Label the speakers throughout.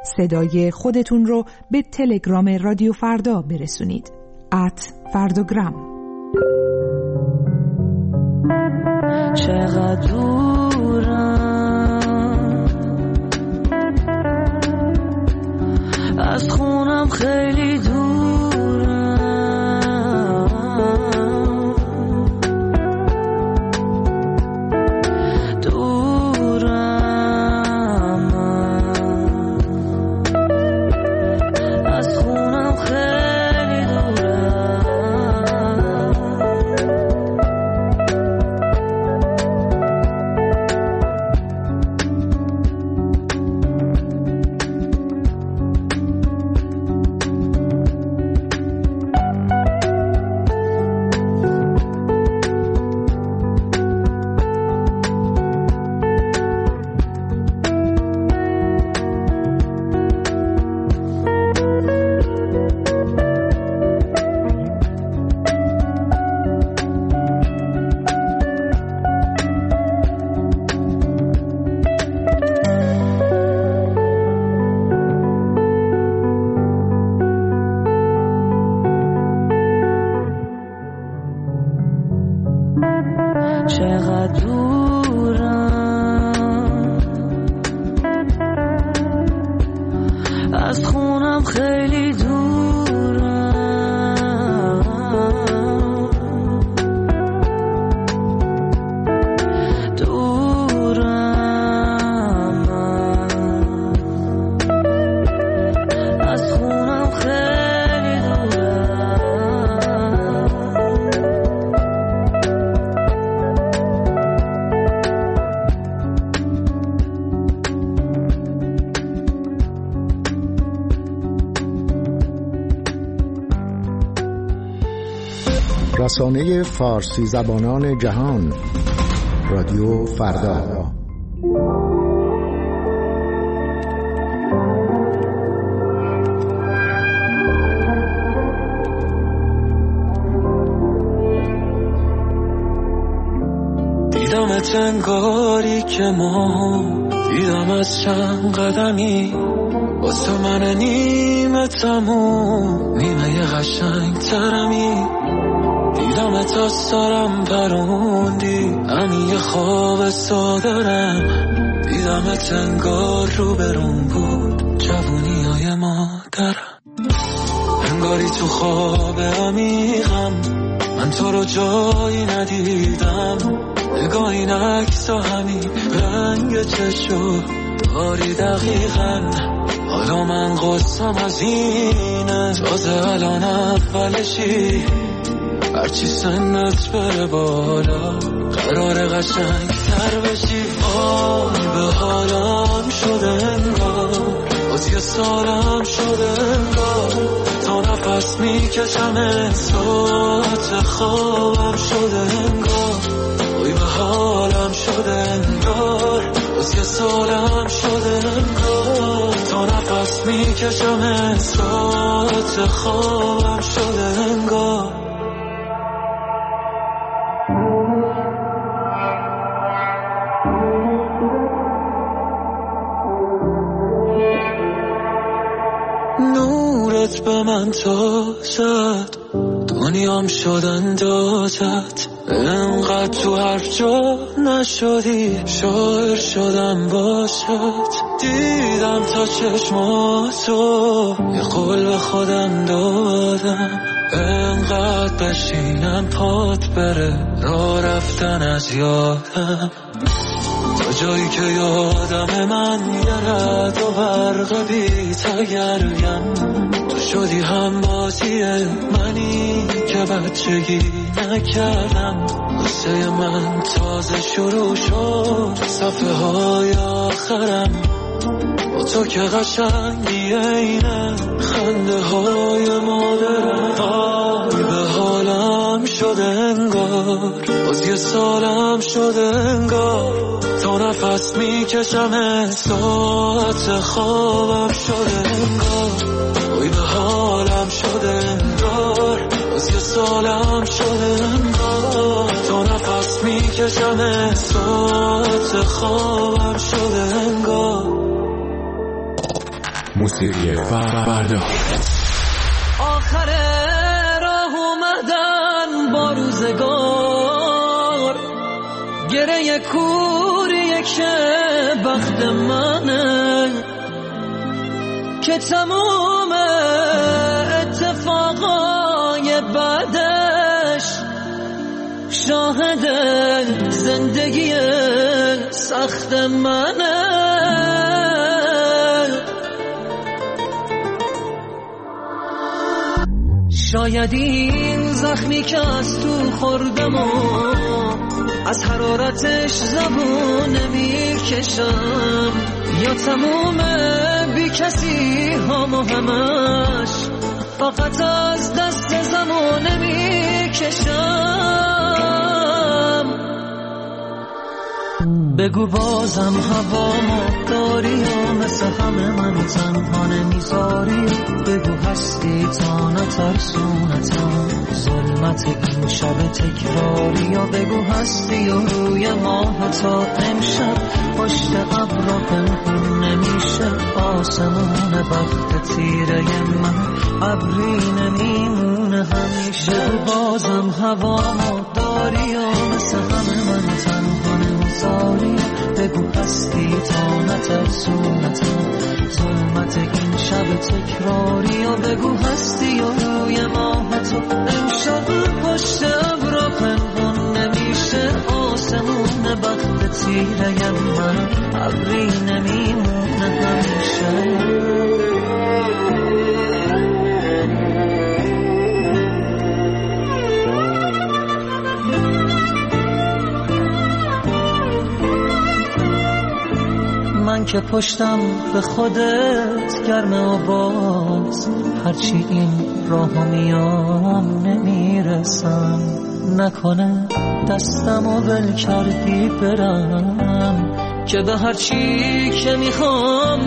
Speaker 1: صدای خودتون رو به تلگرام رادیو فردا برسونید. @فرداگرام.
Speaker 2: چقدر دورم از خونم، خیلی
Speaker 3: رسانه فارسی زبانان جهان، رادیو فردا.
Speaker 2: دیدمت انگاری که ما دیدم از چند قدمی، واسه من نیمه تموم، نیمه قشنگ ترمی. دیدمت از سرم پروندی، همین یه خواب سادرم. دیدمت انگار رو برون بود جوونی های مادرم. انگاری تو خواب عمیقم، من تو رو جایی ندیدم. نگاه این عکس و همین رنگ چشم داری دقیقا. حالا من قصم از اینه، تازه الان اولشی. هرچی سنت بره بالا قرار قشنگ تر بشی. آی به حالم شده انگار، باز یه سالم شده انگار. تا نفس میکشم احساس خوابم شده انگار. آی به حالم شده انگار، باز یه سالم شده انگار. تا نفس میکشم احساس خوابم شده انگار. نورت به من تازد، دنیام شد اندازت. انقدر تو حرف جا نشدی، شاعر شدم باشد. دیدم تا چشماتو، یه قول به خودم دادم. انقدر بشینم پات بره، راه رفتن از یادم. تا جایی که یادم من یه رد و برق بی تگرگم. تو شدی هم بازی منی که بچگی نکردم. قصه من تازه شروع شد، صفحه های آخرم. با تو که قشنگی اینه خنده های مادرم. آی به حالم شده انگار، باز یه سالم شده انگار. تا نفس میکشم احساس خوابم شده انگار. آی به حالم شده انگار، باز یه سالم شده انگار. تا نفس میکشم احساس خوابم شده انگار. موسیقی فردا.
Speaker 4: آخر راه اومدن با روزگار، گره کوریه که بخت منه که تموم اتفاقای بعدش شاهد زندگی سخت منه. شاید این زخمی که از تو خوردم و از حرارتش زبون نمیکشم، یا تموم بی کسی هم و همش فقط از دست زمان نمیکشم. بگو بازم هوامو داری و مثل همه من تنها نمیذاری. بگو هستی تا نترسونتم ظلمت این شب تکراری. یا بگو هستی و روی ماه تا امشب پشت ابرا پنهون نمیشه. آسمون بخت تیره من ابری نمیمونه همیشه. بگو بازم هوامو داری و مثل همه من تنها نمیذاری. بگو هستی تا نترسونتم ظلمت این شب تکراری. و بگو هستی و روی ماه تو امشب پشت ابرا پنهون نمیشه. آسمون بخت تیره من ابری نمیمونه همیشه. من که پشتم به خودت گرمه و باز هرچی این راهو میام نمیرسم. نکنه دستمو ول کردی برم که به هرچی که میخوام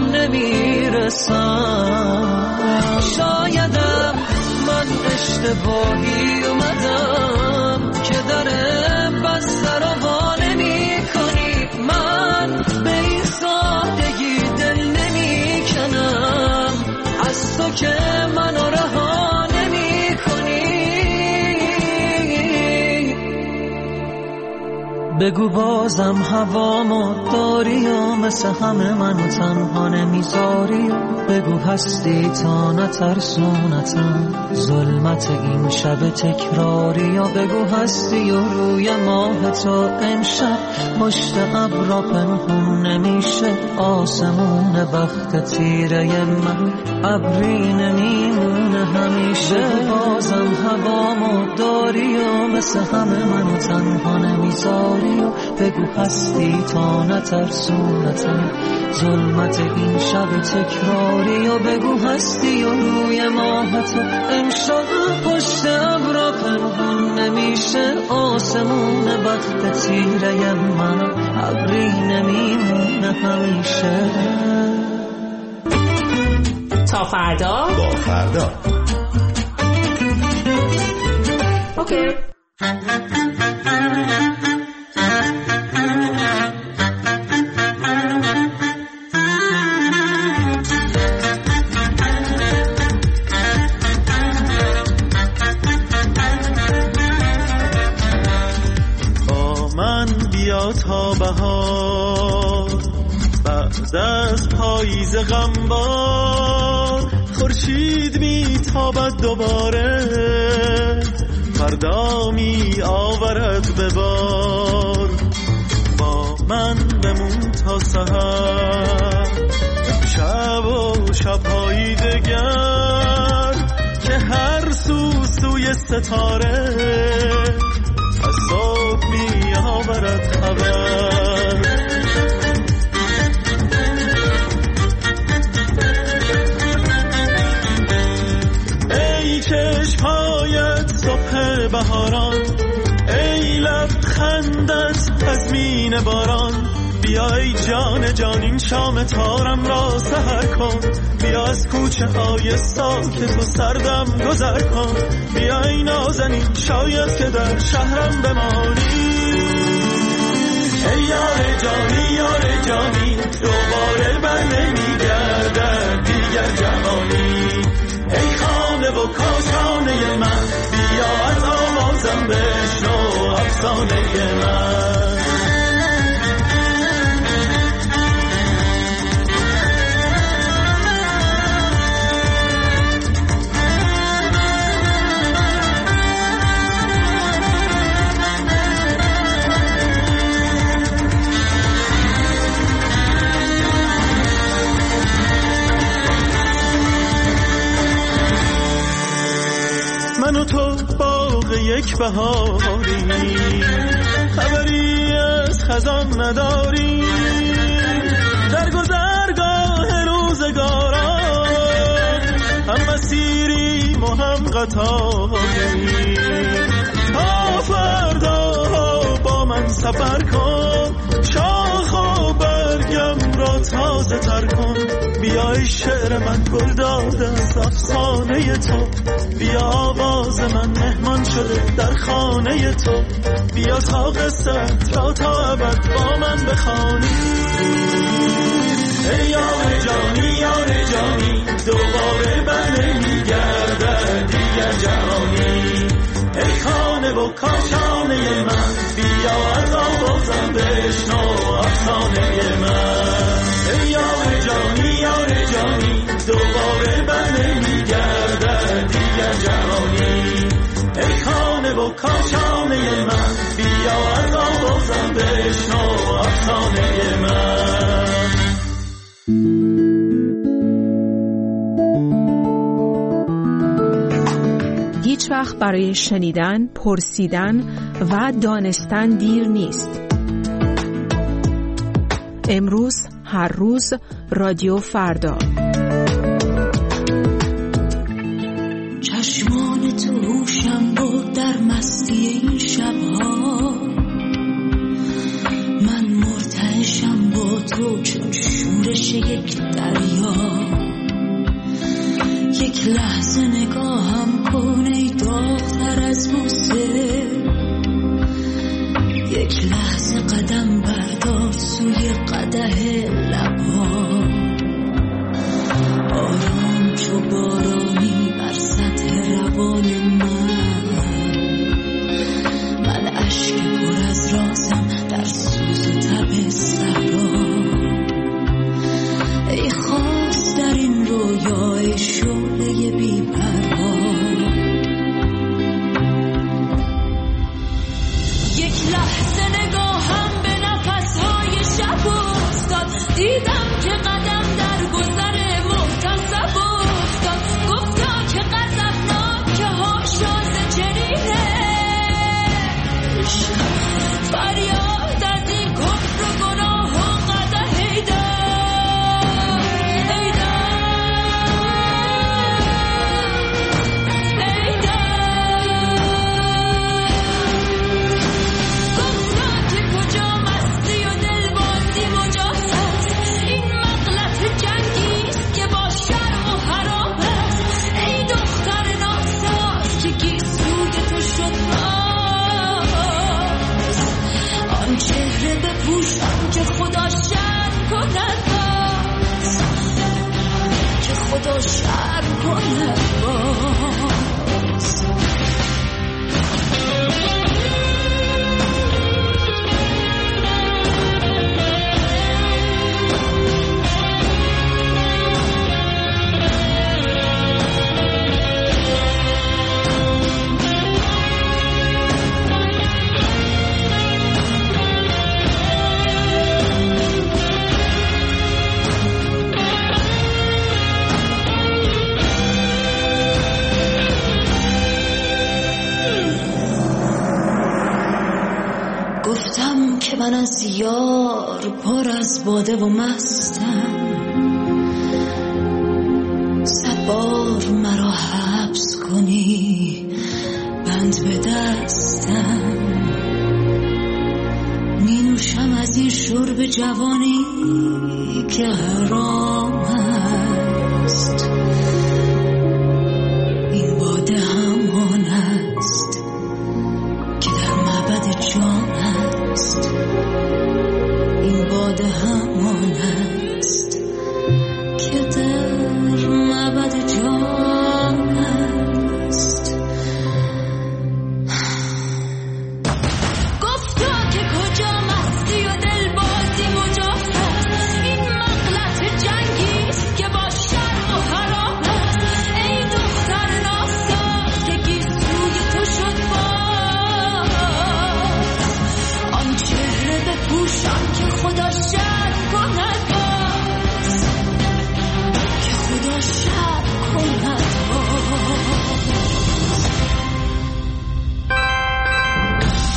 Speaker 4: نمیرسم. شایدم من اشتباهی اومدم که در بسته رو وا نمی‌کنی. من به این سادگی دل نمی‌کنم از تو که منو رها نمی‌کنی. بگو بازم هوامو داری و مثل همه منو تنها نمیذاری. بگو هستی تا نترسونتم ظلمت این شب تکراری. یا بگو هستی و روی ماه تو امشب پشت ابرا پنهون نمیشه. آسمون بخت تیره من ابری نمیمونه همیشه. بگو بازم هوامو داری و مثل همه منو تنها نمیذاری. بگو هستی تا نترسونتم ظلمت این شب تکراری. و بگو هستی و روی ماه تو امشب پشت ابرا پنهون نمیشه. آسمون بخت تیره من ابری نمیمونه همیشه.
Speaker 5: تا فردا
Speaker 3: با فردا.
Speaker 5: اوکی.
Speaker 6: تا بهار بعد از پاییز غمبار خورشید میتابد دوباره. فردا می آورد به بار. با من بمون تا سحر شب و شب‌های دگر که هر سوی ستاره از صبح می آورد خبر. ای چشم‌هایت صبح بهاران، ای لبخندت تضمین باران. بیا ای جان جان این شام تارم را سحر کن. بیا از کوچه های ساکت و سردم گذر کن. بیا ای نازنین شاید که در شهرم بمانی. ای یار جانی یار جانی دوباره بر نمیگردد دیگر یک بهاری، خبری از خزان نداری، در گذرگاه روزگاران هم مسیریم و هم قطاری. تا فردا با من سفر کن، شاخ و برگم را تازه تر کن. بیای شعر من گل داده از افسانه تو، بیا آواز من مهمان شده در خانه تو. بیا تا قصت را تا ابد با من بخوانی. ای یار جانی یار جانی، دوباره بر نمیگردد دیگر جهانی. ای خانه و کاشانه من، بیا از آوازم بشنو افسانه من. ای یار جانی یار جانی، دوباره بر نمیگردد دیگر جهانی. ای خانه و کاشانه من، بیا از آوازم بشنو افسانه من.
Speaker 1: هیچ وقت برای شنیدن، پرسیدن و دانستن دیر نیست. امروز، هر روز، رادیو فردا.
Speaker 7: چشمان تو روشن بود در مستی این شبها، من مرتعشم با تو چون شورش یک دریا. یک لحظه نگاهم کن ای داغ‌تر از بوسه، یک لحظه قدم بردار سوی قدح لبها. آرام چو بارانی بر سطح روان من اشک پر از رازم در سوز تب صحرا. ای خواست در این رویای شعله بی پروا، یک لحظه نگاهم به نفسهای شب افتاد، دیدم که قدم در گذر محتسب افتاد. گفتا که غضبناک که هاشاز چنینه، فریاد از این کفر و گناه و قدح ایدن. خدا شرم کنه باز. من از یار پر از باده و مستم، صد بار مرا حبس کنی بند به دستم. می نوشم از این شرب جوانی که حرام است، این باده همان است که در معبد جان است. این باده همان است که در معبد جان است. گفتا که کجا مستی و دل بازی مجاز است، این مغلط جنگی است که با شرم و حرام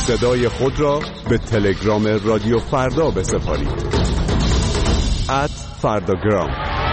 Speaker 8: صدای خود را به تلگرام رادیو فردا بسپارید. @فرداگرام.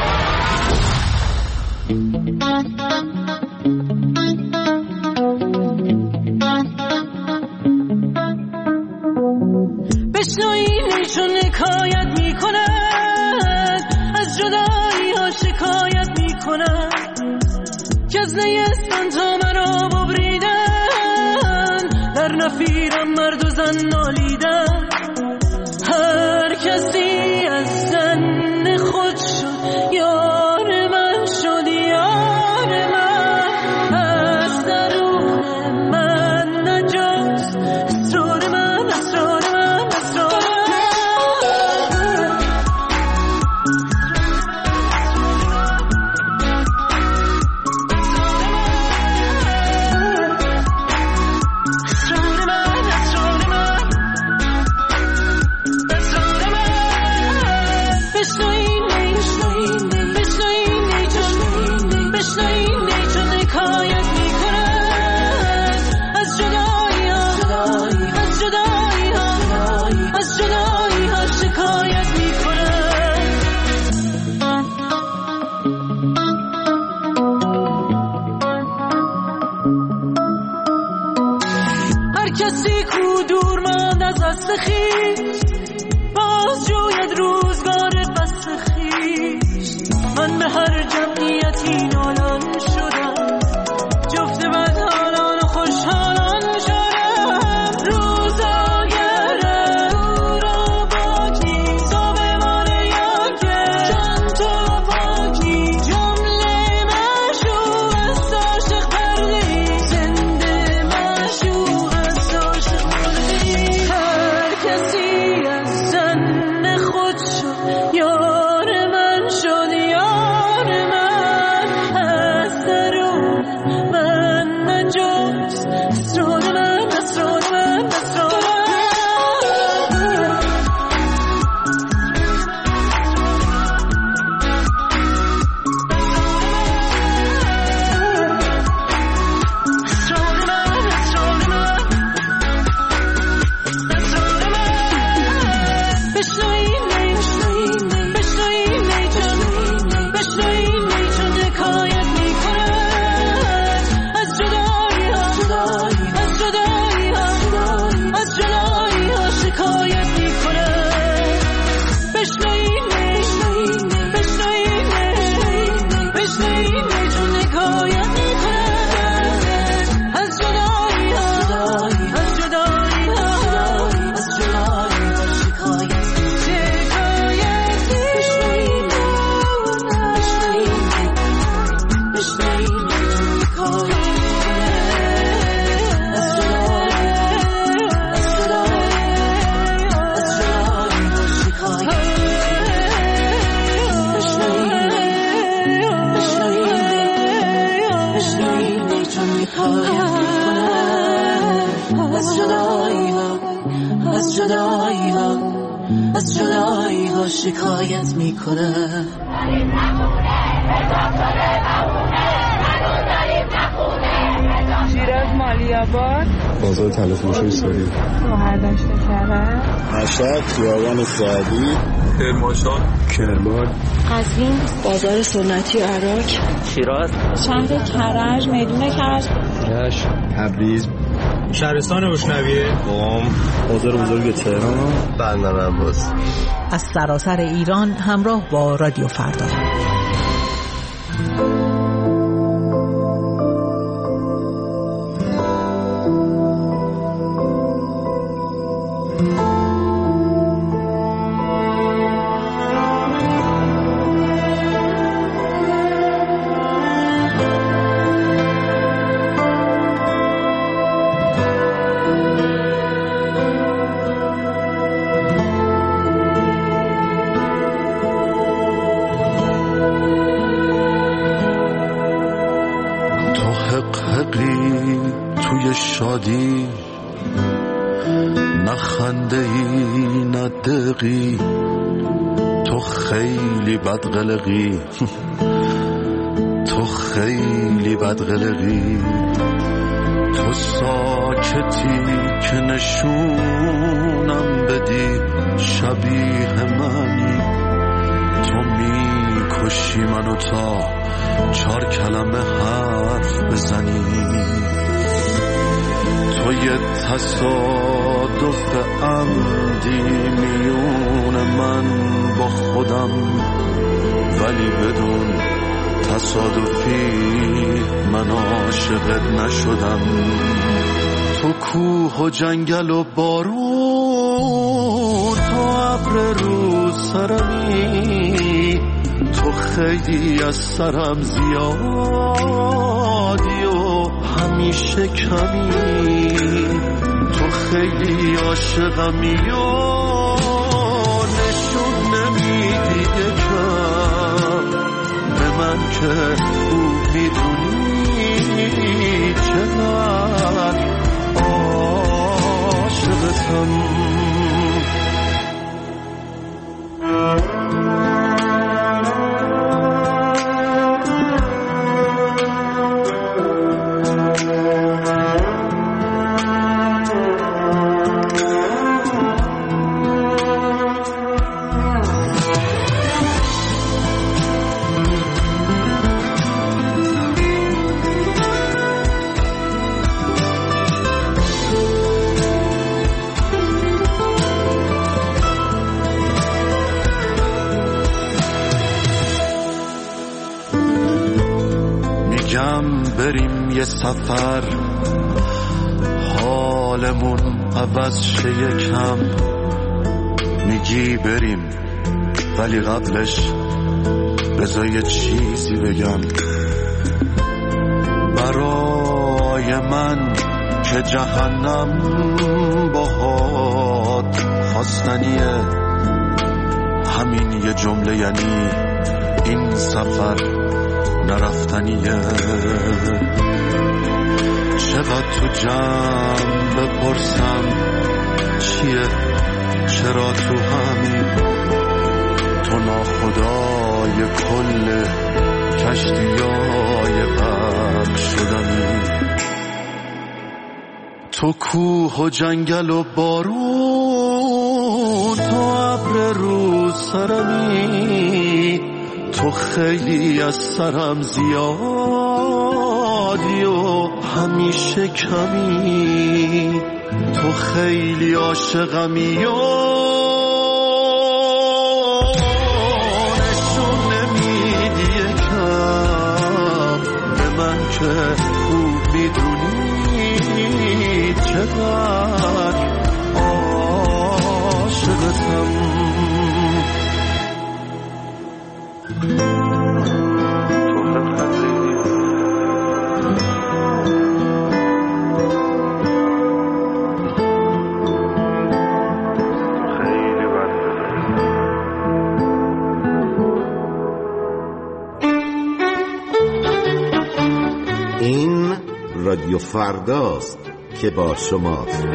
Speaker 4: بشنوین چون حکایت میکنن، از جدایی ها شکایت میکنن، که از نیستان تا مرا ببریدن، در نفیرم مرد و زن نالیدن. هر کسی از زن خود شد یار من، شد یار من، از درون من نجاست اسرار من، اسرار من، اسرار کسی کو دور ماند از اصل خویش، باز جوید روزگار بس خویش. من به هر جمعیتی نالان شدم، جفت بدحالان و خوشحالان شدم. روزا گرم او را باکی، صابمان یاکه جان تو پاکی. جمله مشوق است عاشق پردهی، زنده مشوق است عاشق پردهی. هر کسی از زن خود شد یار من، شد یار من، از درون من نجاست اسرار من، اسرار من، اسرار از جدایی ها شکایت میکنه.
Speaker 9: شیراز مالیاباد،
Speaker 10: بازار تلفروشی سوری،
Speaker 9: مهردشت کرج،
Speaker 10: مشهد خیابان سعدی،
Speaker 6: کرمانشاه،
Speaker 10: کرمان،
Speaker 9: قزوین، بازار سنتی عراق،
Speaker 11: شیراز،
Speaker 9: شهر کرج، میدون کرج،
Speaker 10: رشت، تبریز،
Speaker 6: شهرستان اشنویه،
Speaker 10: قم، بازار بزرگ تهران، بندر عباس.
Speaker 1: از سراسر ایران همراه با رادیو فردا.
Speaker 12: توی شادی نه خنده ای نه دقی، تو خیلی بدقلقی، تو خیلی بدقلقی، تو تو ساکتی که نشونم بدی شبیه منی، تو میکشی منو تا 4 کلمه حرف بزنی. تو یه تصادف عمدی میون من با خودم، ولی بدون تصادفی من عاشقت نشدم. تو کوه و جنگل و بارون، تو ابر رو سرمی، تو خیلی از سرم زیادی و همیشه کمی، تو خیلی عاشقمی و نشون نمیدی یکم به من که خوب میدونی چقدر عاشقتم. بریم یه سفر حالمون عوض شه یکم، میگی بریم ولی قبلش بذار یه چیزی بگم. برای من که جهنم باهات خواستنیه، همین یه جمله یعنی این سفر نرفتنیه. چقدر تو جمع بپرسم چیه، چرا تو همین، تو ناخدای کل کشتیای غرق شدمی. تو کوه و جنگل و بارون، تو ابر رو سرمی، تو خیلی از سرم زیادی و همیشه کمی، تو خیلی عاشقمی و نشون نمیدی یکم به من که خوب میدونی چقدر عاشقتم.
Speaker 3: این رادیو فرداست که با شماست.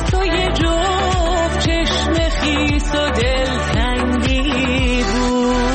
Speaker 7: دلتنگی بود.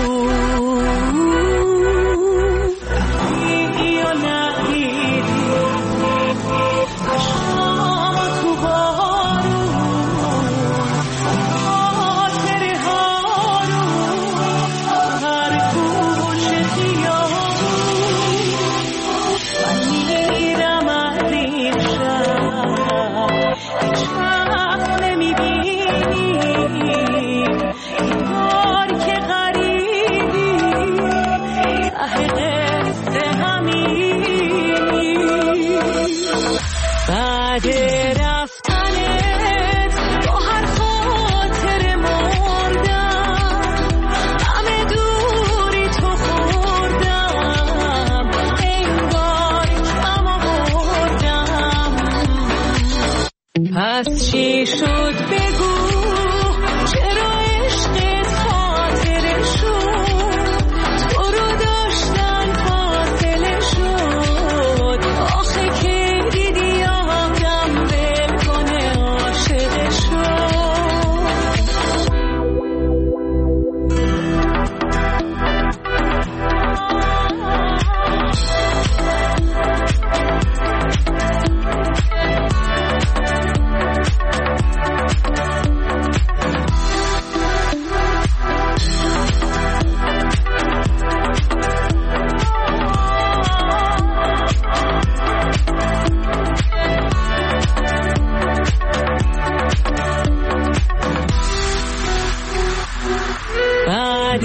Speaker 11: بعد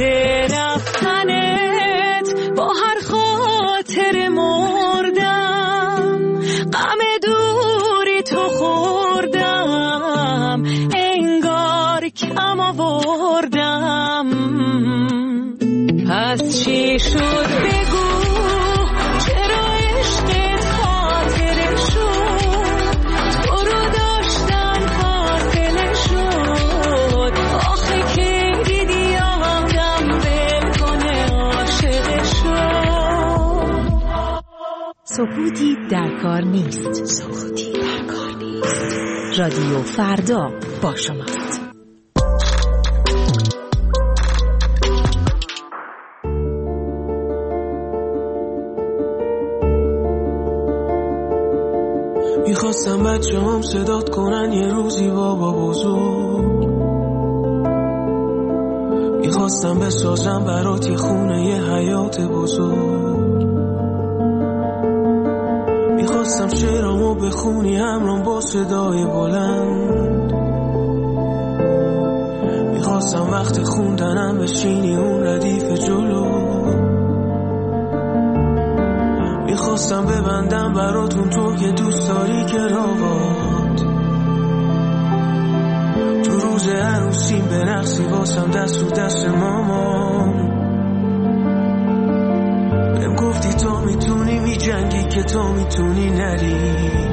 Speaker 11: رفتنت با هر خاطر مردم غم دوری تو خوردم انگار کم آوردم پس چی شد بگو چرا عشقت خاطره شد تو رو داشتم فاصله شد آخه که دیدی آدم ول کنه عاشق شد
Speaker 1: سکوتی در کار نیست. سکوتی در کار نیست. رادیو فردا با شماست.
Speaker 13: میخواستم بچه هم صدات کنن یه روزی بابا بزرگ، میخواستم بسازم برات یه خونه یه حیات بزرگ، میخواستم شعرامو بخونی همرام با صدای بلند، میخواستم وقت خوندنم بشینی اون ردیف جلو، میخواستم ببندم براتون تو که دوست داری کراوات، تو روز عروسیم به رقصی واسم دست رو دست مامان، بهم گفتی تا میتونی میجنگی که تا میتونی نری،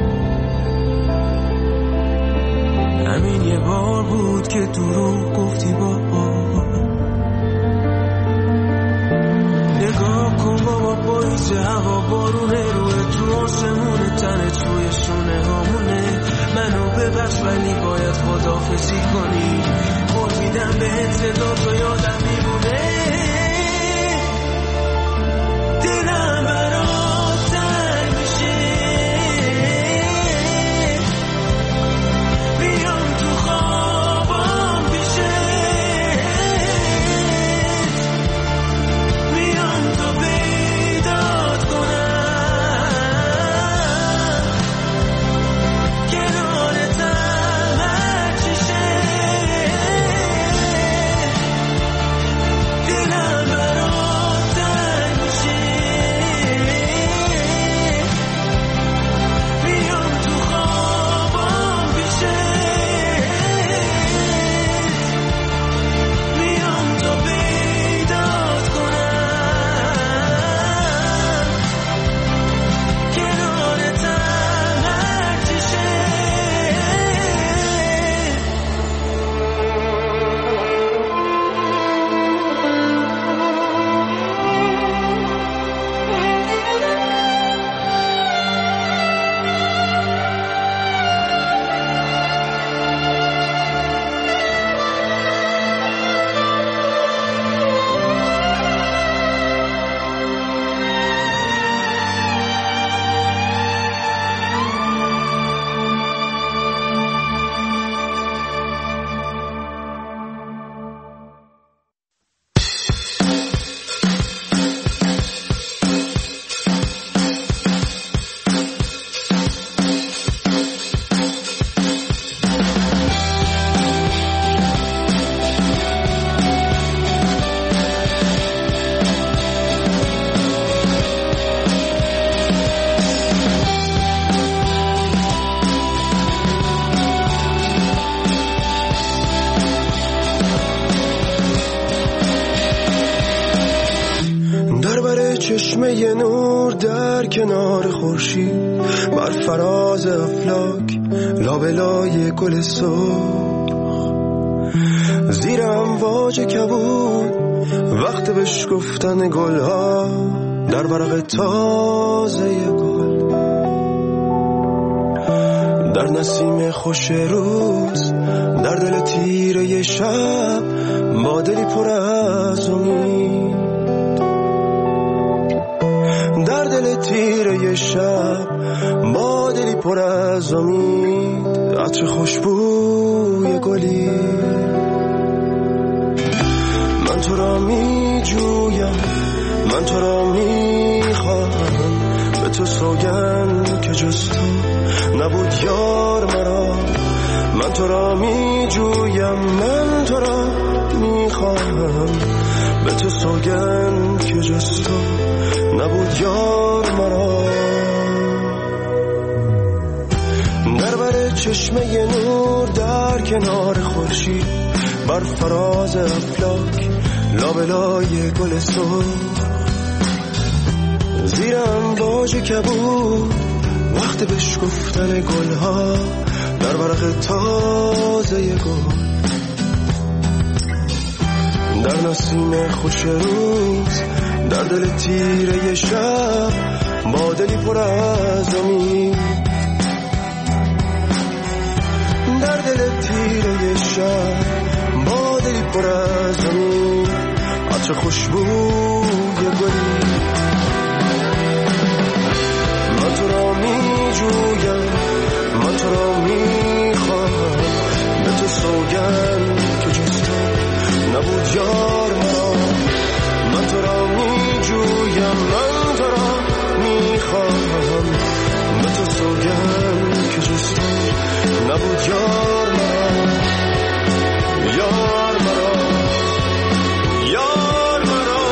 Speaker 13: همین یه بار بود که دروغ گفتی بابا، نگاه کن بابا پاییز هوا بارونه روی تو آسمونه تنت روی شونه هامونه، منو ببخش ولی باید خداحافظی کنی، قول میدم بهت صدا تو یادم میمونه، دلم برات تنگ میشه بیام تو خوابم پیشه، بیام تو بیداد کنم کنارتم هر چی شه، دلم برات تنگ میشه بیام تو خوابم پیشه، بیام تو بیداد کنم کنارتم هر چی شه.
Speaker 14: چشمه نور در کنار خورشید بر فراز افلاک لابلای گل سرخ، زیر امواج کبود وقت بشکفتن گلها در ورق تازه گل، در نسیم خوش روز در دل تیره شب با دلی پر از امید، در دل تیره شب با دلی پر از امید، عطر خوشبوی گلی، من تو را می جویم من تو را می خواهم، به تو سوگند که جز تو نبود یار مرا، من تو را می جویم من تو را می خواهم، به تو سوگند که جز تو نبود یار مرا. در بر چشمه نور در کنار خورشید بر فراز افلاک لابلای گل سرخ زیر امواج کبود وقت بشکفتن گلها در ورق تازه گل در نسیم خوش روز در دل تیره شب با دلی پر از امید در دل تیره شب با دلی پر از امید عطر خوشبوی گلی من تو را می جویم من تو را می خواهم به تو سوگند که جز تو نبود یار مرا. من تو را می جویم من تو را می خواهم به تو سوگند که جز تو نبود یار مرا. یار مرا یار مرا.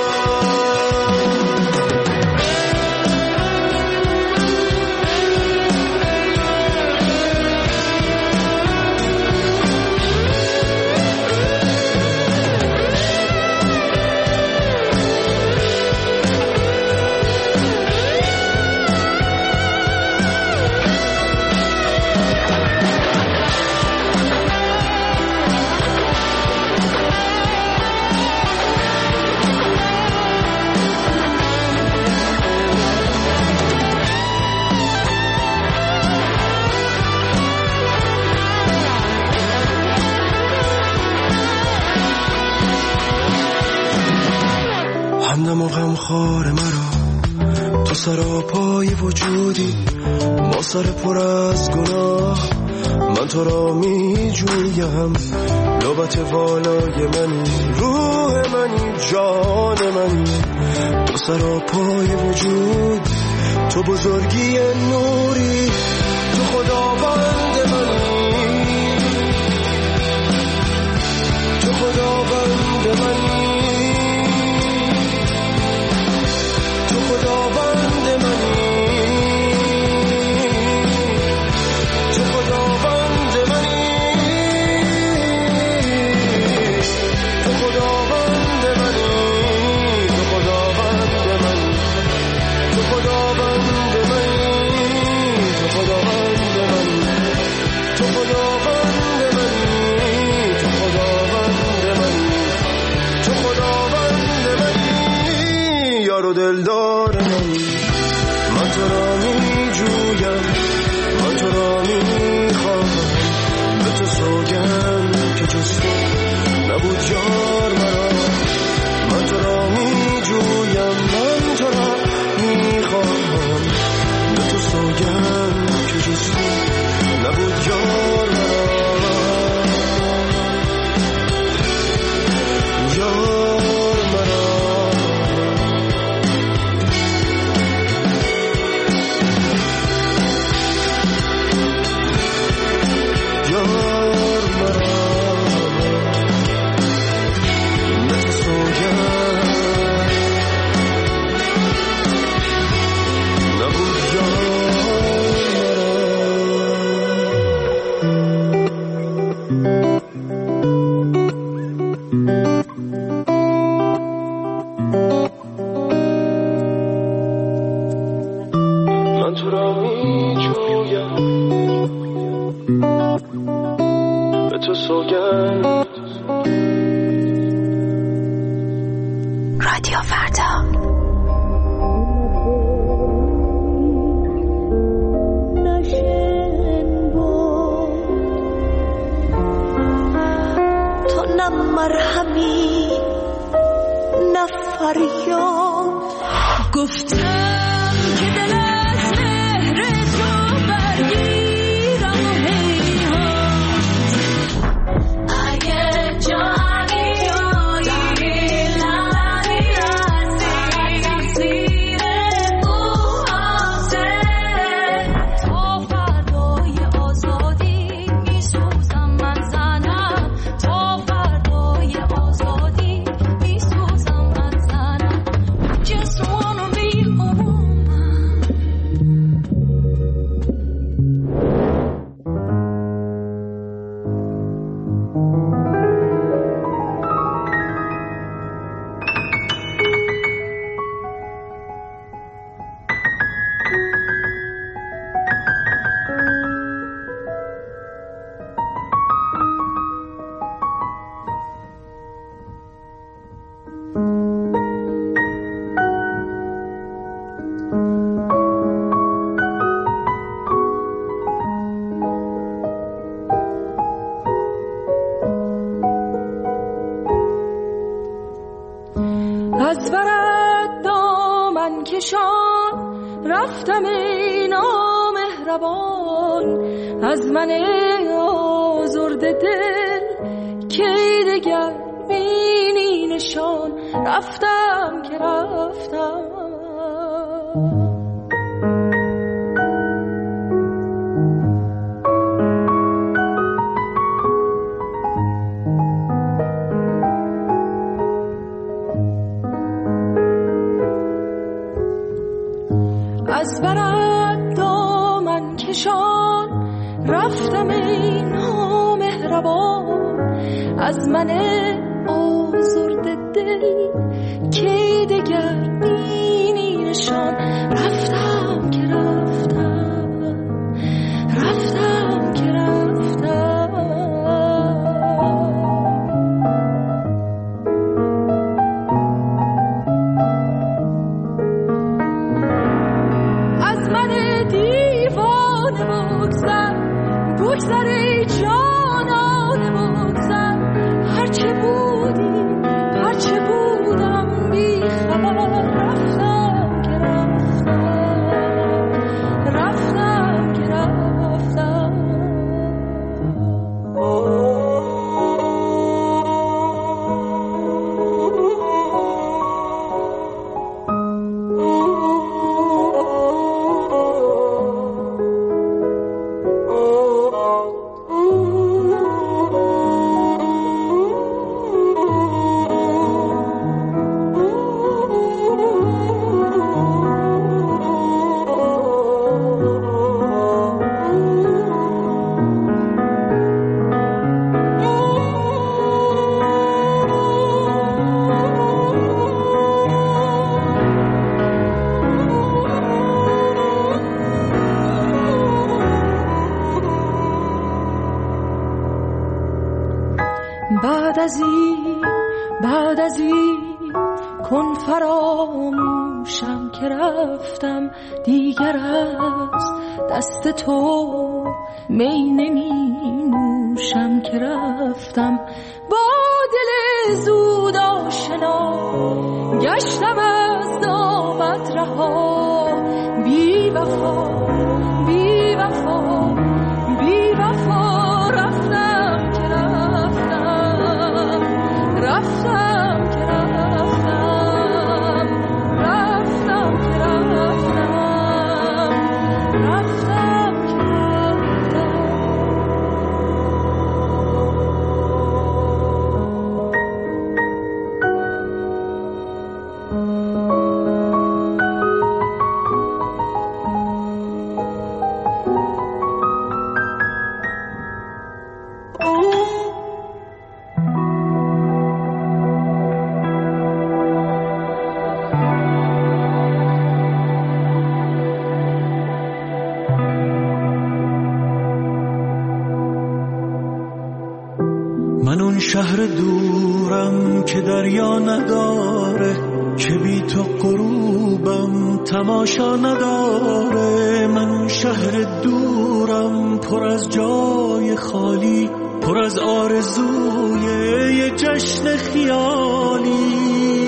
Speaker 14: همدم و غمخوار مرا تو سراپای وجودی با سر پر از گناه من تو را می جویم. لبت والای منی روح منی جان منی تو سراپای وجود تو بزرگی نوری تو خداوند منی تو خداوند منی خداوند منی تو خداوند منی تو خداوند منی تو خداوند منی تو خداوند منی تو خداوند منی تو خداوند منی تو خداوند منی تو خداوند منی یار و دلدار من تو را می جویم من تو را می خواهم به تو سوگند که جز تو نبود یار مرا. من تو را می جویم من تو را می خواهم به تو سوگند که جز تو نبود یار مرا. یار مرا
Speaker 1: رادیو فردا.
Speaker 11: تو نه مرهمی نه فریاد گفتم که دل از مهر تو برگیرم و هیهات اگه جانی جایی لبی رسی زیر موهاته تا فردای آزادی میسوزم من زنم تا فردای آزادی میسوزم
Speaker 15: از برد دامن کشان رفتم ای نامهربان، از من آزرده دل کی دگر بینی نشان، رفتم که رفتم. از برد دامن کشان رفتم ای نامهربان، از من آزرده دل کی دگر بینی نشان، رفتم که رفتم، رفتم که رفتم. از من دیوانه بگذر ای جانانه بگذر، هرچه بودی هرچه بودم بی خبر، رفتم که رفتم، رفتم که رفتم. بعد از این کن فراموشم که رفتم، دیگر از دست تو می نمی نوشم که رفتم. با دل زود آشنا گشتم از دامت رها، بی وفا بی وفا بی وفا، رفتم که رفتم، رفتم که رفتم، رفتم که رفتم، رفتم که رفتم.
Speaker 6: من اون شهر دورم که دریا نداره، که بی تو غروبم تماشا نداره. من اون شهر دورم پر از جای خالی، پر از آرزوی یه جشن خیالی.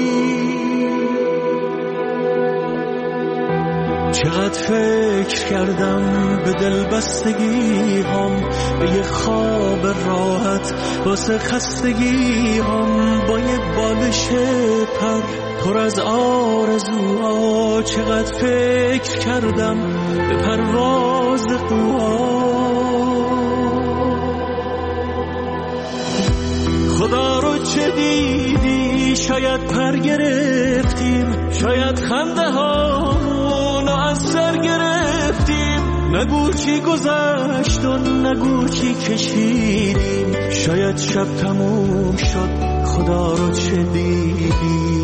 Speaker 6: چقدر فکر کردم به دل بستگی هم، به یه خواب راحت واسه خستگی هم، با یه بالش پر پر از آرزوها. چقدر فکر کردم به پرواز قوا. خدا رو چه دیدی؟ شاید پر گرفتیم، شاید خنده هامون از سر گرفتیم. نگو چی گذشت و نگو چی کشیدیم، شاید شب تموم شد. خدا رو چه دیدی؟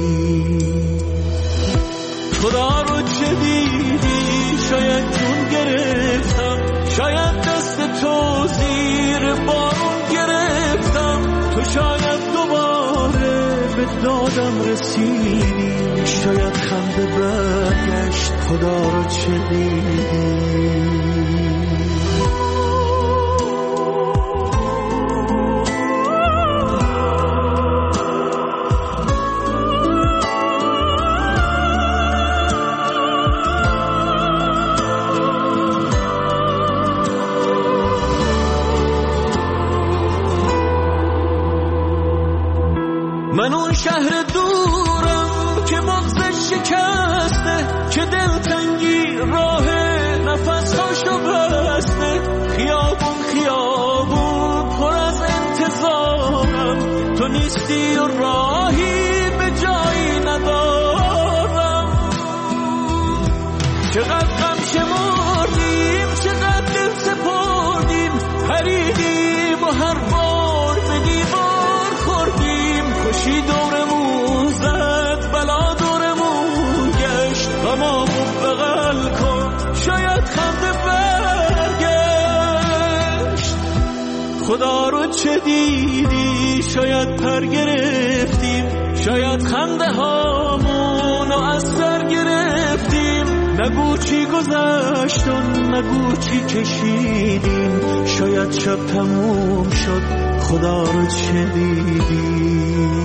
Speaker 6: خدا رو چه دیدی؟ شاید جون گرفتم، شاید دست تو زیر بارون گرفتم. تو شاید دوباره به دادم رسیدی، شاید خنده برگشت. خدا رو چه دیدی؟ همون شهر دورم که مغزش شکسته، که دلتنگی راه نفسهاشو بسته. خیابون خیابون پر از انتظارم، تو نیستی و راهی به جایی ندارم. چقدر غم شمردیم، چقدر دل سپردیم، پریدیم و هر بار به دیوار خوردیم. خوشی دورمون زد، بلا دورمون گشت، غمامو بغل کن شاید خنده برگشت. خدا رو چه دیدی؟ شاید پر گرفتیم، شاید خنده هامونو از سر گرفتیم. نگو چی گذشت و نگو چی کشیدیم، شاید شب تموم شد. خدا رو چه دیدی؟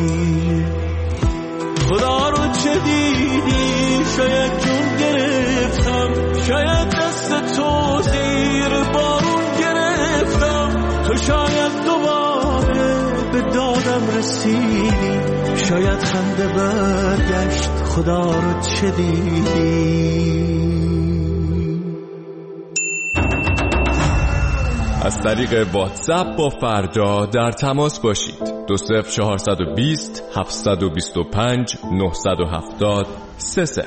Speaker 6: خدا رو چه دیدی؟ شاید جون گرفتم، شاید دست تو زیر بارون گرفتم. تو شاید دوباره به دادم رسیدی، شاید خنده برگشت. خدا رو چه دیدی؟
Speaker 2: از طریق واتساپ با فردا در تماس باشید. 20420 725 970 30.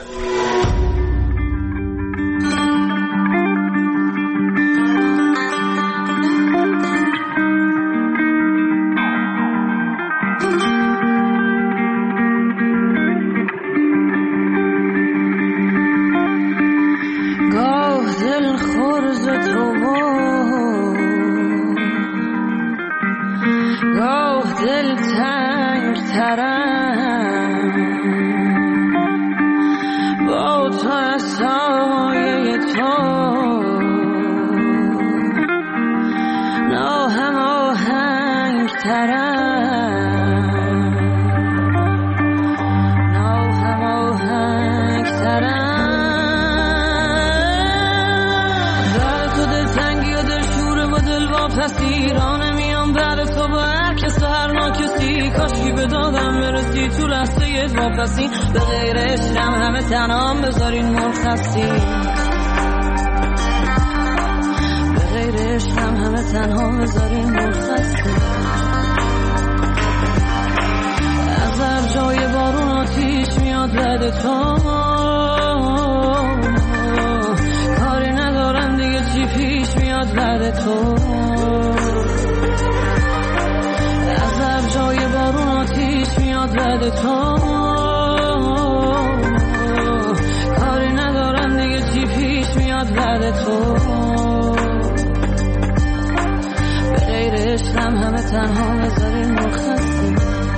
Speaker 16: به غیر عشقم همه تنام بذارین مرخصی، به غیر عشقم همه تنها بذارین مرخصی. از هر جای بارون آتیش میاد بعد تو، کاری ندارم دیگه چی پیش میاد بعد تو. از هر جای بارون آتیش میاد بعد تو، بعد تو. به غیر عشقم همه تنها بذارین مرخصی.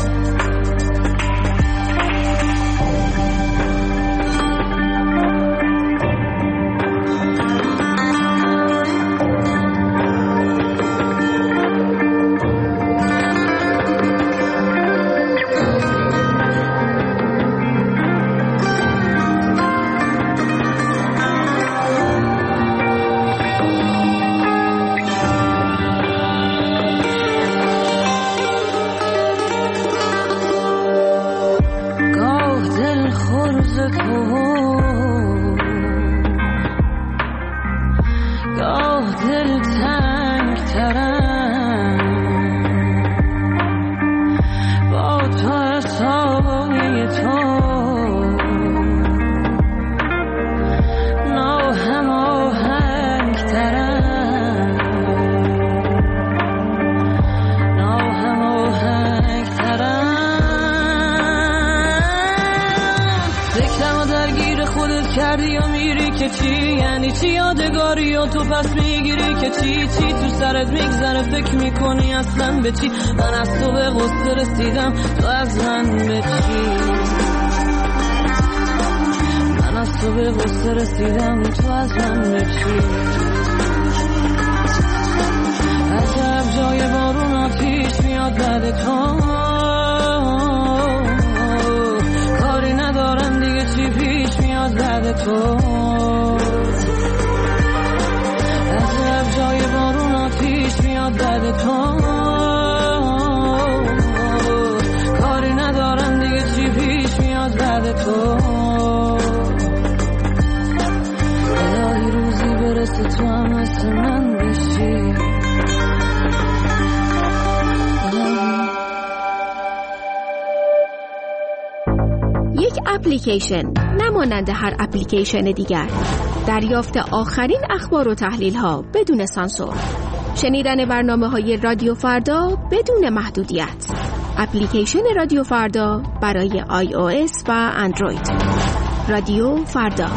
Speaker 16: چی یادگاری و تو پس میگیری که چی تو سرت میگذره، فکر میکنی اصلا به چی؟ من از تو به غصه رسیدم، تو از من به چی؟ من از تو به غصه رسیدم، تو از من به چی؟ عجب جای بارون آتیش میاد بعد تو، کاری ندارم دیگه چی پیش میاد بعد تو. جای بارون آتیش میاد بعد تو، کاری ندارم تو الهی روزی برسه تو هم مثل من بشی.
Speaker 17: یک اپلیکیشن نمانند هر اپلیکیشن دیگر. دریافت آخرین اخبار و تحلیل ها بدون سانسور. شنیدن برنامه‌های رادیو فردا بدون محدودیت. اپلیکیشن رادیو فردا برای iOS و اندروید. رادیو فردا.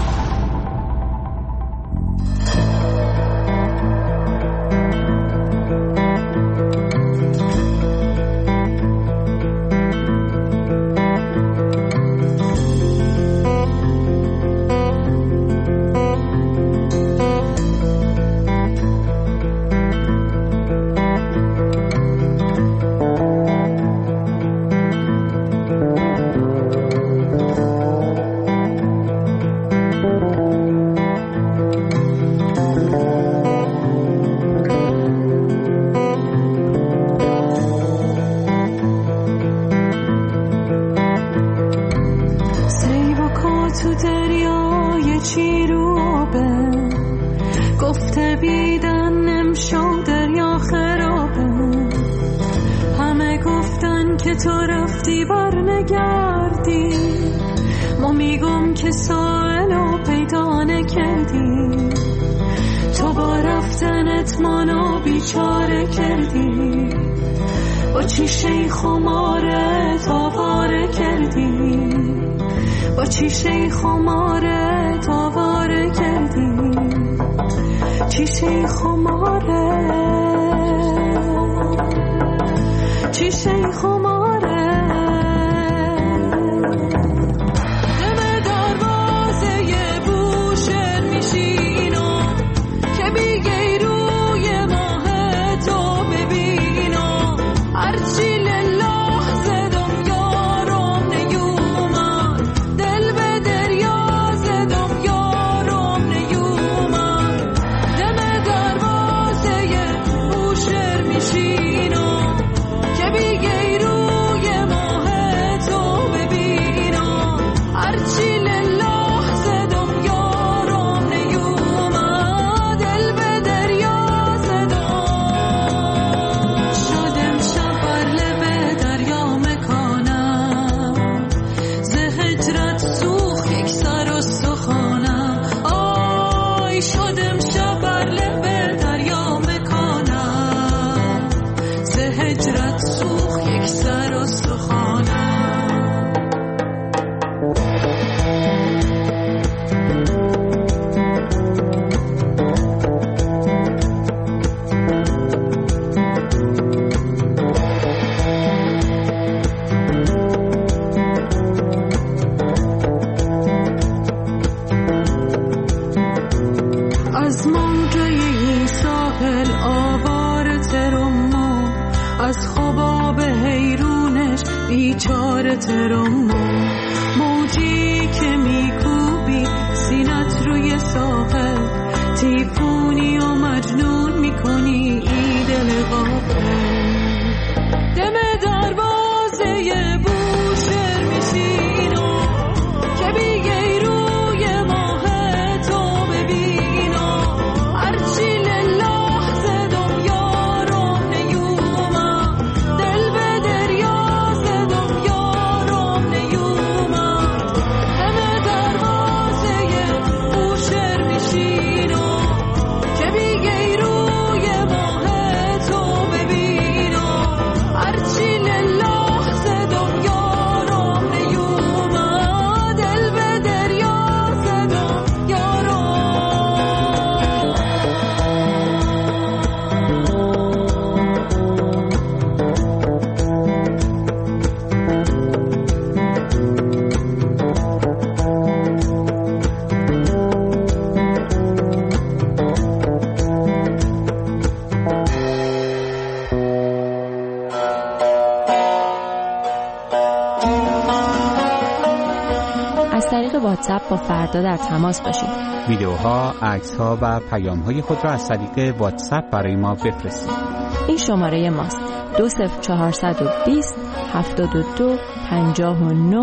Speaker 18: واتساپ با فردا در تماس باشید.
Speaker 19: ویدیوها، عکس‌ها و پیام‌های خود را از طریق واتساپ برای ما بفرستید.
Speaker 18: این شماره ماست: 20420 72 59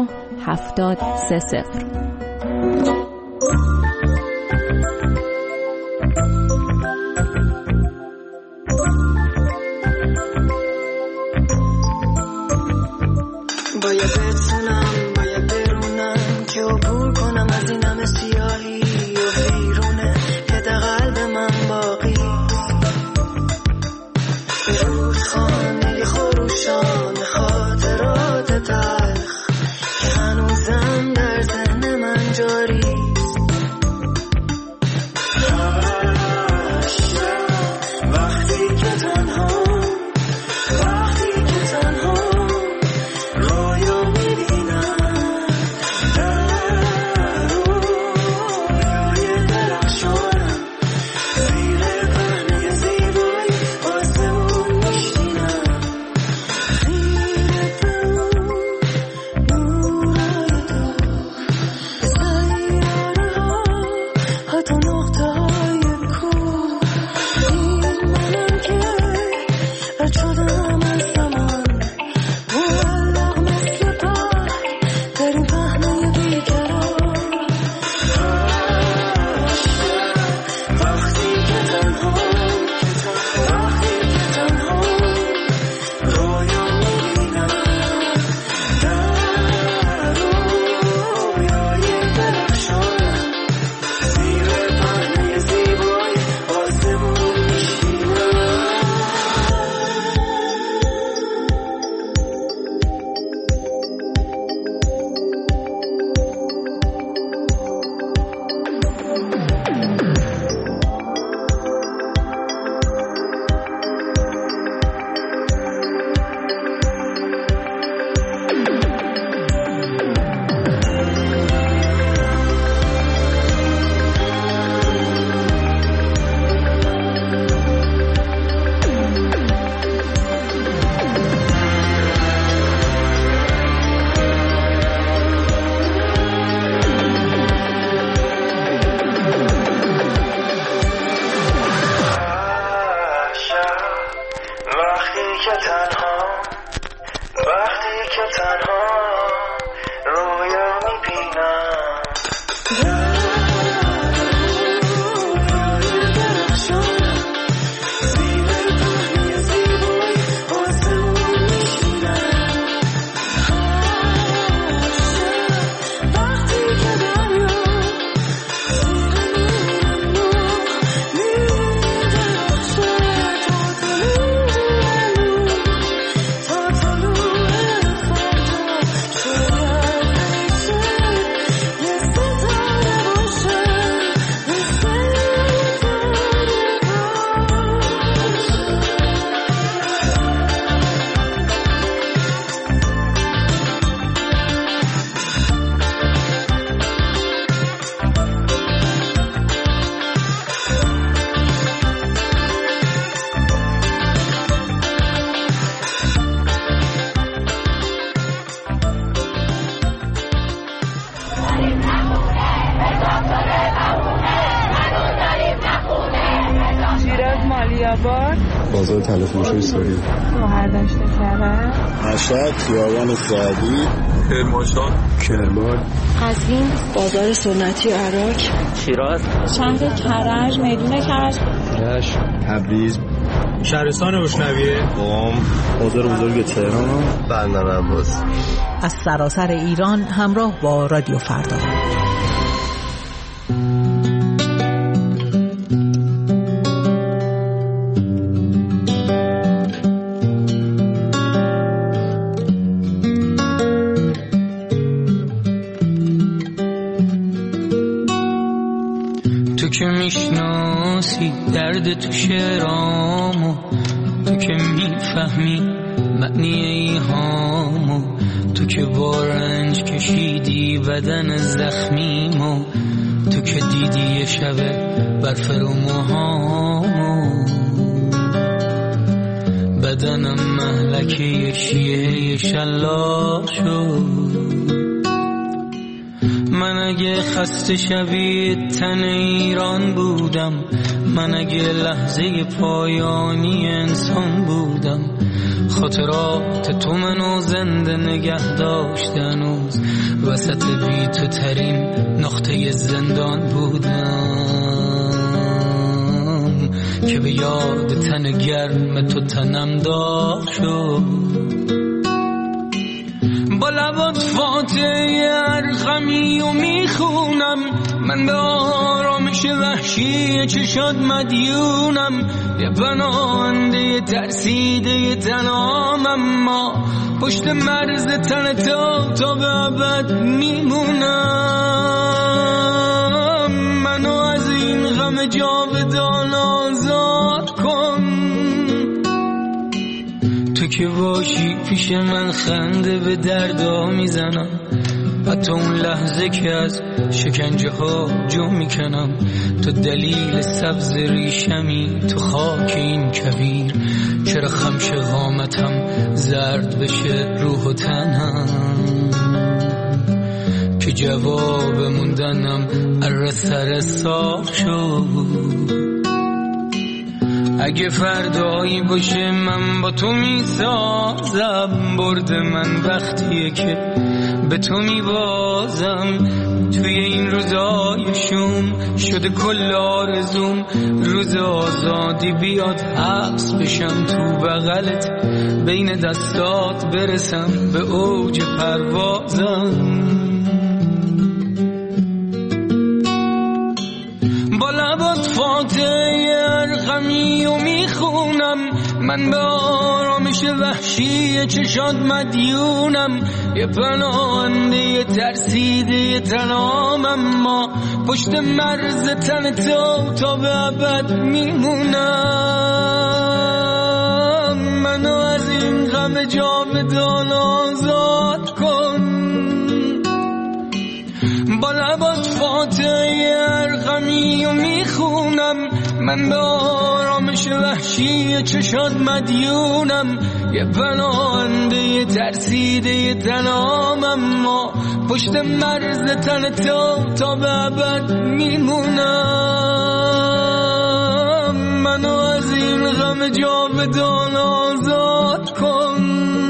Speaker 4: باید بتونم باید برونم که عبور کنم از این همه سیاهی و بیرونه حداقل به من باقی رودخانه خروشان خاطرات تلخ که هنوزم در ذهن من جاری وقتی که تنها
Speaker 10: بازار تلفروشی سوری
Speaker 9: شهردشت کرج
Speaker 10: مشهد خیابان سعدی کرمان
Speaker 9: قزوین بازار سنتی عراق
Speaker 5: شیراز
Speaker 9: شهر کرج میدون کرج
Speaker 10: تبریز
Speaker 6: شهرستان روشنویه
Speaker 10: قم بازار بزرگ تهران
Speaker 12: بندر عباس
Speaker 1: از سراسر ایران همراه با رادیو فردا.
Speaker 4: تو که میشناسی درد تو شعرامو، تو که میفهمی معنی ایهامو، تو که با رنج کشیدی بدن زخمیمو، تو که دیدی یه شبه برف رو موهامو، بدنم مهلکه شیعه شلاق شد. من اگه خسته شبیه تن ایران بودم، من اگه لحظه پایانی انسان بودم، خاطرات تو منو زنده نگه داشته هنوز وسط بی تو ترین نقطه زندان بودم که به یاد تن گرم تو تنم داغ شد با لبات فاتحه هر غمی و میخونم من به آرامش وحشی چشات مدیونم یه پناهنده ترسیده تنام اما پشت مرز تن تو تا به ابد میمونم منو از این غم جاودان آزاد کن تو که باشی پیش من خنده به دردا میزنم حتی اون لحظه که از شکنجه ها جو میکنم تو دلیل سبز ریشمی تو خاک این کویر چرا خمش قامتم زرد بشه روح و تنم که جواب موندنم اره سر ساخ شد اگه فردایی باشه من با تو میسازم برد من وقتیه که به تو میبازم توی این روزای شوم شده کل آرزوم روز آزادی بیاد حبس بشم تو بغلت بین دستات برسم به اوج پروازم با لبات فاتحه غمی و میخونم من به آرامش وحشی چشات مدیونم یه پناهنده ترسیده تنام اما پشت مرز تن تو تا به ابد میمونم منو از این غم جاودان آزاد کن با لبات فاتحه غمی و میخونم من به آرامش وحشی چشات مدیونم یه پناهنده ترسیده تنام اما پشت مرز تن تو تا به ابد میمونم منو از این غم جاودان آزاد کن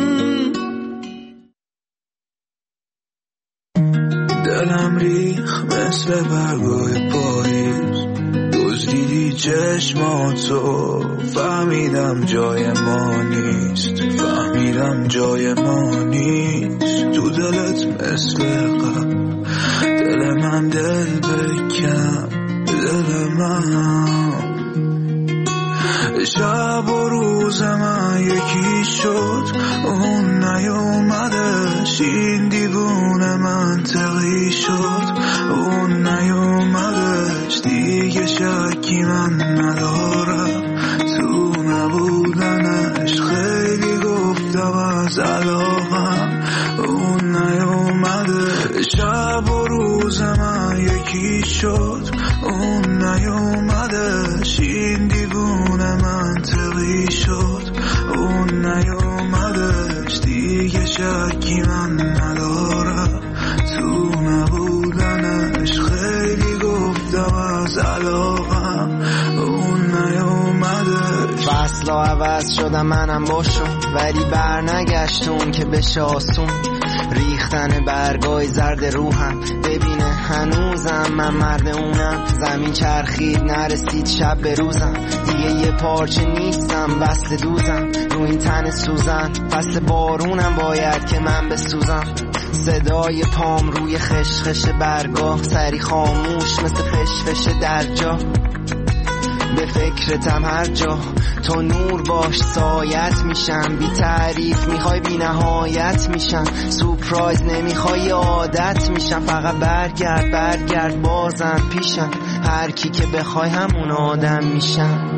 Speaker 13: دلم ریخ مثل برگای پاییز دزدیدی چشماتو فهمیدم جای ما نیست فهمیدم جای ما نیست تو دلت مثل غم دل من دل بکن دل من شب و روز من یکی شد اون نیومدش این دیوونه منطقی شد اون نیومدش دیگه شکی من ندارم تو نبودنش خیلی گفتم از علاقم اون نیومده شب و روز من یکی شد اون نیومدش این دیوونه منطقی شد اون نیومدش دیگه شکی من ندارم تو نبودنش خیلی گفتم از علاقم اون نیومدش
Speaker 20: فصلا عوض شدم منم باشم ولی بر نگشتون که بشه آسون ریختن برگای زرد روحم ببینه هنوزم من مرد اونم زمین چرخید نرسید شب به روزم دیگه یه پارچه نیستم وصل دوزم رو این تن سوزن فصل بارونم باید که من بسوزم صدای پام روی خشخش برگاه سری خاموش مثل فشفش در جا به فکرتم هر جا تو نور باش سایت میشم بی تعریف میخوای بی نهایت میشم سورپرایز نمیخوای عادت میشم فقط برگرد بازم پیشم هر کی که بخوای همون آدم میشم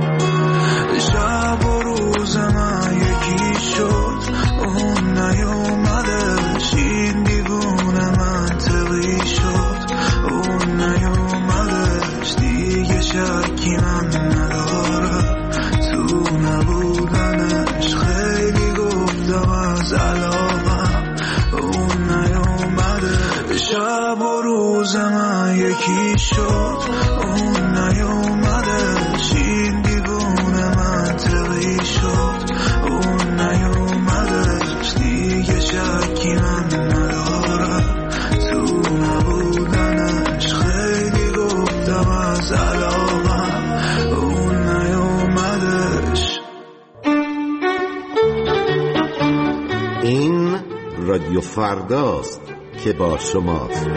Speaker 13: شب و روز من یکی شد اون نیومدش این دیوونه منطقی شد اون نیومدش دیگه شکی من ندارم تو نبودنش خیلی گفتم از علاقم اون نیومده شب و روز من یکی شد اون نیومدش این دیوونه منطقی شد اون نیومدش
Speaker 3: فرداست که با شماست.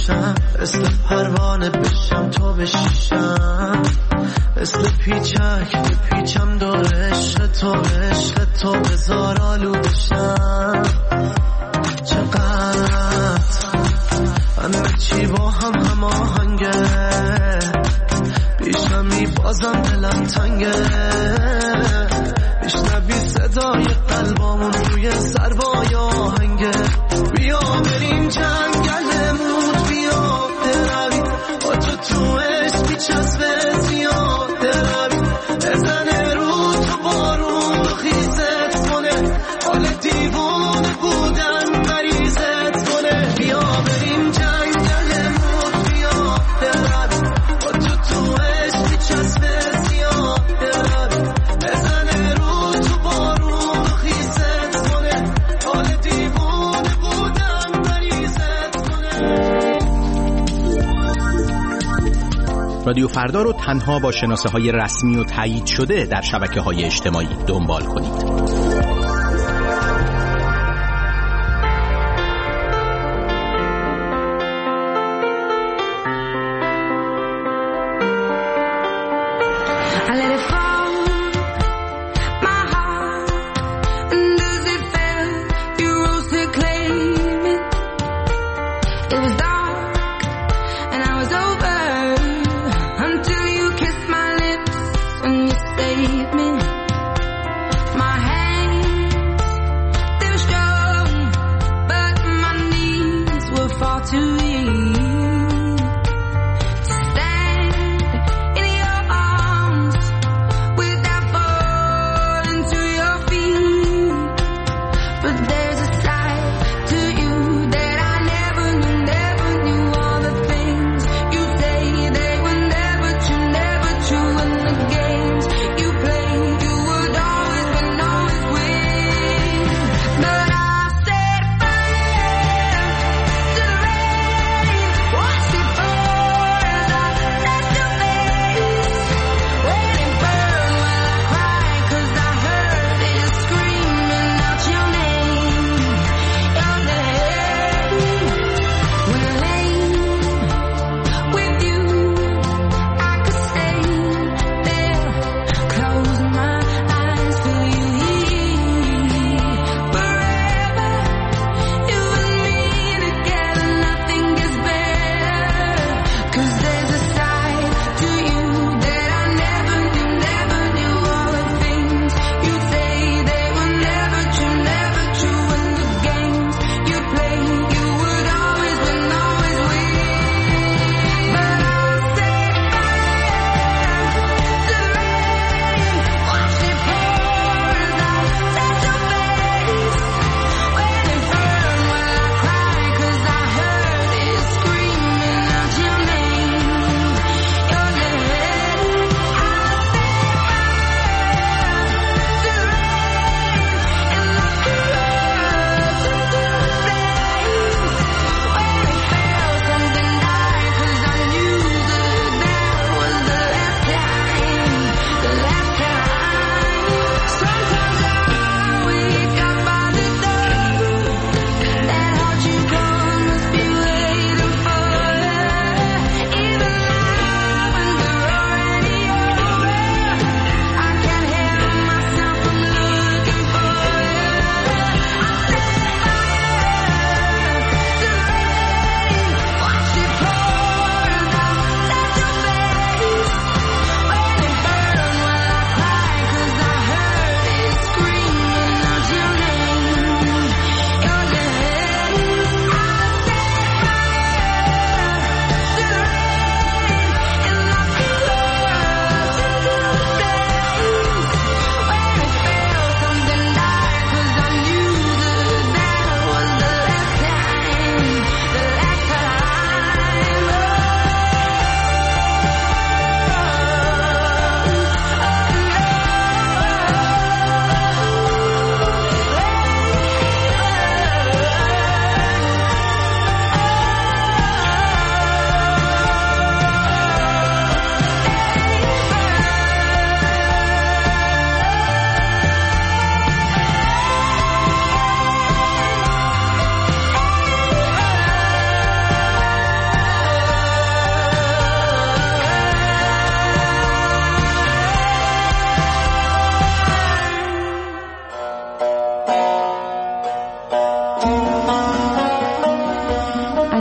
Speaker 12: بشم، مثل پروانه بشم تو بشیشم، مثل پیچک بپیچم دور عشق تو بذار آلو بشم. چقدر همه چی با هم آهنگه، پیشمی بازم دلم تنگه، میشنوی صدای قلبامون روی سربای آهنگه. بیا بریم جنگلمون، بیا دروی با تو عشق میچسبه زیاد دروی، بزنه رو تو بارون خیزت کنه، حال دیوونه بودن مریضت کنه. بیا بریم جنگلمون، بیا دروی با تو عشق میچسبه زیاد دروی، بزنه رو تو بارون خیزت کنه، حال دیوونه بودن مریضت کنه.
Speaker 21: رادیو فردا رو تنها با شناسه های رسمی و تایید شده در شبکه های اجتماعی دنبال کنید.
Speaker 11: My hand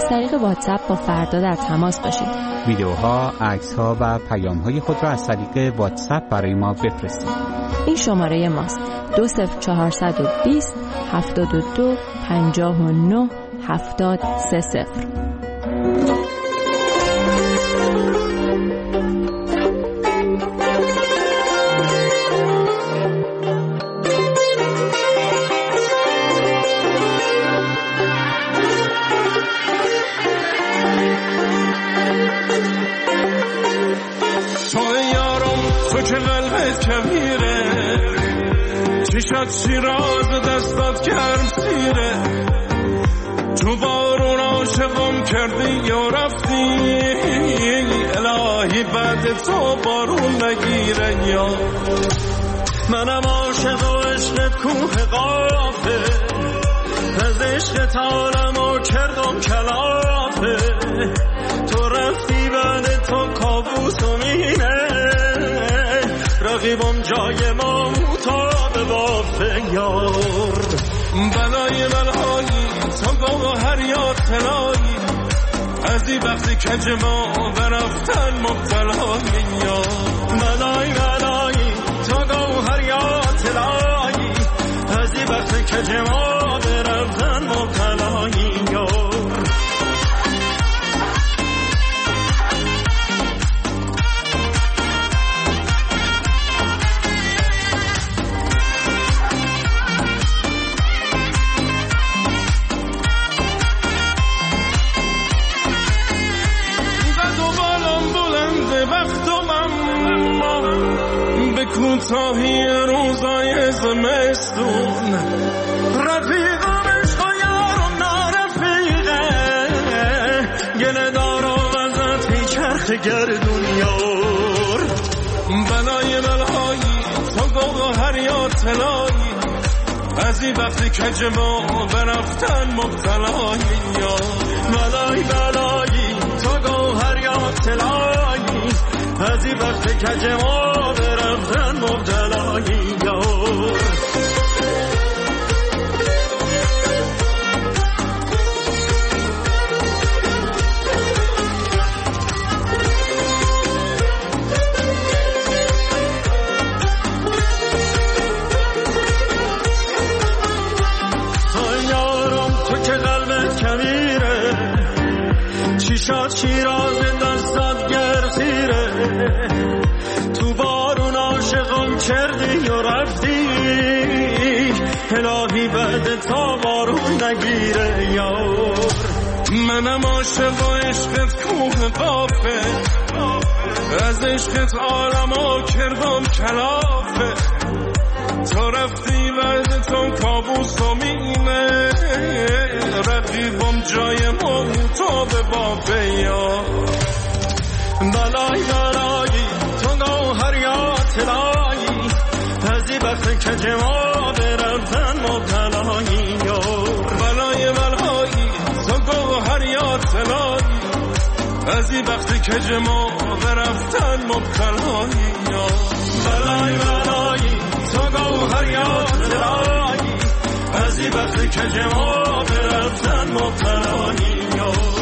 Speaker 18: از طریق واتساپ با فردا در تماس باشید.
Speaker 19: ویدیوها، عکس‌ها و پیام‌های خود را از طریق واتساپ برای ما بفرستید.
Speaker 18: این شماره ماست: 20420 72 59 730.
Speaker 6: شیراز دستات گرم سیره، تو بارون عاشقم کردی یا رفتی، الهی بعد تو بارون نگیره. یا منم عاشق و عشقت کوه قافه، از عشقت عالمو کردم کلافه، تو رفتی بعد تو کابوس و مینه، رقیبم جای ما مطابه بافه. یار بلای بلایی تا گوهر یا طلایی، از این وقتی کج ما برفتن مبتلایی. یا بلایی تا گوهر یا طلایی، از این وقتی کج ما برفتن مبتلایی. یار کوتاهی روزای زمستون، رفیقم عشق و یارم نارفیقه، گله دار و وزت چرخ گردون. یار بلای بلایی تا گوهر یا طلایی، از این وقتی کج ما برفتن مبتلایی. یا بلایی تا گوهر یا طلایی، از این وقتی کج ما برفتن مبتلایی. یار یارم تو که قلبت کبیره، چی شد شیراز دستات گرسیره، تو بارون عاشقم کردی و رفتی، الهی بعد تا بارون نگیره. یار منم عاشق و عشقت کوه قافه، از عشقت عالمو کردم کلافه، تو رفتی بعد تو کابوس و مینه، رقیبم جای ما تو به بافه. یا بلایی تو گوهر یا طلایی، از این وقت کج ما برفتن مبتلایی. یار بلایی تو گوهر یا طلایی، از این وقت کج ما برفتن مبتلایی. یار بلایی تو گوهر یا طلایی، از این وقت کج ما برفتن مبتلایی. یار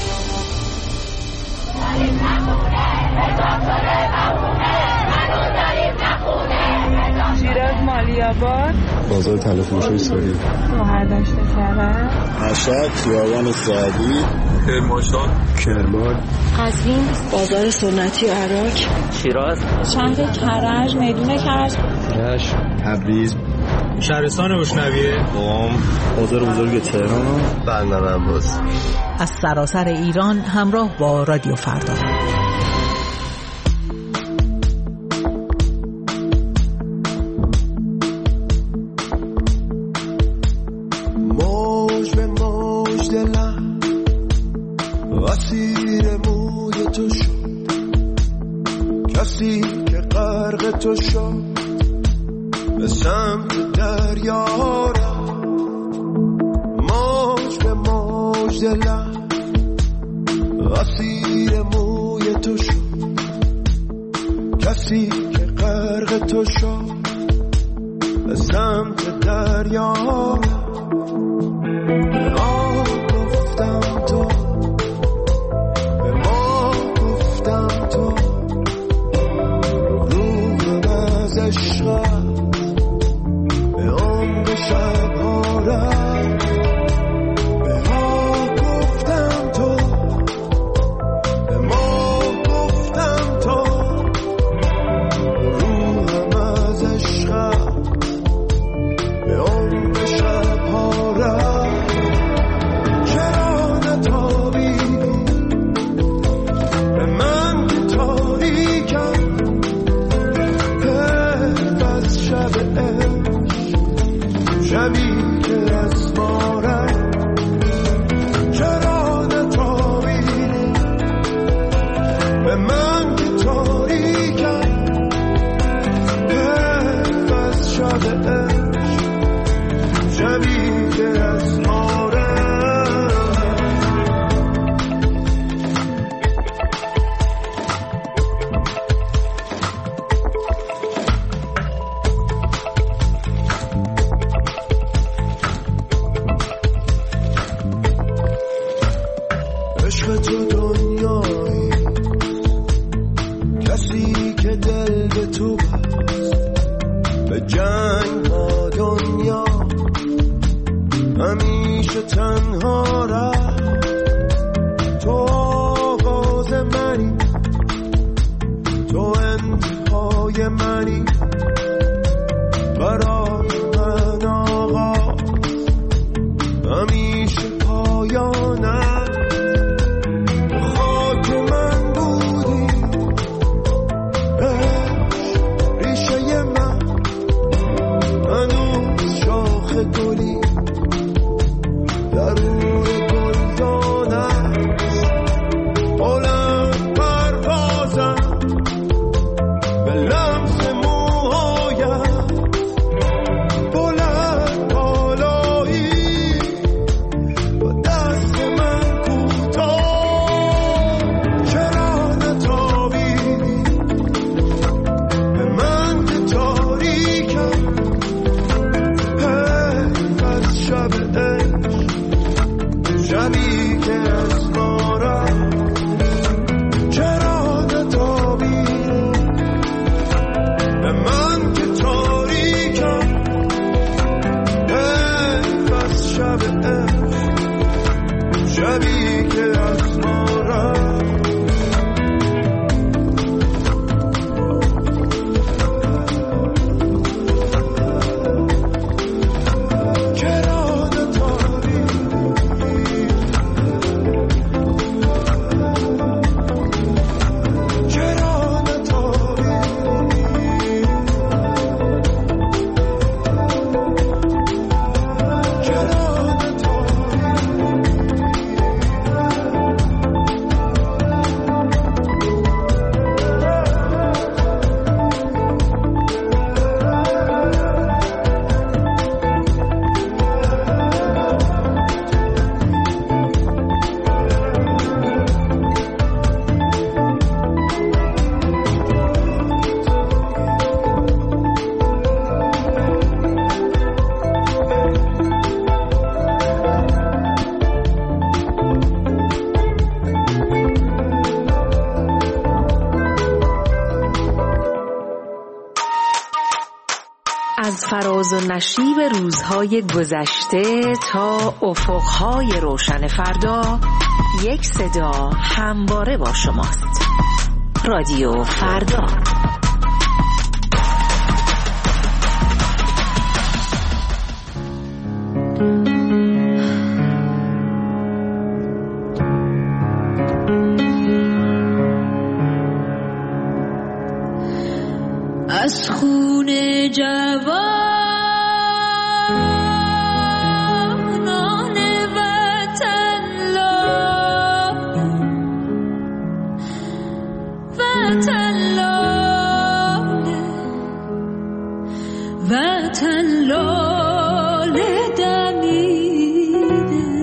Speaker 9: شیراز مالی‌آباد،
Speaker 10: بازار تلفروش سوری،
Speaker 9: بهرداشت کرد،
Speaker 10: مشهد خیابان سعدی، کرمان،
Speaker 9: قزوین، بازار سنتی عراق،
Speaker 5: شیراز،
Speaker 9: شهر کرج، میدون کرج،
Speaker 10: تبریز،
Speaker 21: شهرستان روشنویه،
Speaker 10: قم، بازار بزرگ تهران، بندر عباس.
Speaker 1: از سراسر ایران همراه با رادیو فردا.
Speaker 14: موج به موج دلم اسیر موی تو شد، کسی که غرق تو شد به سمت دریا رفت. موج به موج دلم اسیر موی تو شد، کسی که غرق تو شد به سمت دریا رفت. گفتم تو همیشه تنها رفت. تو آغاز منی، تو انتهای منی، برای من آغاز همیشه پایانم. خاک من بودی ریشه من، هنوز شاخ گلی در روی گلدان است. بلند پروازم به لمس موهایم، بلند بالایی با دست من کوتاه. چرا نتابیدی به من که تاریکم، حیف از شب عشق، شبی که از ما رفت. چرا نتابیدی به من که تاریکم، حیف از شب عشق، شبی که از ما رفت. چرا نتابیدی، چرا نتابیدی، چرا
Speaker 1: از فراز و نشیب روزهای گذشته تا افقهای روشن فردا، یک صدا همواره با شماست. رادیو فردا.
Speaker 11: از خون جوانان وطن لاله، وطن لاله، وطن لاله دمیده.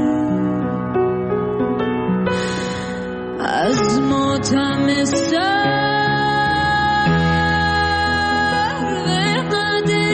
Speaker 11: از ماتم سر به قدر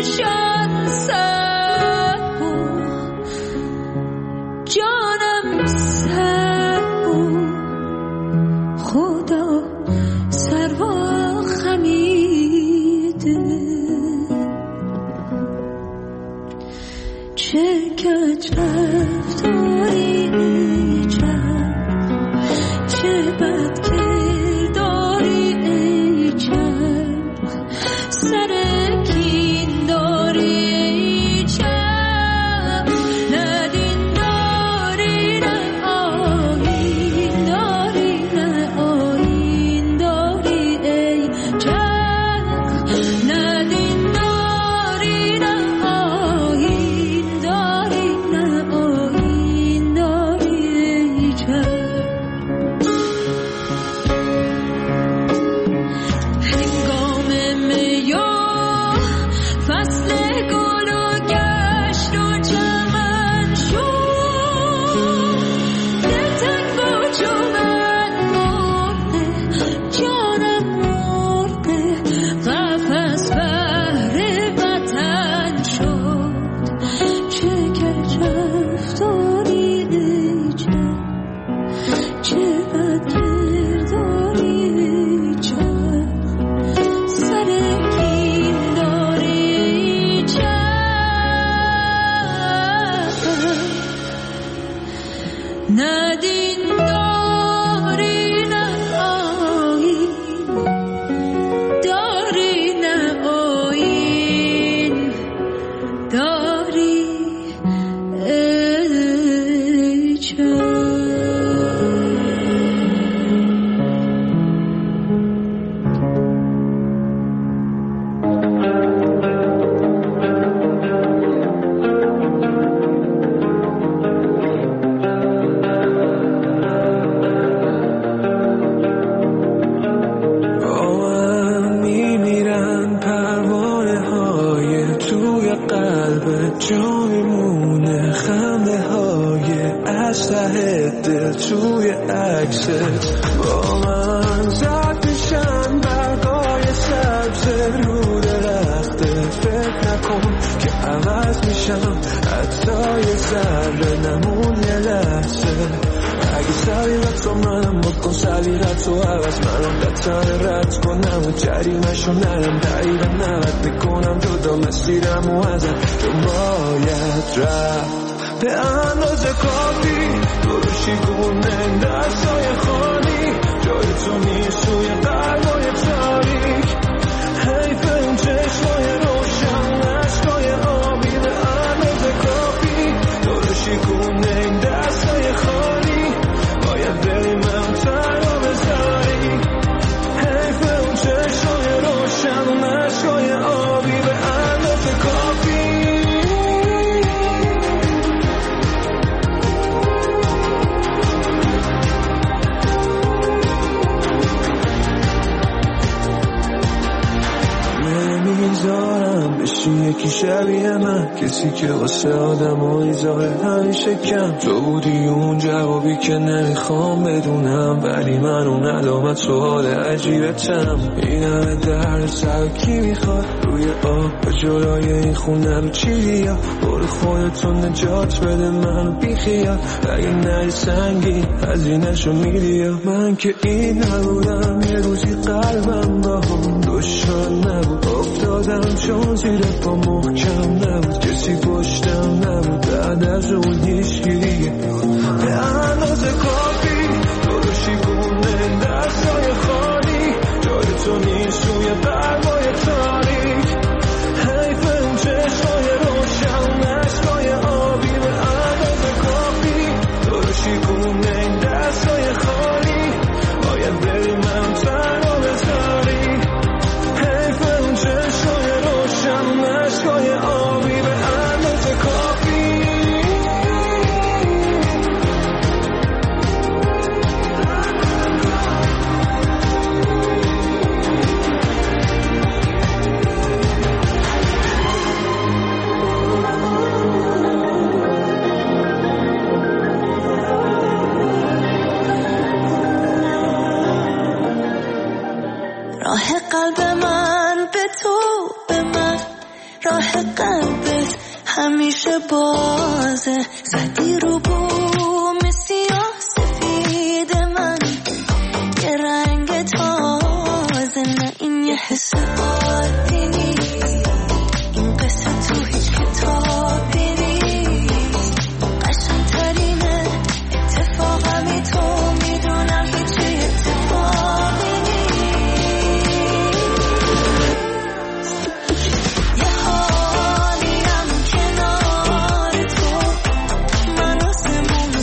Speaker 11: ندین داری نه آیین داری نه آیین داری ای جان.
Speaker 13: جا میمونه خنده های اسلحه دل توی عکست با من زد میشن برگای سبز رو درخته. فکر نکن که عوض میشم حتی یه ذره نمون یه لحظه. اگه سلیقت رو منم بکن سلیقت رو عوض منم دتن رد کنم و جریمش رو نرم دقیقا نوت میکنم جدا مسیرم و ازت تو باید رفت به اندازه کافی دروشی گونه دستای خالی جای تو نیست توی قلبای تاریک. حیف اون چشمای روشن عشقای آبی به اندازه کافی دروشی گونه دستای خالی باید بریم هم تنها بذاری. حیف اون چشمای روشن و عشقای آبی به اندازه کافی. نمیذارم بشی یکی شبیه من کسی که واسه آدم و ایزاره همیشه کم. تو بودی اون جوابی که نمیخوام بدونم ولی من اون علامت سوال عجیبتم. این همه درد سر کی میخواد روی آب جلوی این خونه رو چی بیا برو خودتون نجات بده منو بیخیال. اگه نری سنگی هزینه‌شو میدی من که این نبودم یه روزی قلبم با هم دشمن نبود افتادم چون زیر پا محکم نبود کسی پشتم نبود بعد از اون هیچکی دیگه به اندازه کافی دروشی گونه دستای خالی جای تو نیست روی قلبای تاریک. حیف اون چشمای روشن عشقای آبی به اندازه کافی دروشی گونه دستای خالی باید بریم هم تنها بذاری. حیف اون چشمای روشن عشقای آبی به اندازه کافی.
Speaker 11: راه قلب من به تو به من راه قلبت همیشه بازه. زدی رو بوم سیاه سفید من یه رنگ تازه. نه این یه حس عادی نیست این قصه تو هیچ کتابی نیست. قشنگ‌ترینه اتفاقمی تو میدونم هیچی اتفاقی نیست.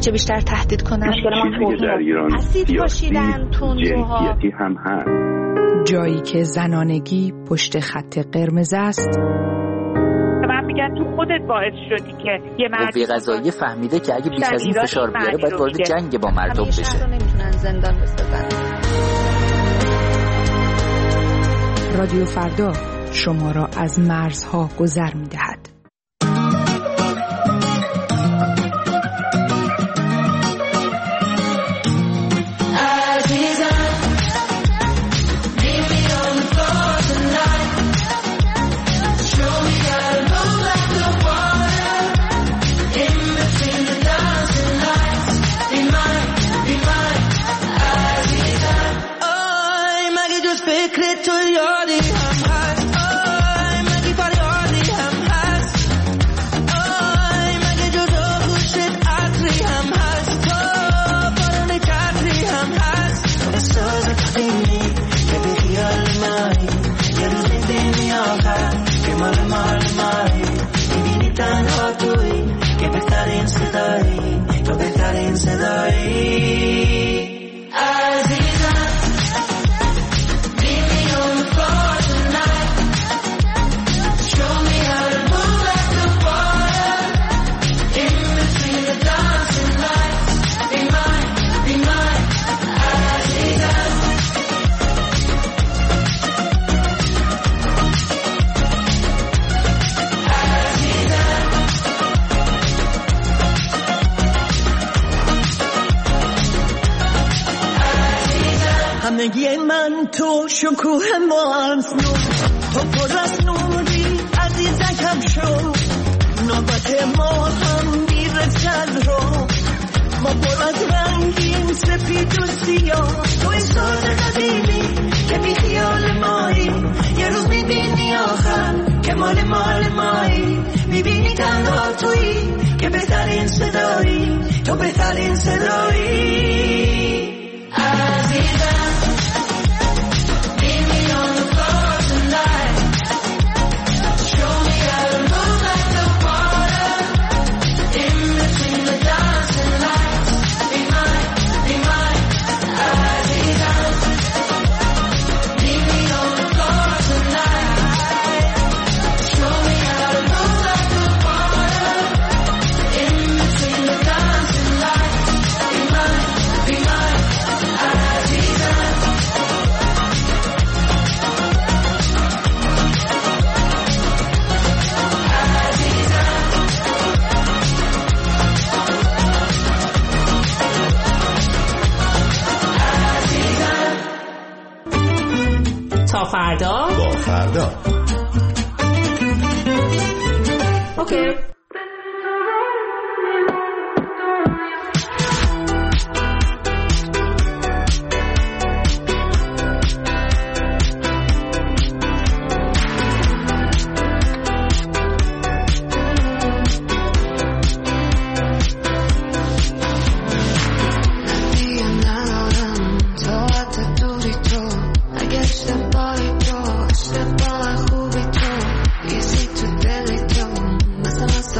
Speaker 8: چه بیشتر تهدید کنن.
Speaker 22: مشکل ما در ایران
Speaker 8: اسید پاشیدن،
Speaker 22: جنسیتی هم هست.
Speaker 1: جایی که زنانگی پشت خط قرمز است.
Speaker 9: من میگم تو خودت باعث شدی که یه مرد
Speaker 23: قوه قضاییه فهمیده که اگه بیش از این فشار بیاره باید وارد جنگ با مردم بشه.
Speaker 8: نمیتونن زندان بسازن.
Speaker 1: رادیو فردا شما را از مرزها گذر می‌دهد.
Speaker 24: همگی من تو شکوه مانس نور، تو پر از نوری عزیزکم شو. نوبت ما هم میرسد رو، ما پر از رنگیم سپید و سیاه. تو این ساز قدیمی که بی خیال مایی، یه روز میبینی آخر که مال مایی. میبینی تنها تویی که بهترین صدایی، تو بهترین صدایی. عزیزم
Speaker 5: تا فردا
Speaker 3: با فردا.
Speaker 5: اوکی.
Speaker 11: اشتباه خوبی تو، ایزی تو دلی تو، مثل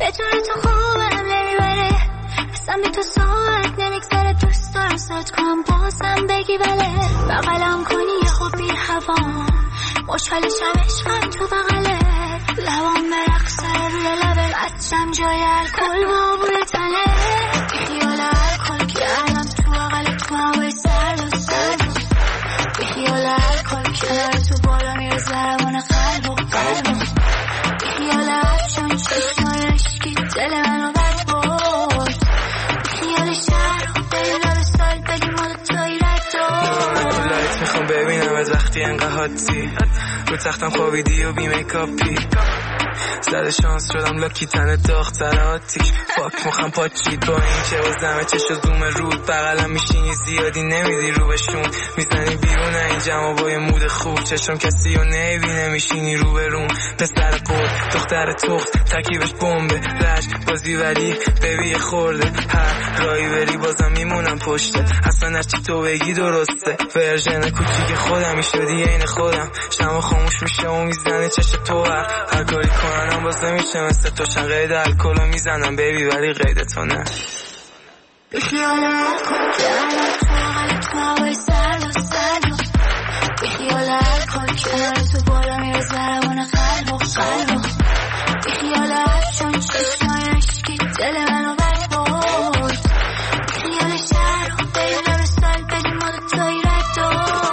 Speaker 11: یه جور تو خوبم نمیبره اصلا بی تو ساعت نمیگذره دوست دارم ساعت کنم بازم بگی بله بغلم کنی یه خوب بی هوا مشکلشم عشقم تو بغله لبام برقصه روی لبه بچم جای الکل و عبور تنه خیال الکل کردم تو بغل تو هوای سرد و سرد خیال الکل کنار تو بالا میره ضربان قلب و قلب خیال افشان چشمای عشقی دل منو بد برد خیال شهر و بریم لب سال بگیم مال توی رد دار
Speaker 13: لایت میخوام ببینم از وقتی انقدر حادی رو تختم خوابیدی و بی میکاپی زده شانس شدم لاکی تنه داختر آتیش فاک مخم پاچید با این چه بازمه چشو زوم رود بغلم میشینی زیادی نمیدی رو بهشون میزنی بیرون این جمع با یه مود خوب چشم کسی رو نمیبینه میشینی رو به روم پسر قول دختر تخت تکیبش بمبه رشک بازی ولی ببی خورده هر رایی بری بازم میمونم پشته اصلا هرچی تو بگی درسته ورژن کوچیک خودم میشدی عین خودم شما خاموش میشه و میزنه چشم تو هر کاری کنم باز نمیشه مثل تو شن قید الکلو میزنم بیبی ولی قید تو نه
Speaker 11: بخیال الکل کردم تو بغل تو هوای سرد و سرد بخیال الکل کردم تو بالا میره ضربان قلب و قلب بخیال افشان چشمای عشقی دل منو بد برد بخیال شهر و بریم لب سال بگیم مال توی رد دار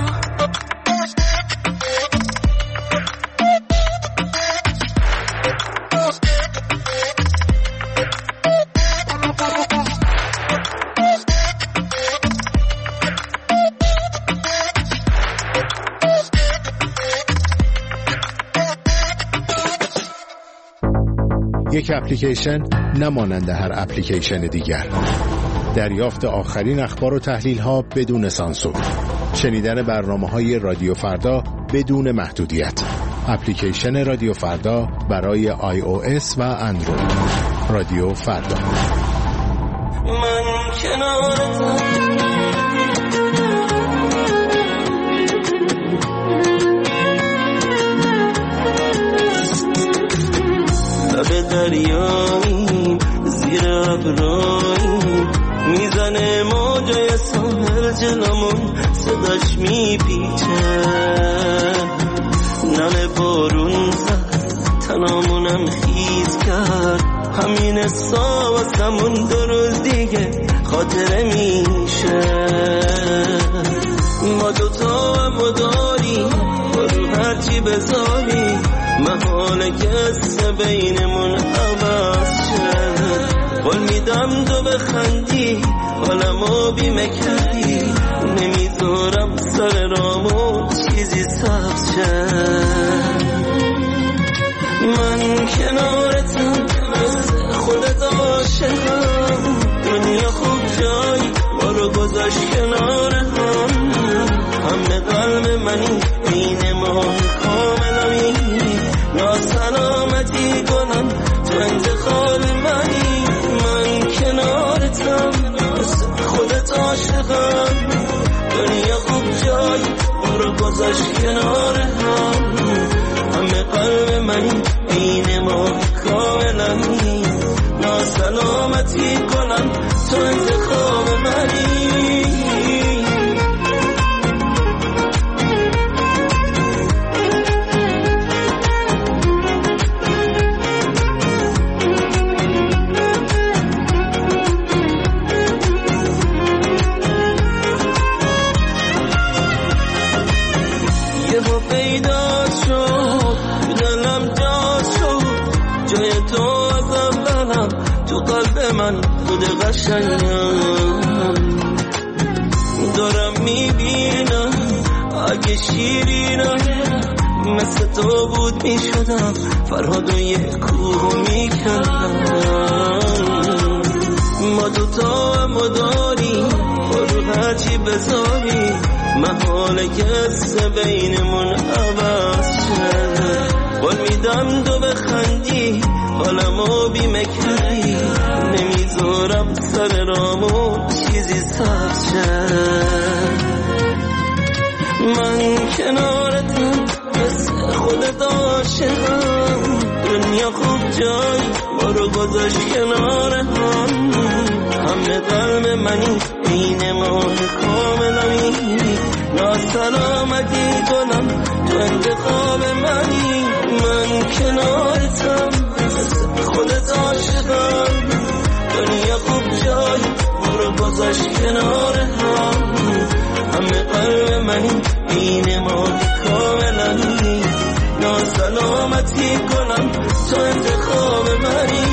Speaker 2: یک اپلیکیشن نمانند هر اپلیکیشن دیگر. دریافت آخرین اخبار و تحلیل ها بدون سانسور. شنیدن برنامه‌های رادیو فردا بدون محدودیت. اپلیکیشن رادیو فردا برای iOS و اندروید. رادیو فردا.
Speaker 13: من کنارتم لب دریایی زیر ابرایی میزنه موجای ساحل جلومون صداش میپیچه نم بارون زد تنامونم خیز کرد همین واسمون 2 روز دیگه خاطره میشه ما دوتا هم داریم برو هرچی بذاری محاله کسی بینمون عوض شد قول میدم تو بخندی حالمو بیمه کردی نمیذارم سر رامو چیزی سبز شد من کنارتم مثل خودت عاشقم دنیا خوب جایی برو گذاشت کنار همه قلب منی این ما کاملمی ناسلامتی کنم تو انتخاب منی من کنارتم مثل خودت عاشقم دنیا خوب جایی برو گذاشت کنار همه قلب منی این ما کاملمی ناسلامتی کنم تو انتخاب منی من خود قشنگم دارم میبینم اگه شیرینم مثل تو بود میشدم فرهاد و یه کوه میکردم ما دوتا هم داریم برو هرچی بذاری محاله کسی بینمون عوض شد قول میدم تو بخندی حالمو بیمه کردی نمیذارم سر رامو چیزی سبز شد من کنارتم مثل
Speaker 12: خودت عاشقم دنیا خوب جای ما رو گذاشت کنار هم همه قلب منی این ماه کاملمی ناسلامتی کنم تو انتخاب منی من کنارتم خودت عاشقم دنیا خوب جای ما رو گذاشت کنار هم همه قلب منی این ماه کاملمی ناسلامتی کنم تو انتخاب منی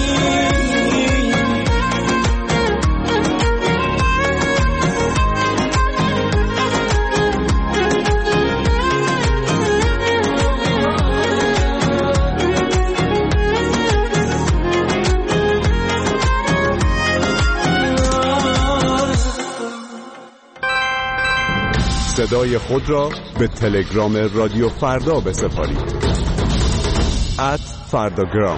Speaker 7: صدای خود را به تلگرام رادیو فردا بسپارید @فرداگرام.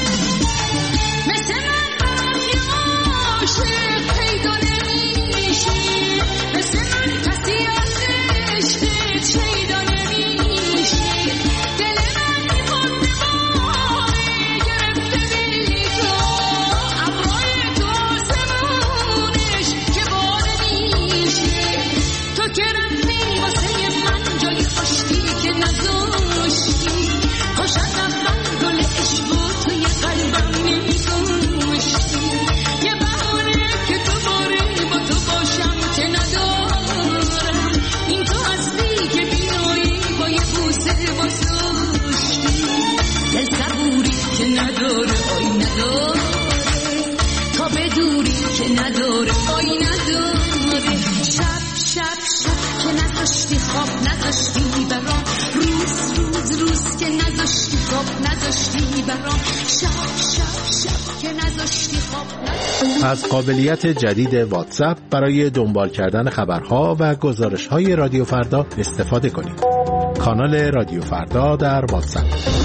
Speaker 11: پیدا نمیشه برام شب که نذاشتی خواب.
Speaker 2: از قابلیت جدید واتساپ برای دنبال کردن خبرها و گزارش‌های رادیو فردا استفاده کنید. کانال رادیو فردا در واتساپ.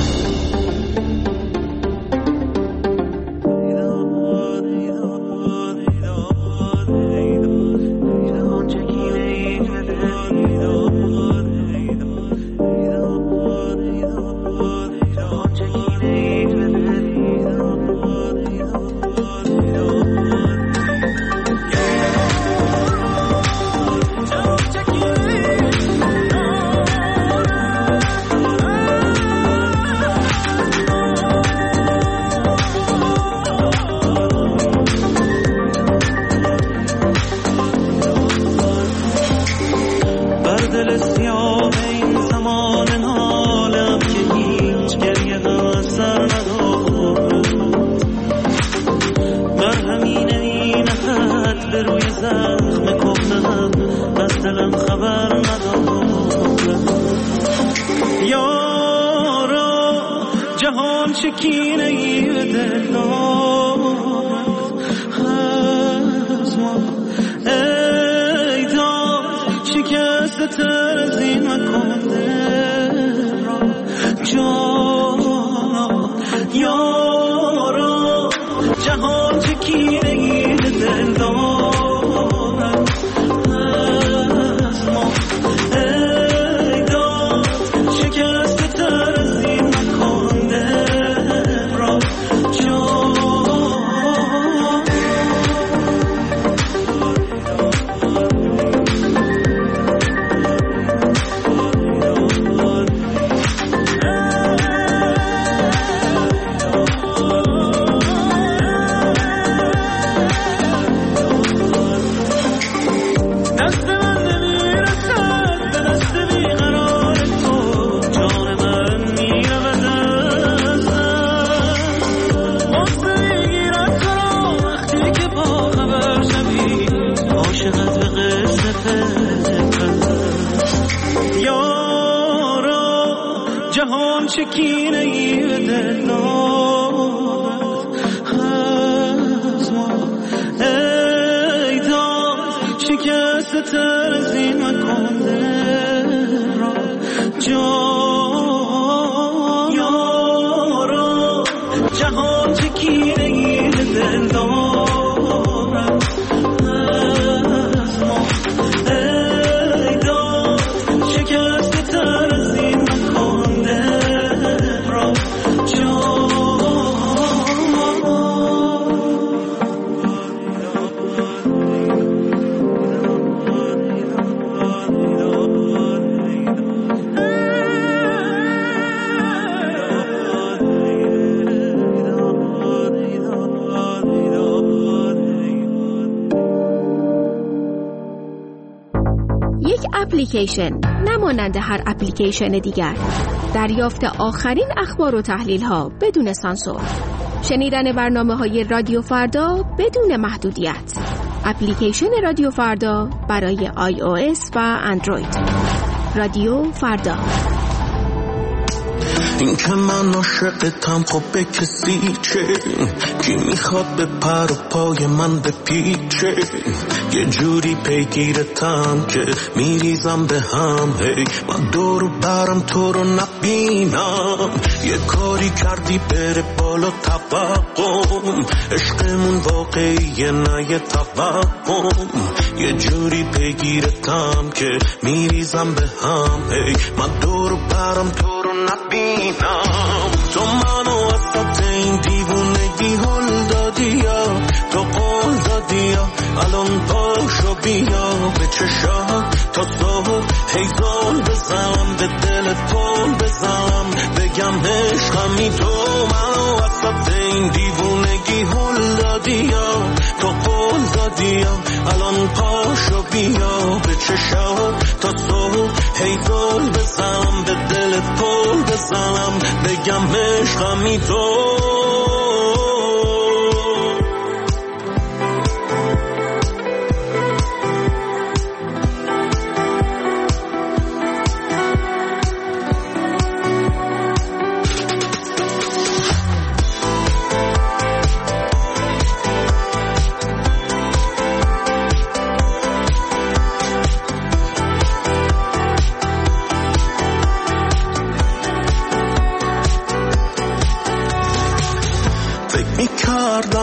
Speaker 1: اپلیکیشن نمانند هر اپلیکیشن دیگر. دریافت آخرین اخبار و تحلیل ها بدون سانسور. شنیدن برنامه‌های رادیو فردا بدون محدودیت. اپلیکیشن رادیو فردا برای iOS و اندروید. رادیو فردا.
Speaker 12: این که من عاشقتم خب به کسی چه؟ کی میخواد به پر و پای من بپیچه؟ یه جوری پیگیرتم که میریزم به هم. هی من دور و برم تو رو نبینم. یه کاری کردی بره بالا توقم. عشقمون واقعیه نه یه توقم. یه جوری پیگیرتم که میریزم به هم. هی من دور و برم تو رو نبینم. تو منو وسط این دیوونگی هل دادی یا تو قول دادی یا الان پاشو بیا به چشات تا صبح هیزان بزنم به دلت پل بزنم بگم عشقمی. تو منو وسط این دیوونگی هل دادی یا تو قول دادی یا الان پاشو بیا به چشات تا صبح هیزان بزنم به دلت پل بزنم بگم عشقمی. تو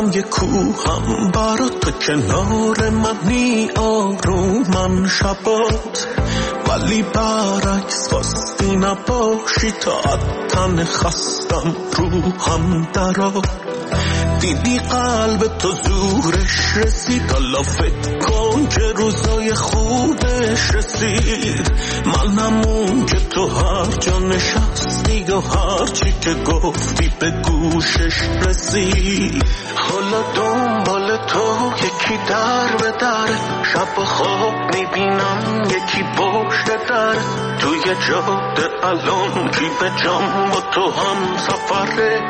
Speaker 12: دلم یه کوهم برا تو کنار منی آرومن شبات ولی برعکس خواستی نباشی تا تن خستم روحم درات دیدی قلب تو زورش رسید حالا فکر کن که روزای خوبش رسید منمون که تو هر جا نشستی و هر چی که گفتی به گوشش رسید حالا دنبال تو یکی در به در شب و خواب میبینم یکی پشت در توی جاده الان کی به جام با تو هم سفره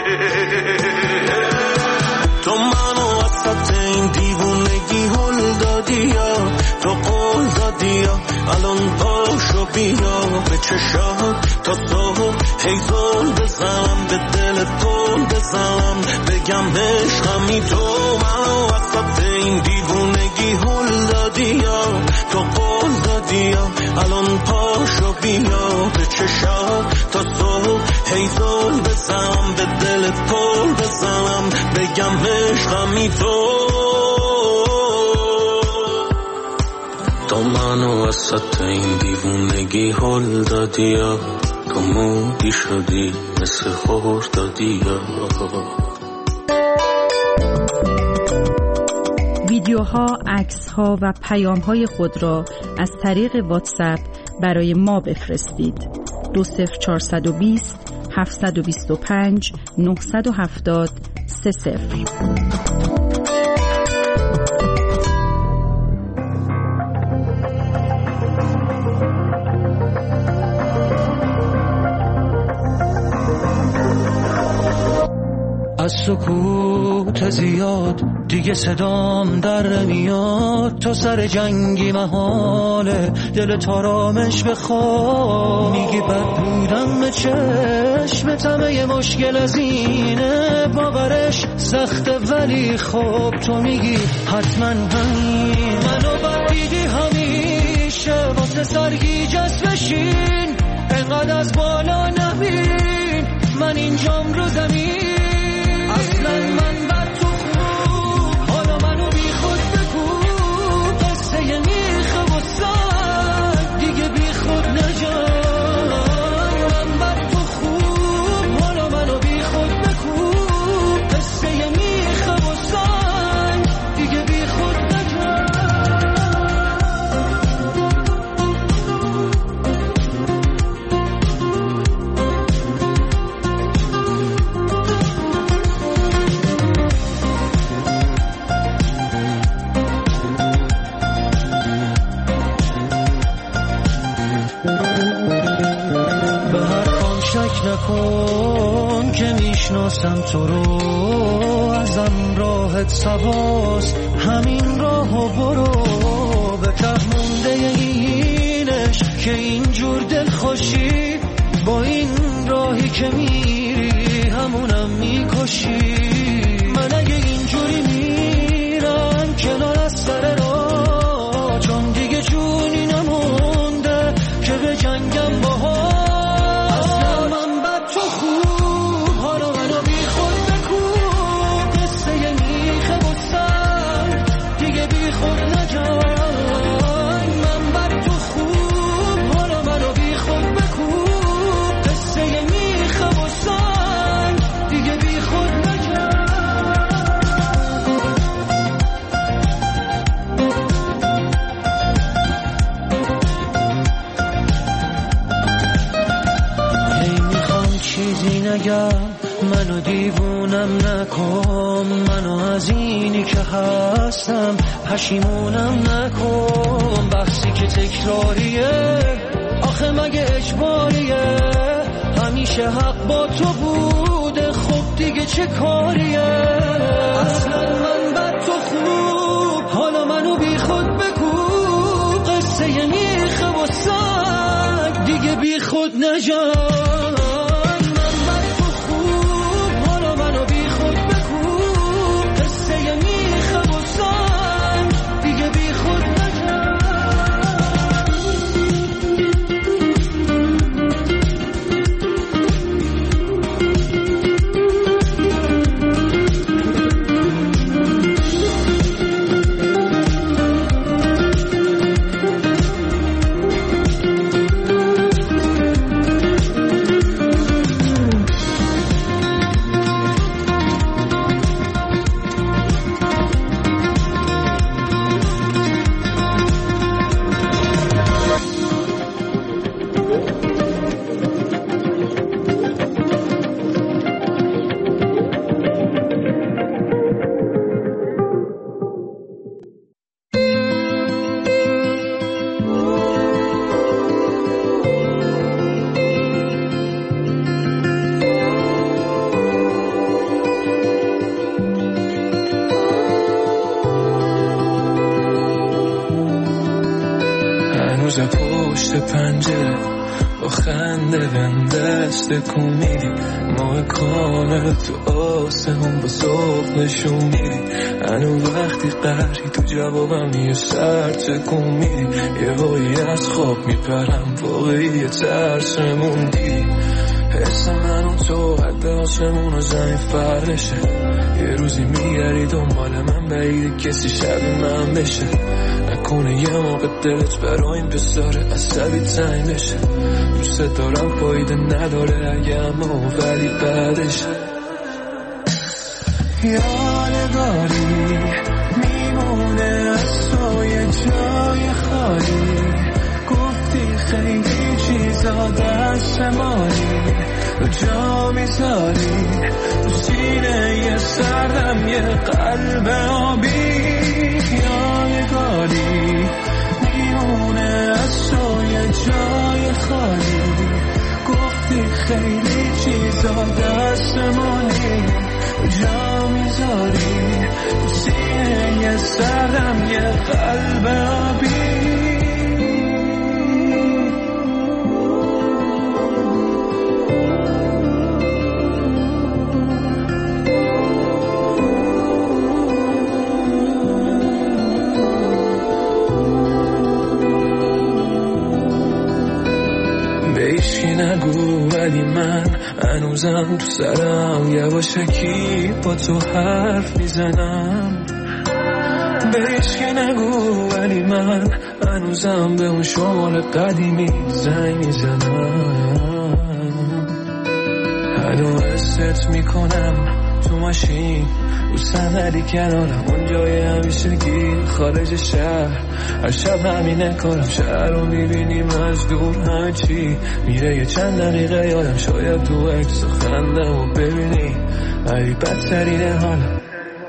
Speaker 12: تو منو وسط این دیوونگی هل دادی یا تو قول دادی یا الان پاشو بیا به چشات تا صبح هی زل بزنم به دل گل بزنم بگم عشقمی تو منو وسط این دیوونگی هل دادی یا تو قول دادی یا الان پاشو بیا به چشات تا صبح هی زل بزنم به دل گل بزنم بگم عشقمی تو منو وسط این دیوونگی هل دادی یا تو مودی شدی مثل خردادی یا
Speaker 4: ویدیوها، عکس‌ها و پیام‌های خود را از طریق واتساپ برای ما بفرستید. 20420 725 970 30.
Speaker 15: از سکوت زیاد دیگه صدام در نمیاد تو سر جنگی محاله دل تارامش بخواه میگی بد بودم به چشمت همه مشکل از اینه باورش سخته ولی خب تو میگی حتما همین منو بد دیدی همیشه واسه سرگیج بشین انقدر از بالا نبین من اینجام رو زمین اصلا من بر تو خوب حالا منو بی خود بگو قصه میخه و سر دیگه بی خود نجان من بر تو خوب حالا منو بی خود بگو قصه میخه و سر دیگه بی خود نجان نکن که میشناسم تو رو ازم راحت سواست همین راهو برو به ته مونده اینش که اینجور دل خوشی با این راهی که میری همونم میکشی من اگه اینجوری میرم کنار از سر راه چون دیگه جونی نمونده که به جنگم باها منو دیوونم نکن منو از اینی که هستم پشیمونم نکن بحثی که تکراریه آخه مگه اجباریه همیشه حق با تو بوده خب دیگه چه کاریه اصلا من بر تو خوب حالا منو بی خود بگو قصه میخه و سگ دیگه بی خود نجان
Speaker 13: اینجا پشت پنجره با خنده بهم دست تکون میدی، ماه کامل تو آسمون با صبح نشون میدی، هنو وقتی قهری تو جوابم یه سر تکون میدی، یه هایی از خواب میپرم واقعی ترسمون دیدی، حس من و تو حد آسمون و زمین فرشه، یه روزی میگری دنبال من بعید کسی شبیه من بشه، نکنه یه موقع دلت برای این پسر عصبی تنگ بشه، دوست دارم فایده نداره اگه اما ولی بعدش یادگاری میمونه از تو یه جای خالی، گفتی خیلی چیزا دست مالی رو جا میذاری تو سینه یه سردم یه قلب آبی، یادگاری میمونه از تو یه جای خالی، گفتی خیلی چیزا دست مالی رو جا میذاری تو سینه یه سردم یه قلب آبی. نگو ولی من هنوزم تو سرم یواشکی با تو حرف میزنم، بهش که نگو ولی من هنوزم به اون شمال قدیمی زنگ میزنم، هنو حست میکنم تو ماشین رو صندلی کنارم اون جای همیشگی خارج شهر، هر شب همینه کارم، شهر رو میبینیم از دور همه چی میره، یه چند دقیقه یادم شاید تو عکس و خندم و ببینی ولی بدترینه حالم،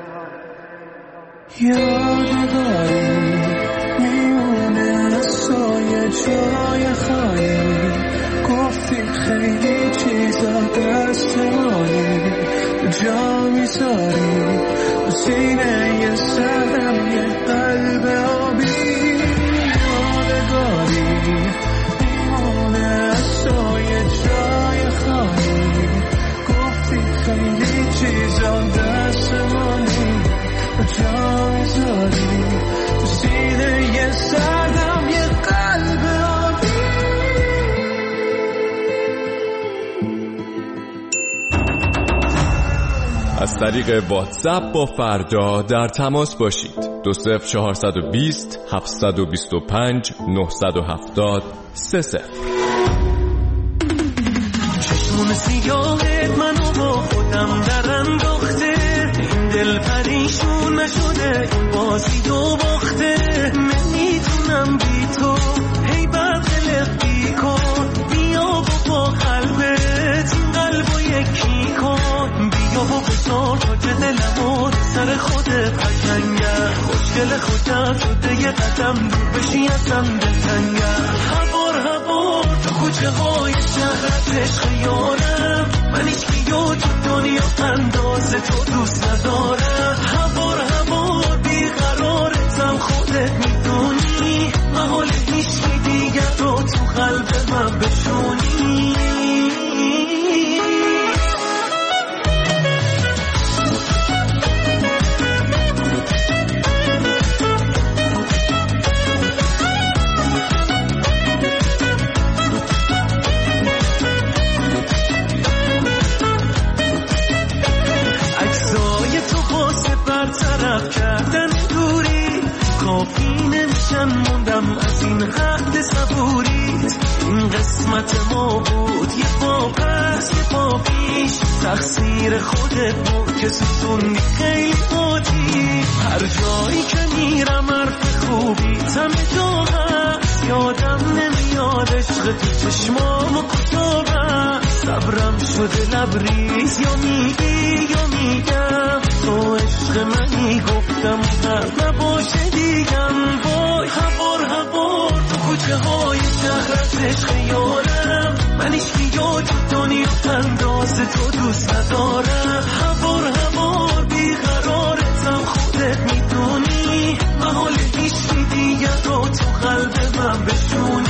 Speaker 13: یادگاری میمونه از تو یه جای خالی، گفتی خیلی چیزا دست مالی جا میذاری تو سینه یه سردم یه قلب آبی، یادگاری میمونه از تو یه جای خالی، گفتی خیلی چیزا دست مالی جا میذاری تو سینه یه سردم یه قلب آبی.
Speaker 16: از طریق واتساپ با فردا در تماس باشید. 20420 725 970 30.
Speaker 13: چشمون سیاهت منو با خودم در انداخته، این دل پریشون نشده این بازی دو باخته، نمیتونم بی تو هی برقلق بی کن، بیا با قلبت این قلبو یکی کن، بیا و بزار تا که دلمو سر خودت قشنگه، خوشگل خودم شده یه قدم دور بشی ازم دلتنگه، هوار تو کوچه های شهرت عشق یارم، من ایچکی یا تو دنیا انداز تو دوست ندارم، هوار بیقرارتم خودت میدونی، محال هیچکی دیگر رو تو قلب من بشونی. برطرف کردن دوری کافی نمیشن، موندم از این حد صبوریت، این قسمت ما بود یه پا پس یه پا پیش، تقصیر خودت بود که سوزوندی خیلی آتی، هر جایی که میرم حرف خوبی همه جا هست، یادم نمیاد عشق تو چشمامو کجا، صبرم شده لبریز یا میگی یا میگم، تو عشق منی گفتم هر نباشه دیگم، وای هوار تو کوچه های شهرت عشق یارم، من ایشکی یا تو دنیا انداز تو دوست ندارم، هوار بیقرارتم خودت میدونی، محال هیچی دیگر رو تو قلب من بشونی.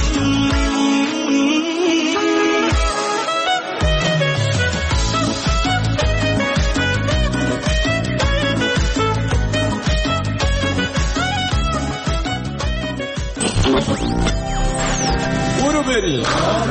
Speaker 17: برو بریم.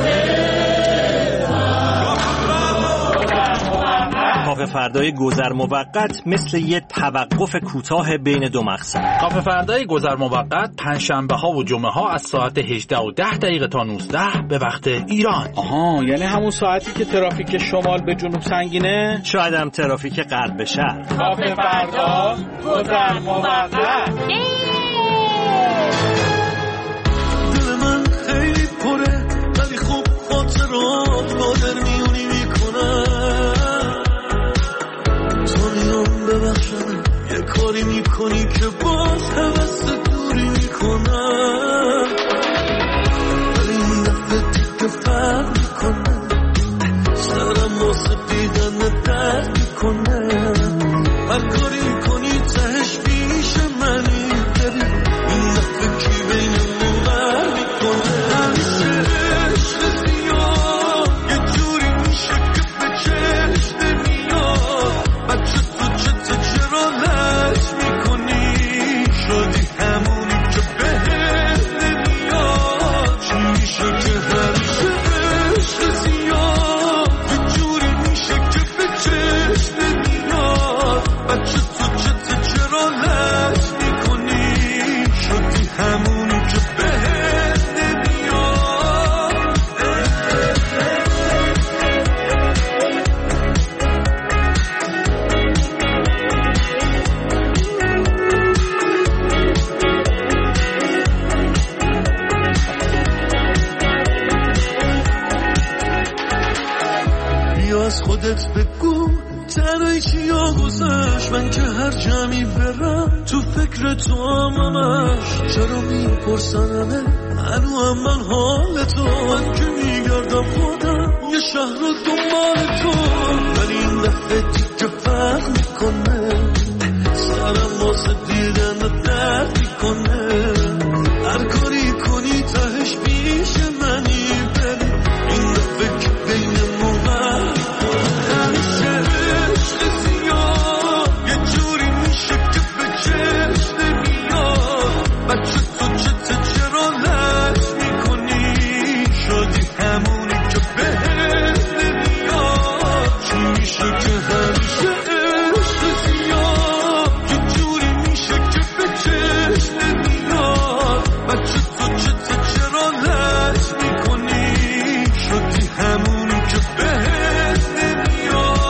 Speaker 18: کافه فردای گذر موقت مثل یه توقف کوتاه بین دو مقصد.
Speaker 19: کافه فردای گذر موقت پنجشنبه ها و جمعه ها از ساعت 18:10 تا 19 به وقت ایران.
Speaker 17: آها، یعنی همون ساعتی که ترافیک شمال به جنوب سنگینه؟
Speaker 18: شاید هم ترافیک غرب به شرق.
Speaker 17: کافه فردا گذر موقت.
Speaker 6: دل من خیلی پره ولی خوب خاطرات مادر میونی میکنه. ببخشم یه کاری میکنی که باز حوث دوری میکنه. ولی این دفعه دیگه فرق میکنه. سرم واسه دیدن درد میکنه. هر کاری میکنی تهش پیش منی. ببین این دفعه کی بینمون بر میکنه. همیشه عشق زیاد یه جوری میشه که به چشم نمیاد. بچه چرا لش میکنی؟ شدی همونی که بهت نمیاد. چی میشه که همیشه عشق زیاد یه جوری میشه که به چشم نمیاد. بچه چرا لش میکنی؟ شدی همونی که بهت نمیاد. از خودت بگو تنهایی چیا گذشت. من که هر جمعی برم تو فکر تو همش. چرا میپرسنمه هنو هم من حال تو. من که میگردم خودم یه شهر رو دنبال تو. ولی این دفعه دیگه فرق میکنه. سرم واسه دیدن درد میکنه. هر کاری کنی تهش پیش منی. ببین این دفعه که بینمون همیشه عشق زیاد یه جوری میشه که به چشم نمیاد. بچه چرا لش میکنی؟ شدی همونی که بهت نمیاد. چی میشه که همیشه عشق زیاد یه جوری میشه که به چشم نمیاد. بچه چرا لش میکنی؟ شدی همونی که بهت نمیاد.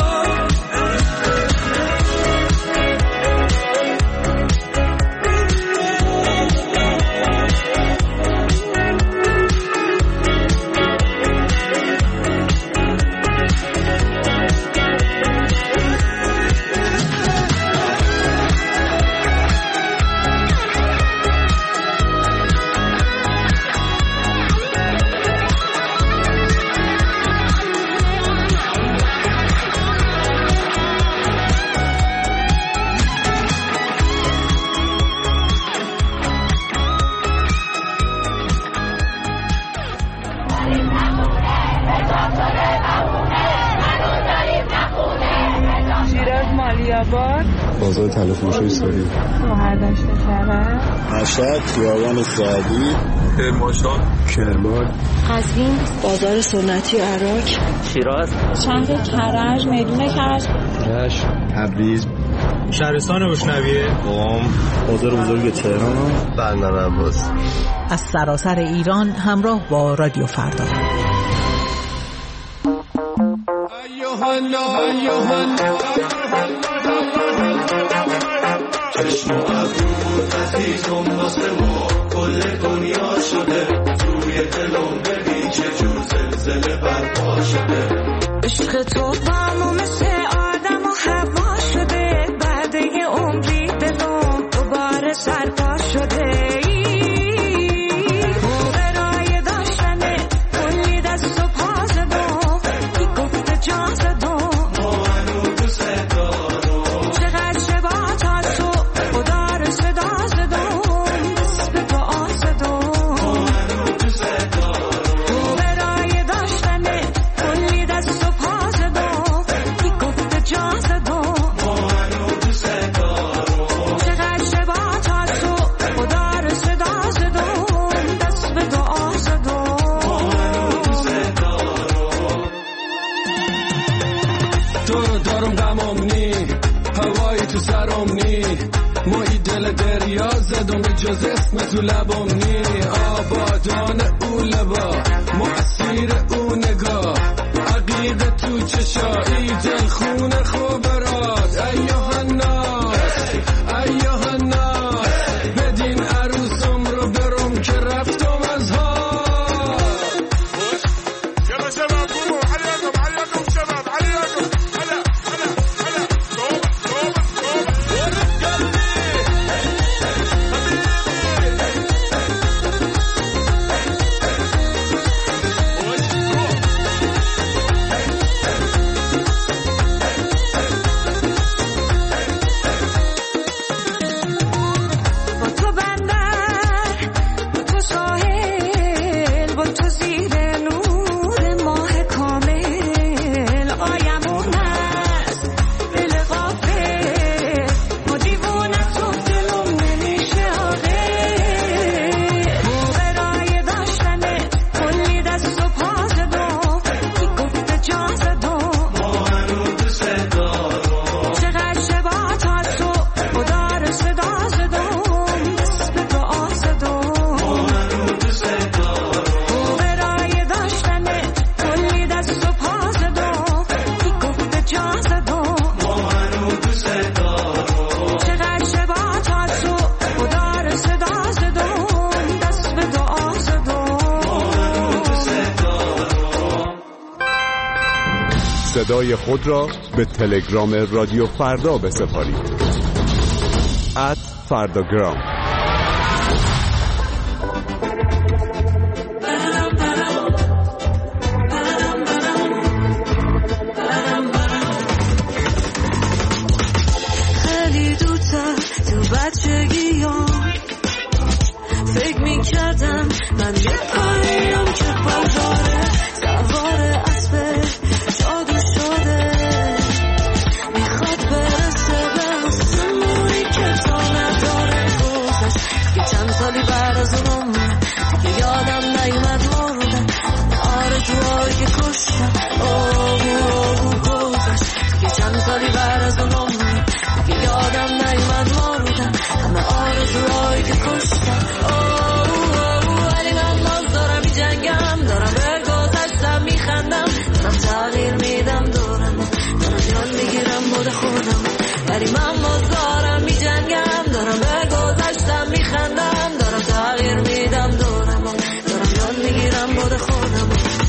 Speaker 10: بازار طلا فروشی سوری.
Speaker 20: شهردشت کرج.
Speaker 10: مشهد خیابان سعدی.
Speaker 17: کرمانشاه.
Speaker 10: کرمان.
Speaker 20: قزوین. بازار سنتی عراق.
Speaker 23: شیراز.
Speaker 20: شهر کرج. میدون کرج.
Speaker 10: رشت. تبریز.
Speaker 17: شهرستان روشنویه.
Speaker 10: قم. بازار بزرگ تهران. بندر عباس.
Speaker 4: از سراسر ایران همراه با رادیو فردا.
Speaker 6: چشم و ابرود عزیزم واسه ما کل دنیا شده. توی دلم ببین چه جور زلزله برپا شده.
Speaker 11: عشق تو با مثل آدم و هوا شده. بعد یه عمری دلم دوباره سرپا شده. برای داشتن کلی دست و پا زدم. بی گفت جا زدم. ما هنو دوست دارم. چقدر شبا تا تو خدا رو صدا زدم. دست به پا زدم. ما هنو دوست دارم. برای داشتن کلی دست و پا زدم.
Speaker 13: جز اسم تو لبام نی آبادان او لبا مؤثیر او نگاه عقیق تو چشایی دل خونه خوبرات ایوه الناس ایوه الناس بدین عروسم رو برم که رفتم از ها
Speaker 9: يلا شباب قوموا عليكم عليكم شباب عليكم هلا هلا هلا توبة
Speaker 7: صدای خود را به تلگرام رادیو فردا بسپارید. @فرداگرام.
Speaker 14: خیلی دوتا تو بچگیام فکر میکردم من یه پریم که بازاره سوار اسب جادو شده میخواد برسه به آسمونی که تا نداره گذشت یه چند سالی بعد از اونم دیگه یادم نیومد مردم آرزوهایی که کشتم گذشت یه چند سالی بعد از اونم دیگه یادم نیومد مردم همه آرزوهایی که کشتم ولی من باز دارم میجنگم دارم به گذشتم میخندم دارم تغییر میدم دارم یاد میگیرم بود خودم ولی من باز دارم میجنگم دارم به گذشتم میخندم دارم تغییر میدم دارم یاد میگیرم بود خودم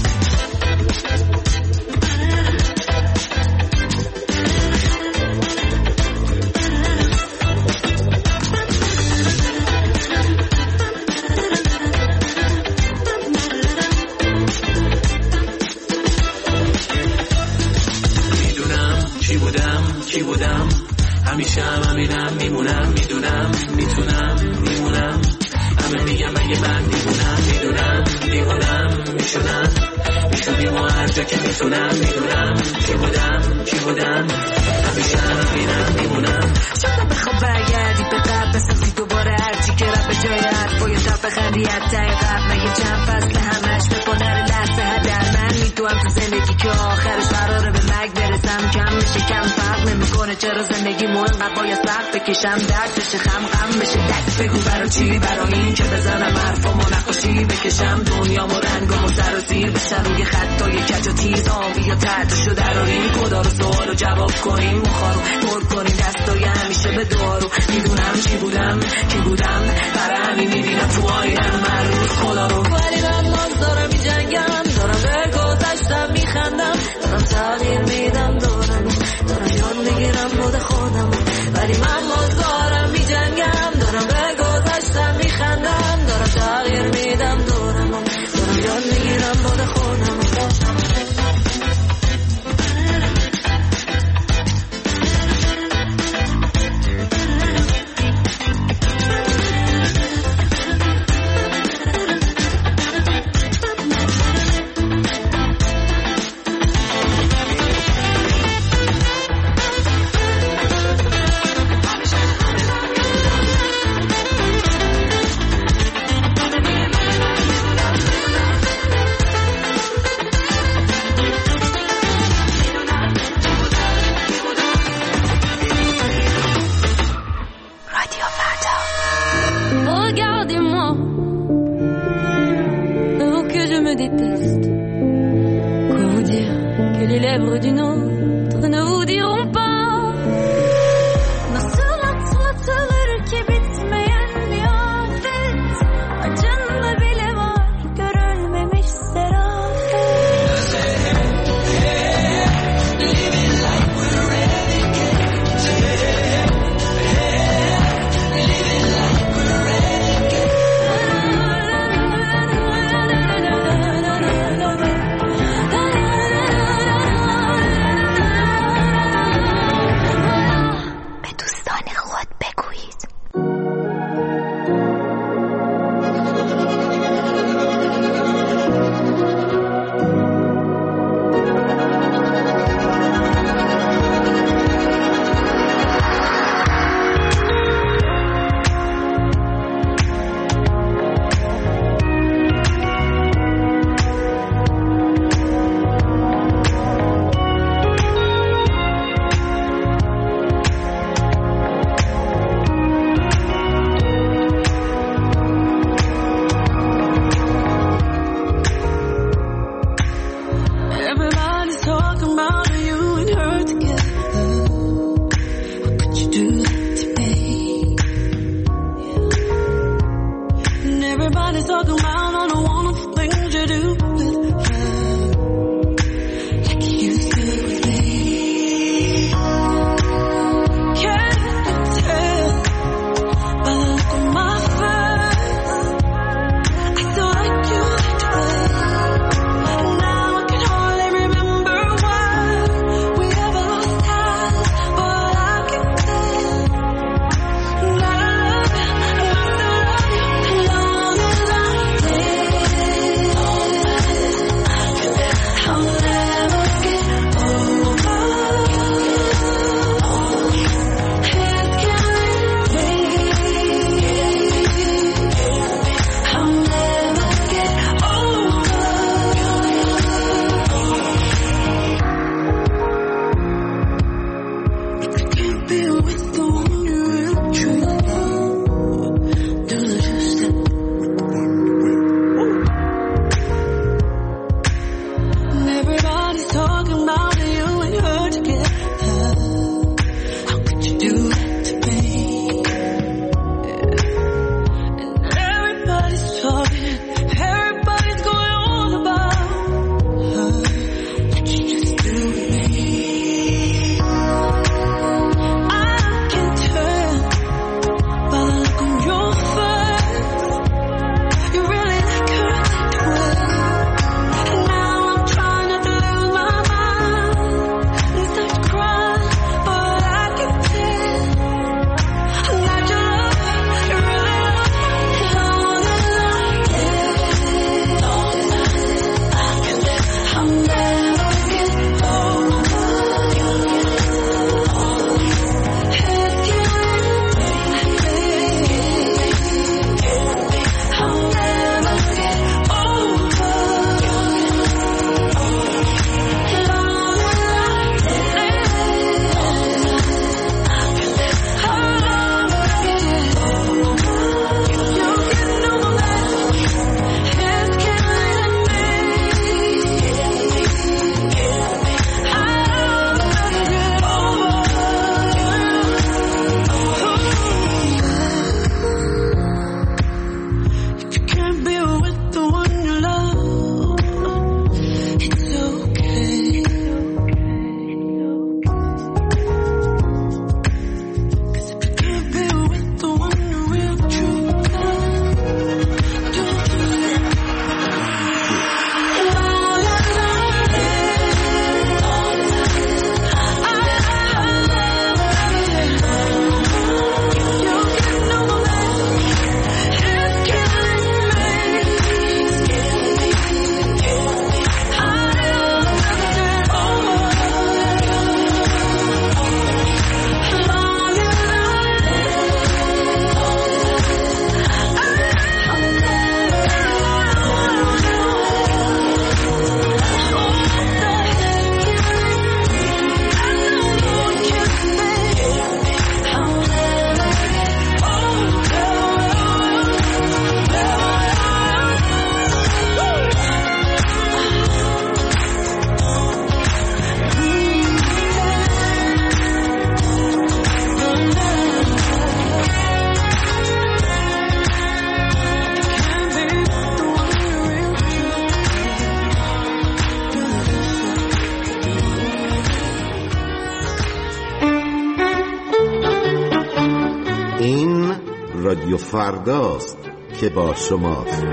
Speaker 13: کی بودم همیشه همینم میمونم میدونم میتونم میمونم همه میگم اگه من میمونم میدونم دیوونم میشونم میشونیم و هر جا که میتونم میدونم کی بودم همیشه همینم میمونم شاید بخواب برگردی به قبل بسازی دوباره هرچی که رب به جای حرفای شب بخندی از ته قبل مگه چند فصل همش بکنه لحظه هدر من میتونم تو زندگی که آخرش قراره به مرگ برسم کم میشه کم فرق نمیکنه چرا زندگی مو انقدر باید سخت بکشم درد بشه غم بشه دست بگو برای چی برای این که بزنم حرفامو نقاشی بکشم دنیامو رنگامو سر و زیر بشن روی خطای کج و تیز آبی یا تحتشو دراریم خدا رو سوالو جواب کنیم مخارو پر کنیم دستای همیشه به دوارو میدونم چی بودم برای همین میبینم تو آینم هر روز خدا رو ولی من باز دارم میجنگم دارم به گذشتم میخندم دارم تغییر میدم دارم یاد میگیرم بود خودم ولی من باز دارم میجنگم دارم به گذشتم میخندم دارم تغییر میدم دارم یاد میگیرم بود خودم
Speaker 14: me déteste. Quoi vous dire que les lèvres d'une autre ne vous diront pas? Nasıl atlatılır ki bitmeyen bir afet? Acınma bile var görülmemiş serafet. Living like we're renegades. Living like we're renegades.
Speaker 11: به دوستان خود بگویید.
Speaker 14: Everybody's talking about you and her together. How could you do that to me? And everybody's talking about all the wonderful things you do with her, like you used to with me. Can't you tell by the look on my face? I still like you that way. Now I can hardly remember why we ever lost touch, but I can tell that I love you, and I still love you as long as I live.
Speaker 3: رادیو فرداست که با شماست.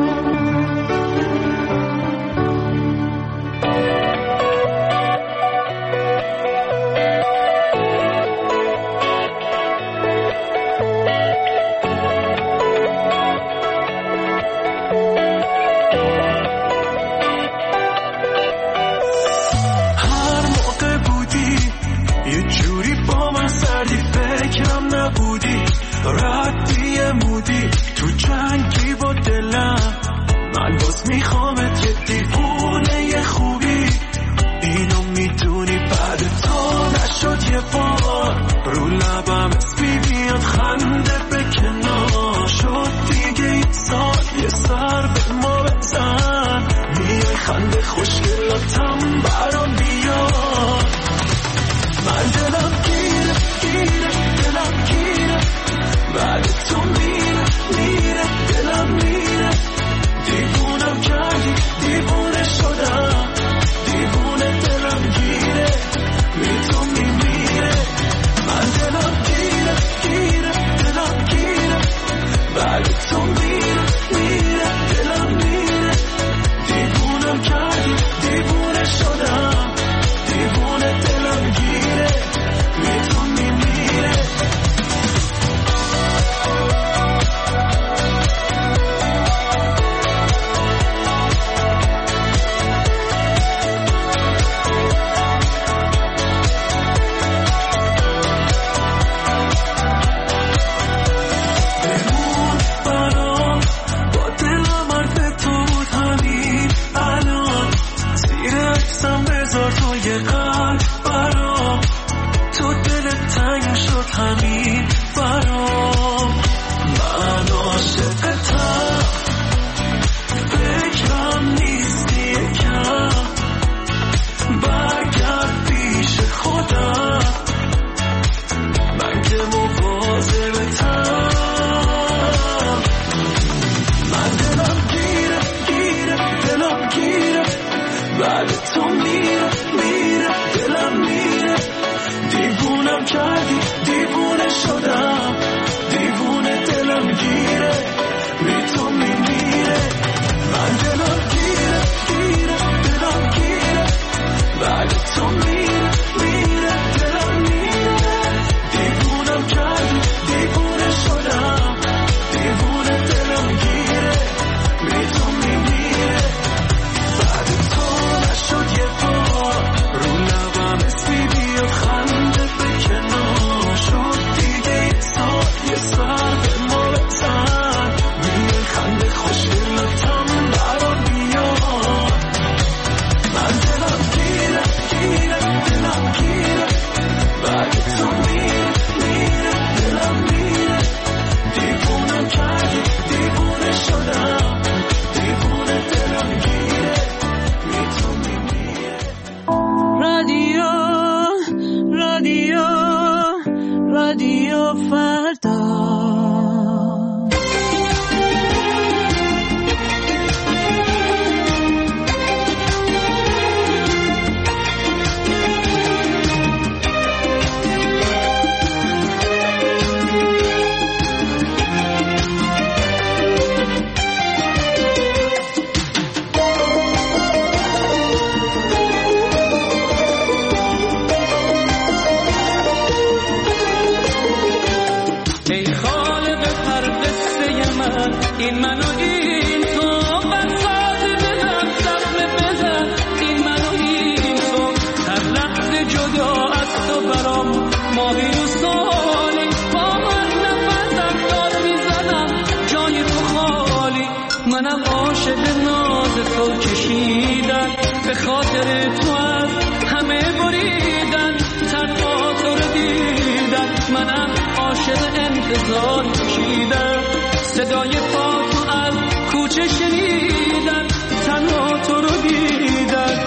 Speaker 14: صدای پا تو از کوچه شنیدن، تنها تو رو دیدن.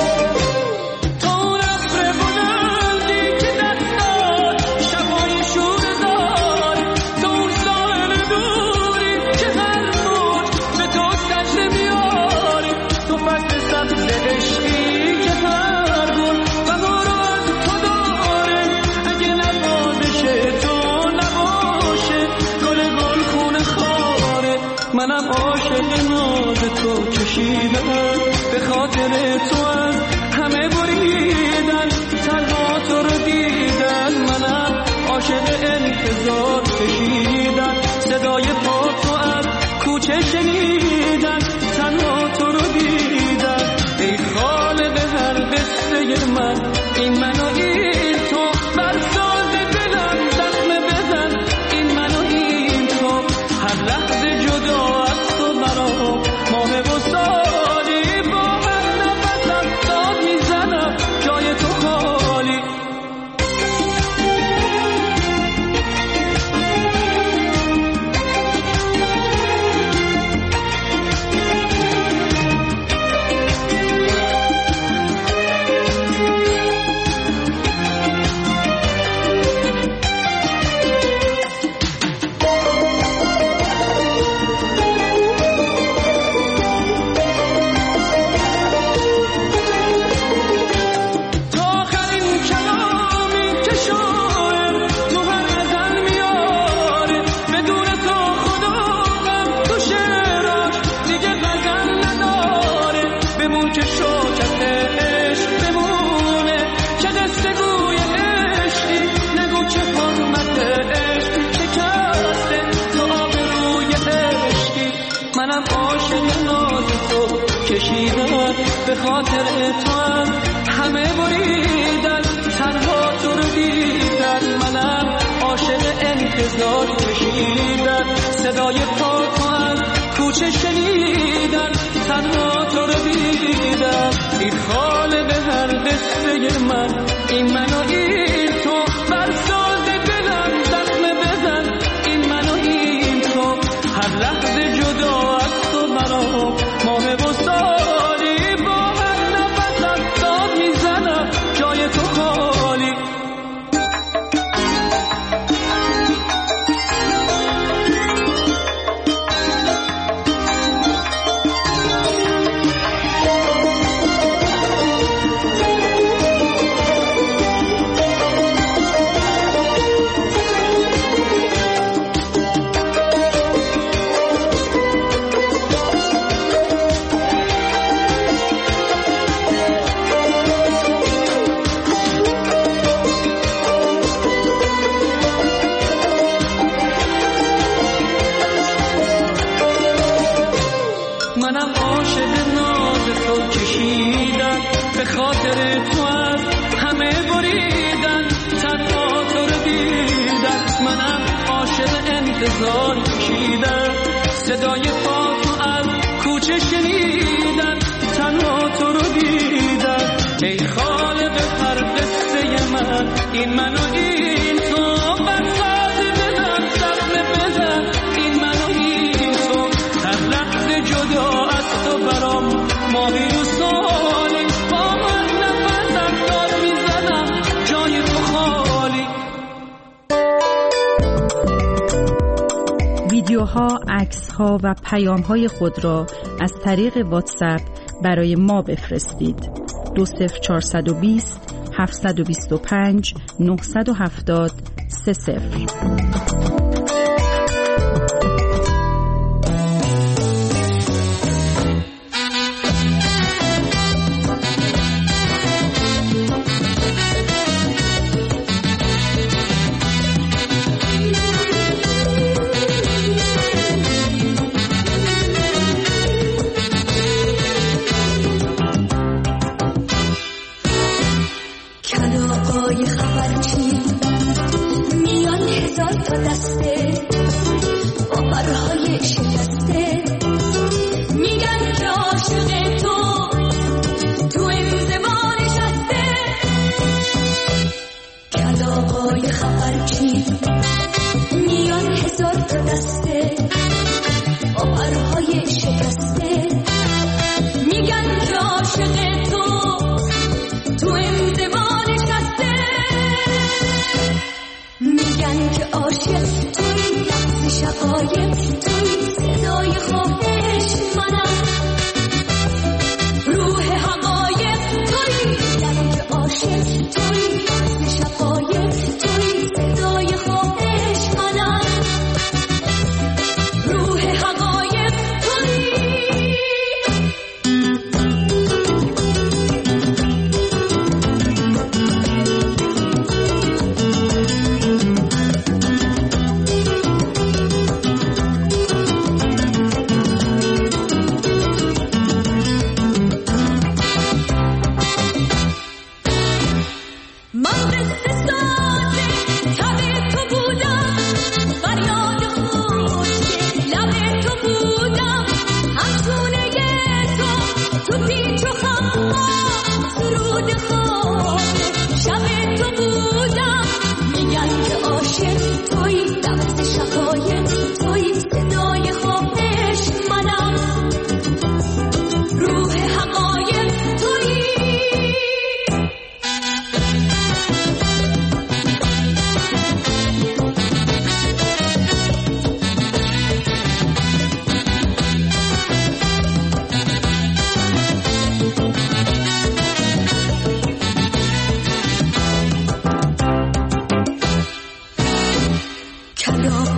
Speaker 14: تو نفر بلندی که دست داد، شبای شو
Speaker 13: عاشق ناز تو کشیدن، به خاطر تو از همه بریدن، تنها تو رو دیدن، منم عاشق انتظار کشیدن، صدای پا تو از کوچه شنیدن، تنها تو رو دیدن. ای خالق هر قصه من، این من و این تو، بر ساز دلم زخم بزن، این من و این تو، هر لحظه جدا از تو برام ماه و سالی، با هر نفسم داد میزنم جای تو خالی. به خاطر تو هم همه بریدن، تنها تو رو دیدن، منم عاشق انتظار کشیدن، صدای پا تو هم کوچه شنیدن، تنها تو رو دیدن. ای خالق هر قصه من، این من و این تو، بر ساز دلم زخم بزن، این من و این تو، هر لحظه جدا از تو برام ماه و سالی، با هر نفسم داد میزنم جای تو خالی. منم عاشق ناز تو کشیدن، به خاطر تو از همه بریدن، تنها تو رو دیدن، منم عاشق انتظار کشیدن، صدای پا تو از کوچه شنیدن، تنها تو رو دیدن. ای خالق هر قصه من، این من و این تو، بر ساز دلم زخم بزن، این من و این تو، هر لحظه جدا از تو برام ماهی و سالی، با من نفسم داد میزنم جای تو خالی.
Speaker 4: ویدیوها، عکس‌ها و پیام‌های خود را از طریق واتساپ برای ما بفرستید. 20420 725 970 30.
Speaker 11: کلاغای خبرچی میان هزار تا دسته، باورهای شکسته، میگن که عاشق تو انزوا نشسته. کلاغای خبرچی میان هزار تا دسته، باورهای شکسته، میگن که عاشق تو انزوا نشسته. میگن که عاشق توی رقص شقایق، توی صدای خواهش منم، روح حقایق توی. میگن که عاشق توی رقص شقایق، توی صدای خواهش منم، روح حقایق توی.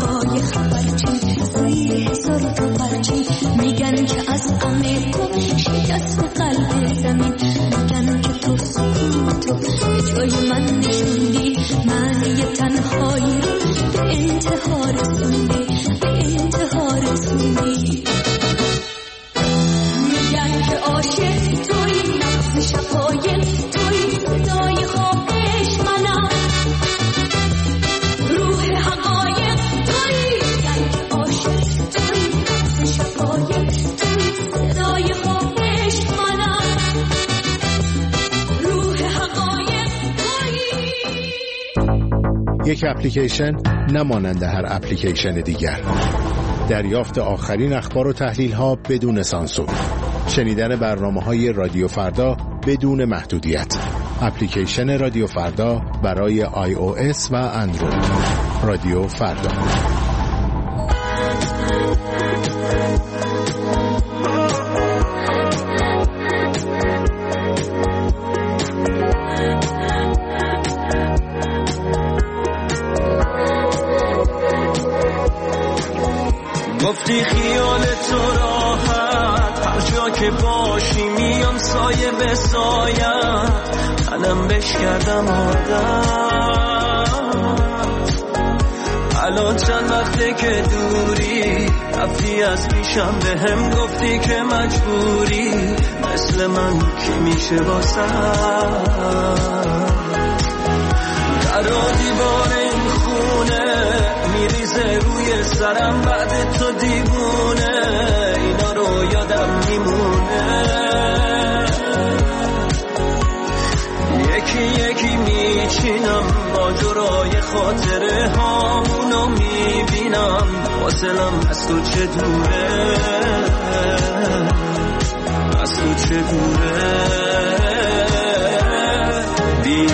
Speaker 11: هوای خبرچین زیر هزار تا پرچین میگن که از غم تو شکست قلب زمین میگن که تو سکوتو به جای من نشوندی معنی تنهایی رو به انتها رسوندی به انتها رسوندی میگن که عاشق توی نبض شفایق توی صدای خوابش منم روح حقایق توی میگن که عاشق توی نبض شفایق توی صدای خوابش منم روح حقایق توی.
Speaker 2: یک اپلیکیشن نمانند هر اپلیکیشن دیگر. دریافت آخرین اخبار و تحلیل ها بدون سانسور. شنیدن برنامه‌های رادیو فردا بدون محدودیت. اپلیکیشن رادیو فردا برای iOS و اندروید. رادیو فردا.
Speaker 12: گفتی خیال تو راحت هر جا که باشی میام سایه به سایت منم بش کردم عادت الان چند وقته که دوری رفتی از پیشم به هم گفتی که مجبوری مثل من کی میشه واسه در دیوار این خونه میریزه روی سرم بعد تو دیوونه اینا رو یادم میمونه یکی یکی میچینم ماجرای خاطره هامونو میبینم واصلم از تو چه دوره از تو چه دوره بی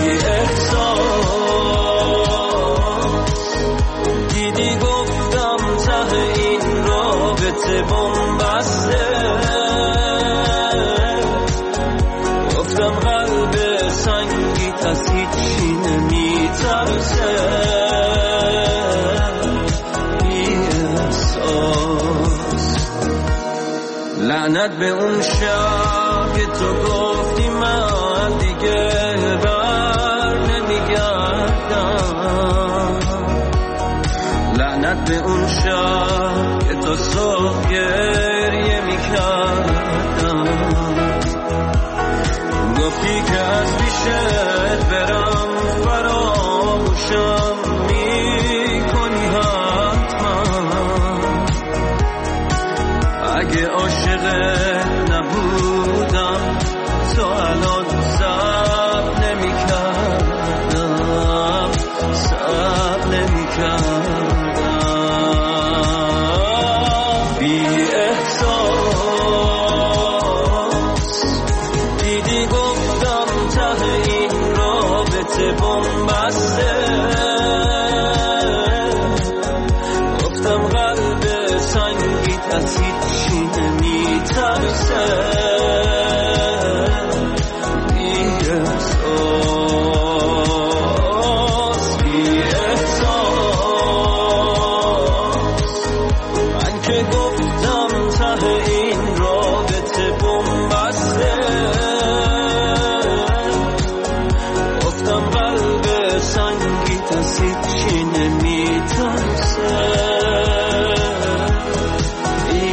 Speaker 12: دیدی گفتم ته این رابطه بنبسته گفتم قلب سنگی از هیچی نمیترسه بی احساس لعنت به اون شب که تو گفتی من دیگه بر نمیگردم لعنت به اون شب که تو صبح گریه میکردم گفتی که از پیشت برم فراموشم میکنی حتما اگه عاشقت نبودم تو الان صبر نمیکردم صبر نمیکردم بنبسته گفتم قلب سنگی از هیچی نمیترسه بی احساس بی احساس من که گفتم ته این رابطه بنبسته سنگیت از هیچی نمیترسه این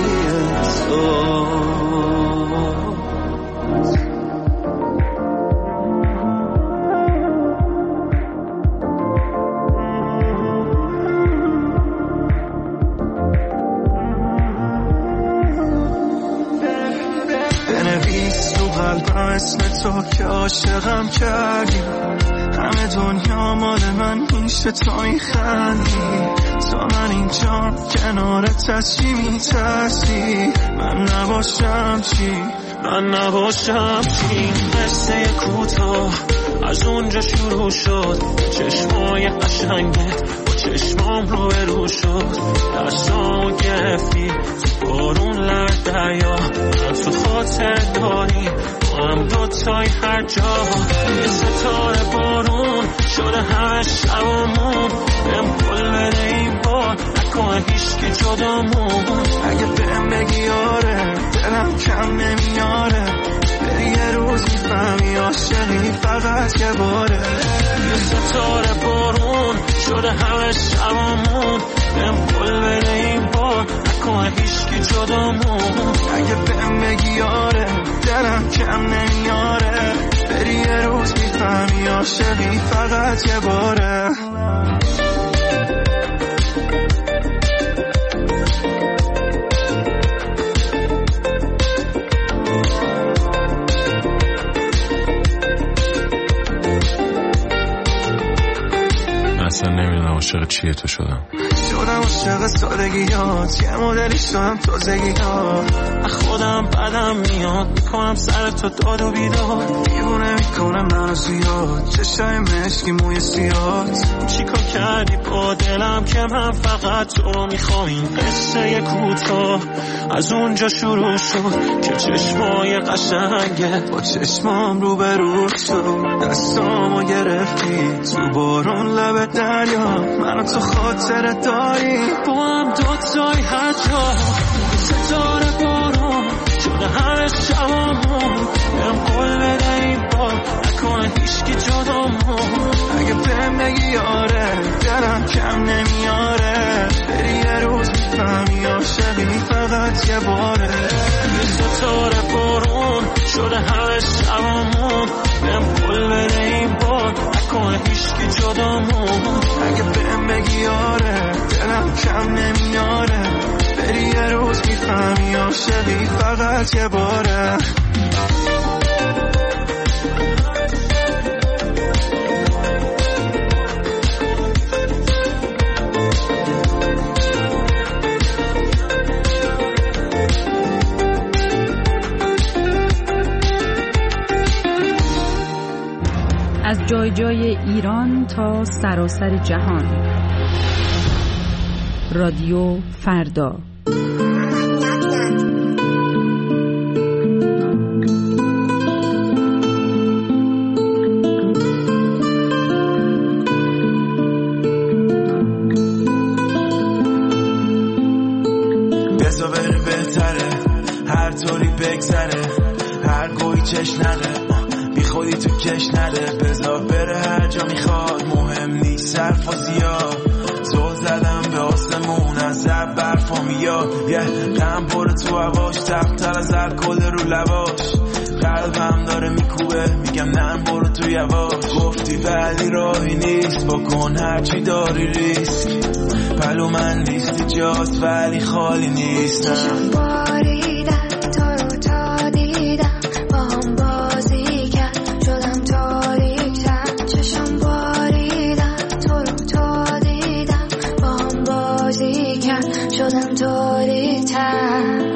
Speaker 6: بنویس تو قلبم اسم تو که عاشقم کردی همه دنیا مال من میشه تو میخندی تا من اینجا کنارت از چی میترسی من نباشم چی من نباشم چی قصه کوتاه از اونجا شروع شد چشمای قشنگت با چشمام رو برو شد دستامو گرفتی بارون لرد دریا من تو خاطر داری هم دوتای هر جا یه ستاره بارون شده همه شبمون بهم قول بده این بار
Speaker 13: نکنه هیچکی جدامون. اگه بهم بگی آره دلم کم نمیاره، بری یه روز میفهمی عاشقی فقط یه باره. یه ستاره بارون شده همه شبامون، بهم قول بده این بار نکنه هیچکی جدامون. اگه بهم بگی آره دلم کم نمیاره، بری یه روز میفهمی عاشقی فقط یه باره.
Speaker 16: اصلا نمیدونم عاشق چیه تو شدم
Speaker 13: عاشق سادگیات، یه مدلی شدم تازگیات. خودم بدم میاد میکنم سر تو داد و بیداد، دیوونه میکنم منو زیاد، چشای مشکی موی سیاد. چیکار کردی با دلم که من فقط تو رو میخوام؟ این قصه کوتاه از اونجا شروع شد که چشمای قشنگت با چشمام رو به رو شد. دستامو گرفتی تو بارون لب دریا، منو تو خاطر داری با هم دوتای حتی. ستاره بارون شده همه شبامون، بهم قول بده این بار نکنه هیچکی جدامون. اگه بهم بگی آره دلم کم نمیاره، بری یه روز میفهمی عاشقی فقط یه باره. یه ستاره بارون شده همه شبامون، بهم قول بده این بار نکنه هیچکی جدامون. اگه بهم بگی آره دلم کم نمیاره، بری یه روز میفهمی عاشقی فقط یه باره.
Speaker 8: از جای جای ایران تا سراسر جهان، رادیو فردا.
Speaker 13: بزا بره بهتره هر طوری بگذره، هر گویی چش نده بی خودی تو کش نده. بزا بره هر جا میخواد، مهم نیست حرف و زیاد. زل زدم به آسمون از لب برفا میاد، یه غم برو تو هواش تفتر از الکل رو لباش. قلبم داره میکوبه میگم نه برو تو یواش. گفتی ولی راهی نیست بکن هرچی داری ریسک، پلو من نیستی جاست ولی خالی نیستم.
Speaker 11: چشم باریدن تو رو تا دیدم، با هم بازی کرد شدم تاریک‌تر. چشم باریدن تو رو تا دیدم، با هم بازی کرد شدم تاریک‌تر.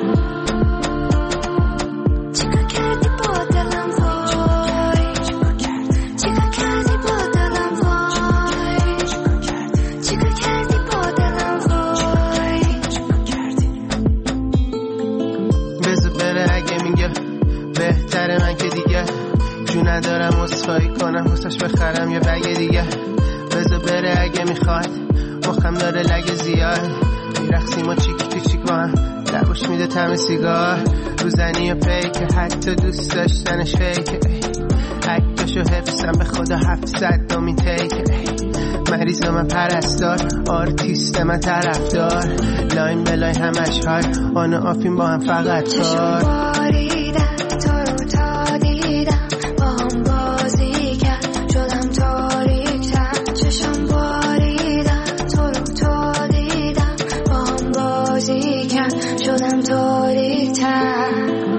Speaker 21: ندارم اصفایی کنم حسش بخرم یه بگه دیگه. بذار بره اگه میخواد، مخم داره لگه زیاد. میرخسیم و چیکی تو چیک با هم، لباش میده تم سیگار. روزنی و پیکه حتی دوست داشتنش فیکه. عکسشو حفظم به خدا 700 دومین تیکه. مریض من پرستار، آرتیست من طرفدار. لاین بلای همش های آن و آفیم با هم فقط کار.
Speaker 11: باریدن تو رو تا دیدم، با هم بازی کرد شدم تاریک‌تر. چشم باریدن تو رو تا دیدم، با هم بازی کرد شدم تاریک‌تر.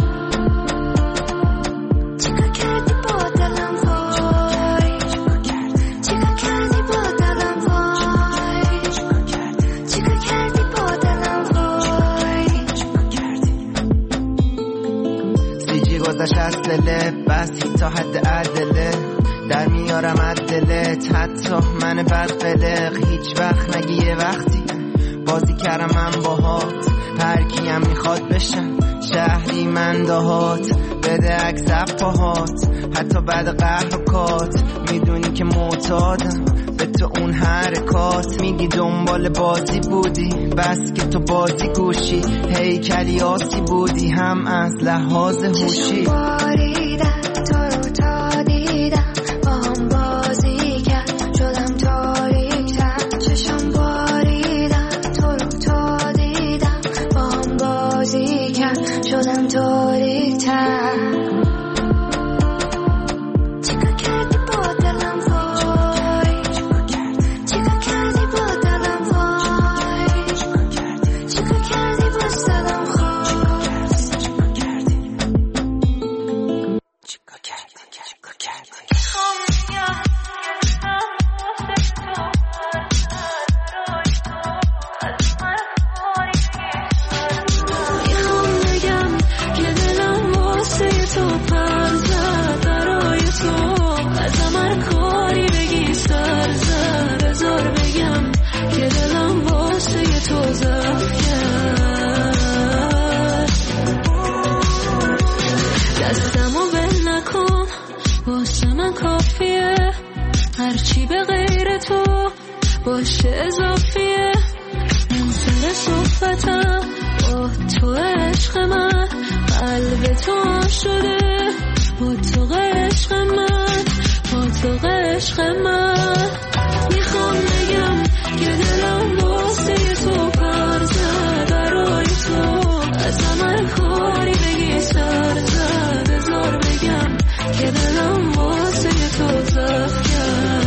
Speaker 21: از دله بس تا حد عدله، در میارم عدله حتی من بد قلق. هیچ وقت نگی یه وقتی بازی کردم من باهات، هر کیم میخواد بشم شهری من دهات، بده عکس پاهات حتی بعد قهر و کات، میدونی که معتادم به تو اون حرکات، میگی دنبال بازی بودی بس که تو بازی گوشی، هیکلی آسی بودی هم از لحاظ هوشی.
Speaker 11: تو رو تا دیدم با هم بازی کرد شدم تاریک تر، چشم باریدم تو رو تا دیدم با هم بازی کرد شدم تاریک تر.
Speaker 14: هرچی به غیر تو باشه اضافیه، منزل صحبتم با تو عشق من، قلب تو شده با تو عشق من، با تو عشق من. میخوام بگم که دلم واسه تو پر زد برای تو، از من کاری بگی سر زد، بذار بگم که دلم واسه تو زد کرد.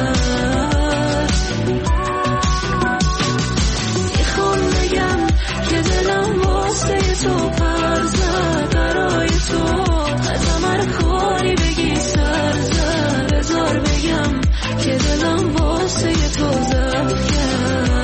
Speaker 14: میخوام بگم که دلم واسه تو پر زد برای تو، از من کاری بگی سر زد، بذار بگم که دلم واسه تو زد کرد.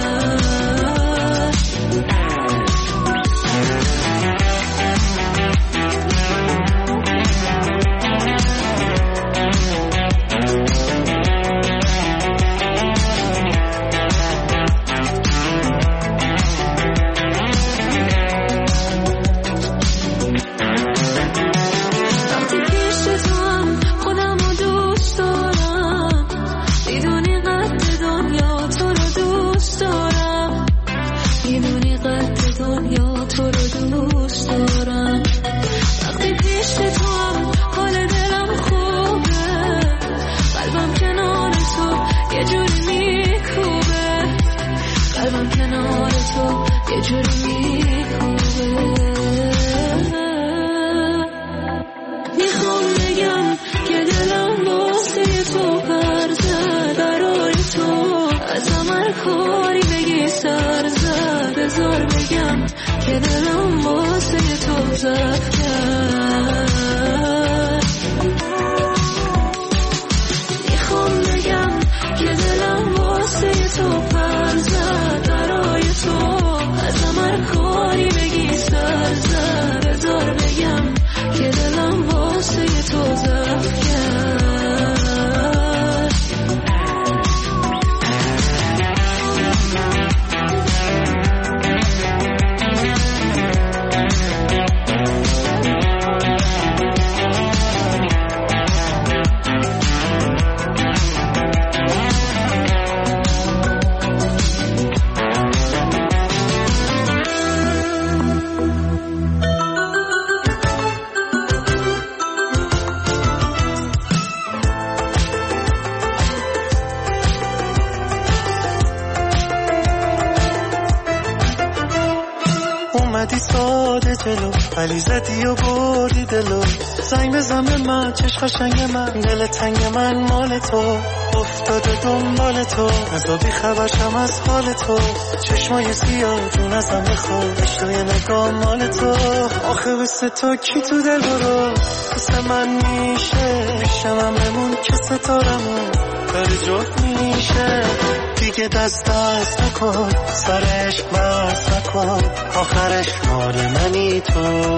Speaker 6: ولی زدی و بردی دلو، زنگ بزن به من چشم قشنگ من، دل تنگ من مال تو، افتاده دنبال تو، ازا بی خبرشم از حال تو، چشمای سیاه‌تون ازم بخواد، اشتای نگاه مال تو، آخه بسه تو کی تو دل برو، بسه من میشه، پیشم هم بمون که ستارمون داره جفت میشه، دیگه دست نکن، سر عشق بس نکن، آخرش مال منی تو،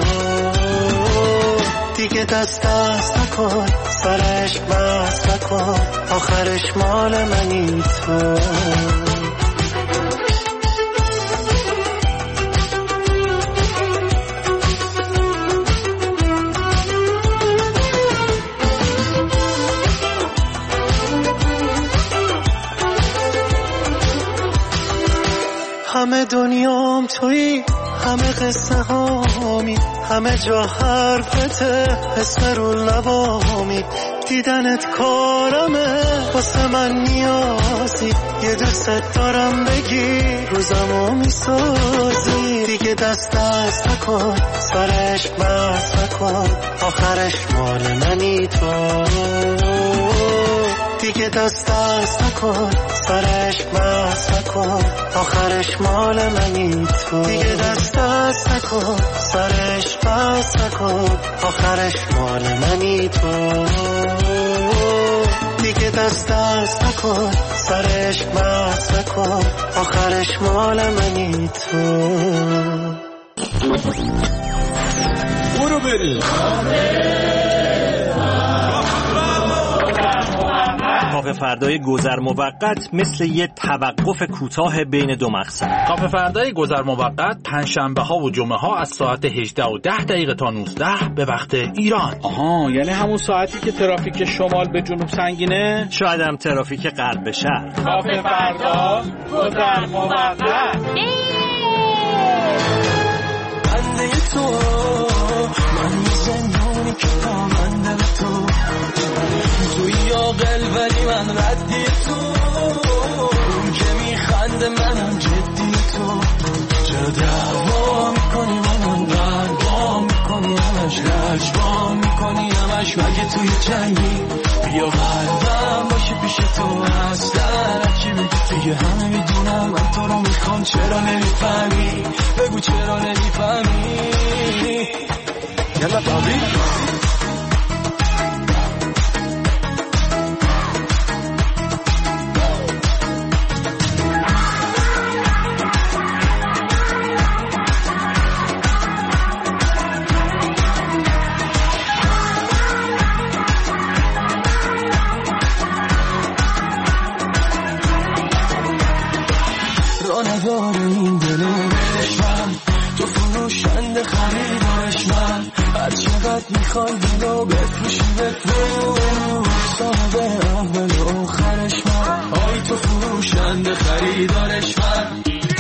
Speaker 6: دیگه دست نکن، سر عشق بس نکن، آخرش مال منی تو.
Speaker 13: دنیام تویی، همه قصه هامی، همه جا حرفته، اسم رو لبامی، دیدنت کارمه، واسه من نیازی، یه دوست دارم بگی، روزمو میسازی، دیگه دست نکن، سرش مست نکن، آخرش مال منی تو، دیگه دست نکن، سرش مست نکن، آخرش مال منی تو، دیگه دست نکن، سرش مست نکن، آخرش مال منی تو، دیگه دست نکن، سرش مست نکن، آخرش مال منی تو.
Speaker 6: برو بریم
Speaker 18: کافه فردای گذر موقت مثل یه توقف کوتاه بین دو مقصد.
Speaker 19: کافه فردای گذر موقت پنجشنبه ها و جمعه ها از ساعت 18:10 تا 19 به وقت ایران.
Speaker 17: آها، یعنی همون ساعتی که ترافیک شمال به جنوب سنگینه،
Speaker 18: شاید هم ترافیک غرب به شرق.
Speaker 17: کافه فردا گذر موقت.
Speaker 13: بنده تو من زندانی که پامنده تو، توی عاقل ولی من ردی تو، اون که میخنده منم جدی تو، چرا دعوا میکنی منم دعوا میکنی همش، رجوا میکنی همش، مگه توی جنگی بیا قلبم باشه پیش تو، اصلا هرچی بگی دیگه همه میدونم من تو رو میخوام، چرا نمیفهمی بگو چرا نمیفهمی، یلا بابی نداره این دلو بدش من، تو فروشنده خریدارش من، هر چقدر میخوای دلو بفروشی بفروش، صاحب اول و آخرش من، آی تو فروشنده خریدارش من،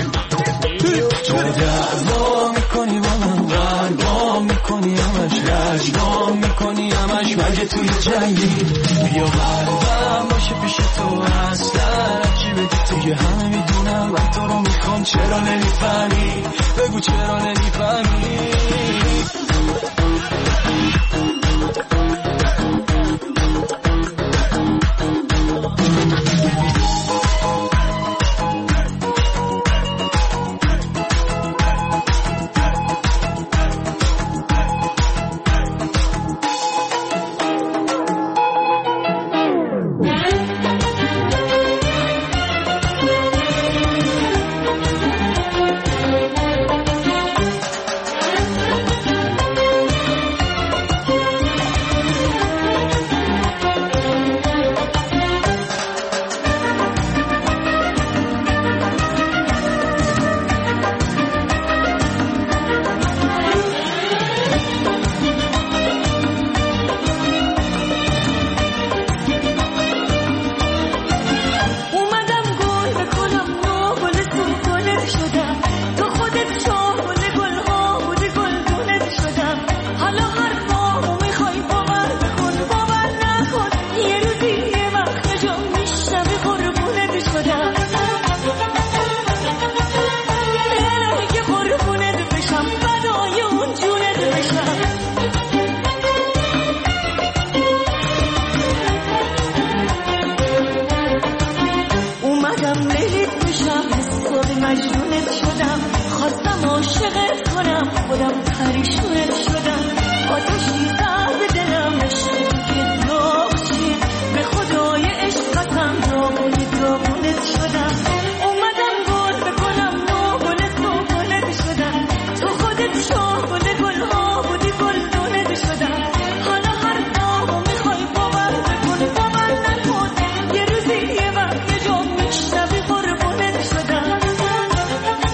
Speaker 13: چرا دعوا میکنی با من، دعوا میکنی همش، رجوا میکنی همش، مگه توی جنگی بیا قلبم باشه پیش تو، اصلا چی بگی دیگه همه میدونم من تو رو میخوام، چرا نمیفهمی بگو چرا نمیفهمی.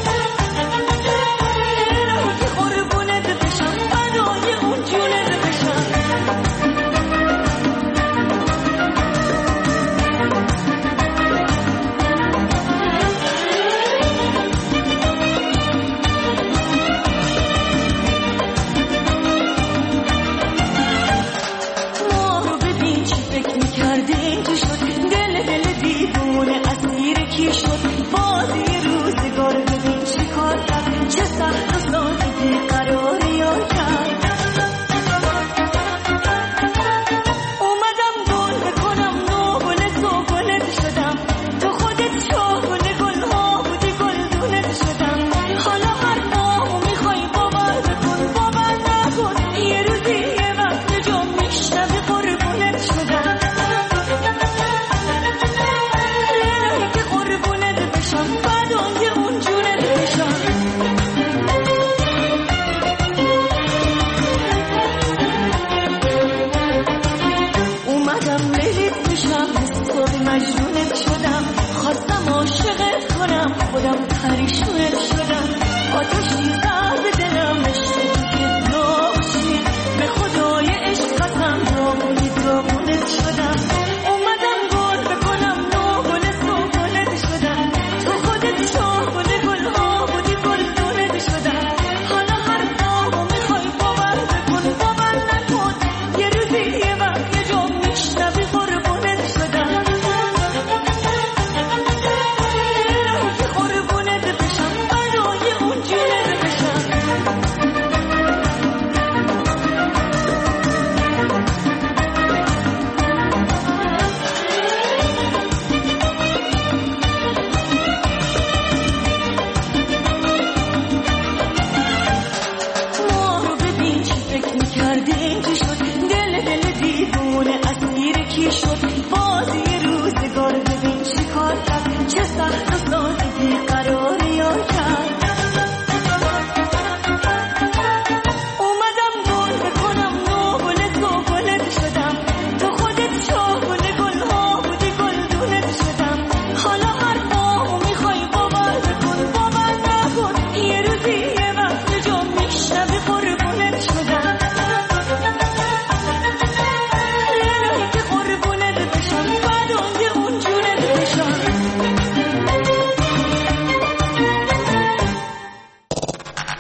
Speaker 11: جونت بشم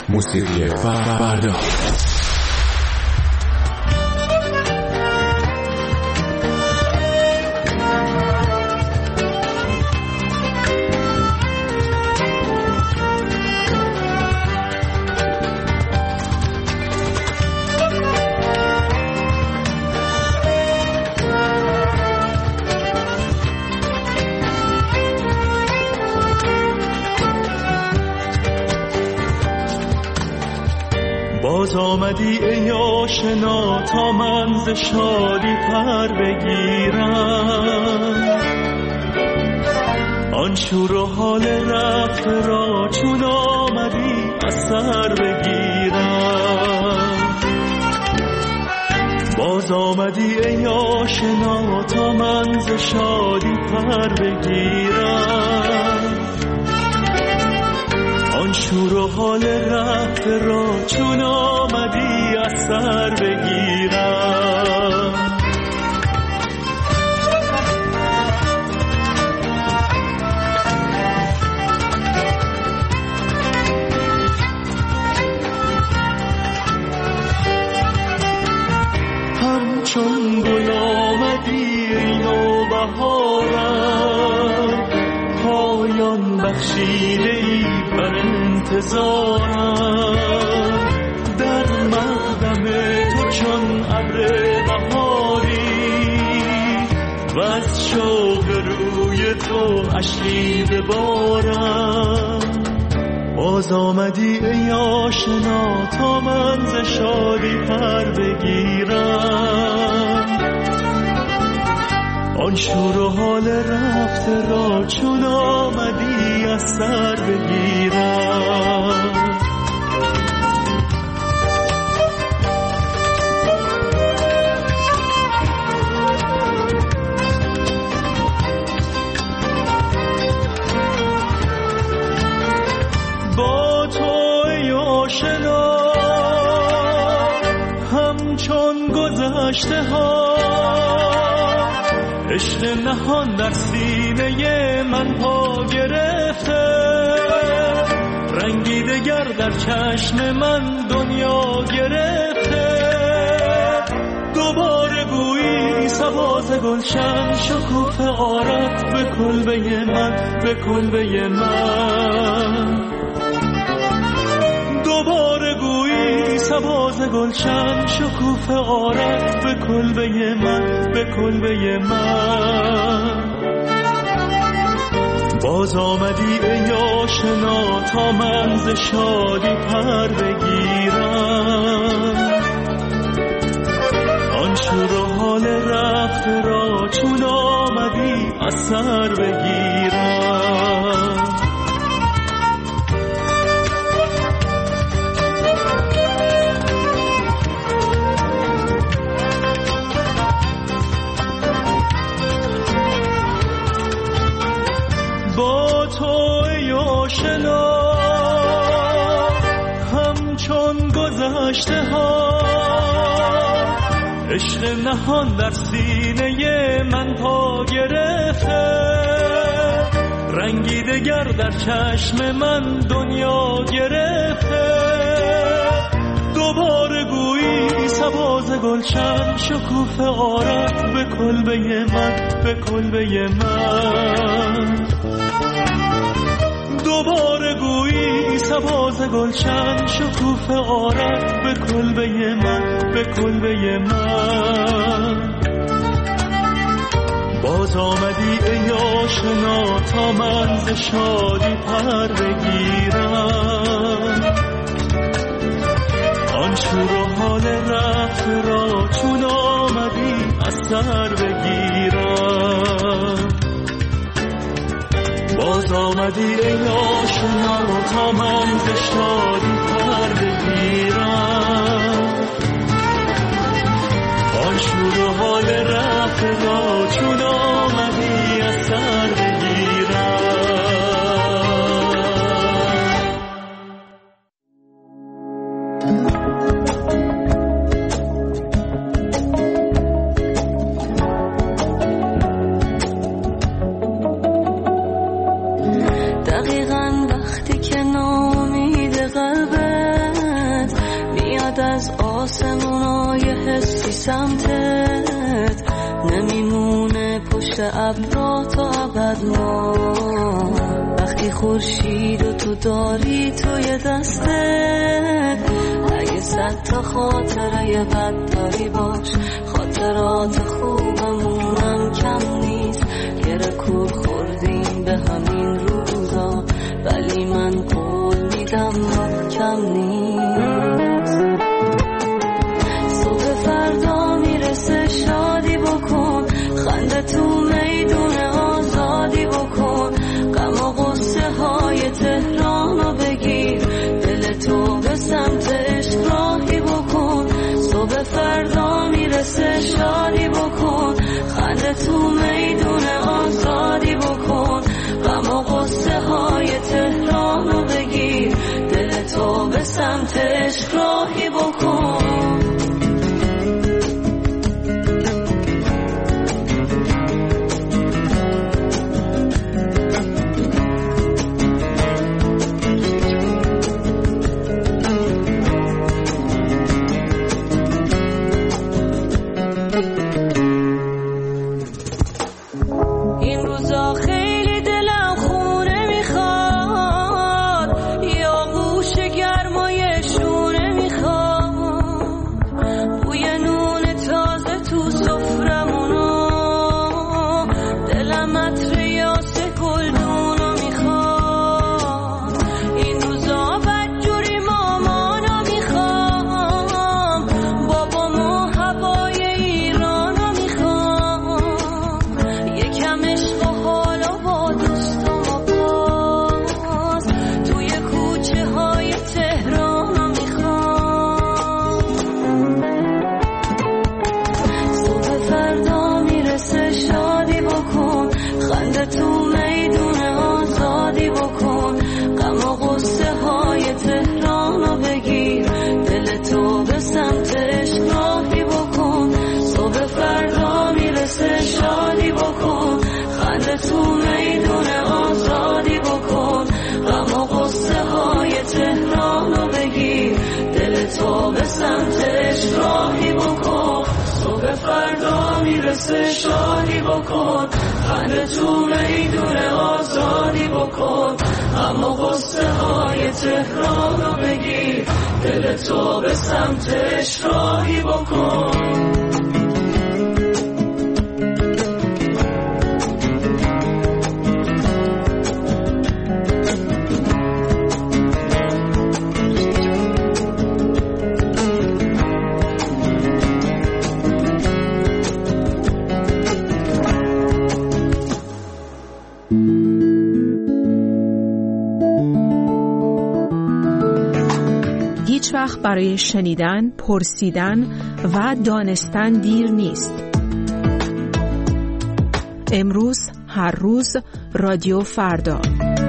Speaker 2: موسیقی فردا.
Speaker 6: باز آمدی ای آشنا تا من ز شادی پر بگیرم، آن شور و حال رفته را چون آمدی از سر بگیرم. باز آمدی ای آشنا تا من ز شادی پر بگیرم، آن شور و حال رفته را چون آمدی از سر بگیرم. همچون گل آمدی ای نوبهارم، پایان بخشیده ای بر انتظارم. در مقدم تو چون ابر بهاری و از شوق روی تو اشکی ببارم. باز آمدی ای آشنا تا من ز شادی پر بگیرم، آن شور و حال رفته را چون آمدی از سر بگیرم. با تو ای آشنا همچون گذشته ها، عشق نهان در سینه من پا گرفته. رنگی دگر در چشم من دنیا گرفته. دوباره گویی سباز گلشن شکوفه آرد به کلبه من، به کلبه من. دوباره گویی سباز گلشن شکوفه آرد به کلبه من، به کلبه من. باز آمدی ای آشنا تا من ز شادی پر بگیرم، آن شور و حال رفته را چون آمدی از سر بگیرم. با تو ای آشنا همچون گذشته ها، عشق نهان در سینه من پا گرفته. رنگی دگر در چشم من دنیا گرفته. دوباره گویی سباز گلشن شکوفه آرد به کلبه من، به کلبه من. دوباره گویی سباز گلشن شکوفه آرد به کلبه من، به کلبه من. باز آمدی ای آشنا تا من ز شادی پر بگیرم، آن شور و حال رفته را چون آمدی از سر بگیرم. باز آمدی ای آشنا تا من ز شادی پر بگیرم، آن شور و حال رفته را چون آمدی از سر بگیرم.
Speaker 14: دقیقاً وقتی که ناامید قلب آسمونای حسی سمتت نمیمونه پشت ابرا تا ابد ما وقتی خورشید و تو داری توی دستت اگه 100 تا خاطره بد داری باش خاطرات خوبمونم کم نیست یه رکور خوردیم به همین روزا ولی من قول میدم کم نیست صبح فردا میرسه شادی بکن خنده تو میدون آزادی بکن غم و غصه های تهرانو بگیر دل تو به سمت عشق راهی بکن صبح فردا میرسه شادی بکن خنده تو میدون آزادی بکن غم و غصه های تهرانو بگیر دل تو به سمت عشق راهی بکن شادی بکن خنده تو میدون آزادی بکن اما غصه های تهران رو بگیر دل تو به سمتش راهی بکن
Speaker 4: هیچ وقت برای شنیدن، پرسیدن و دانستن دیر نیست. امروز، هر روز، رادیو فردا.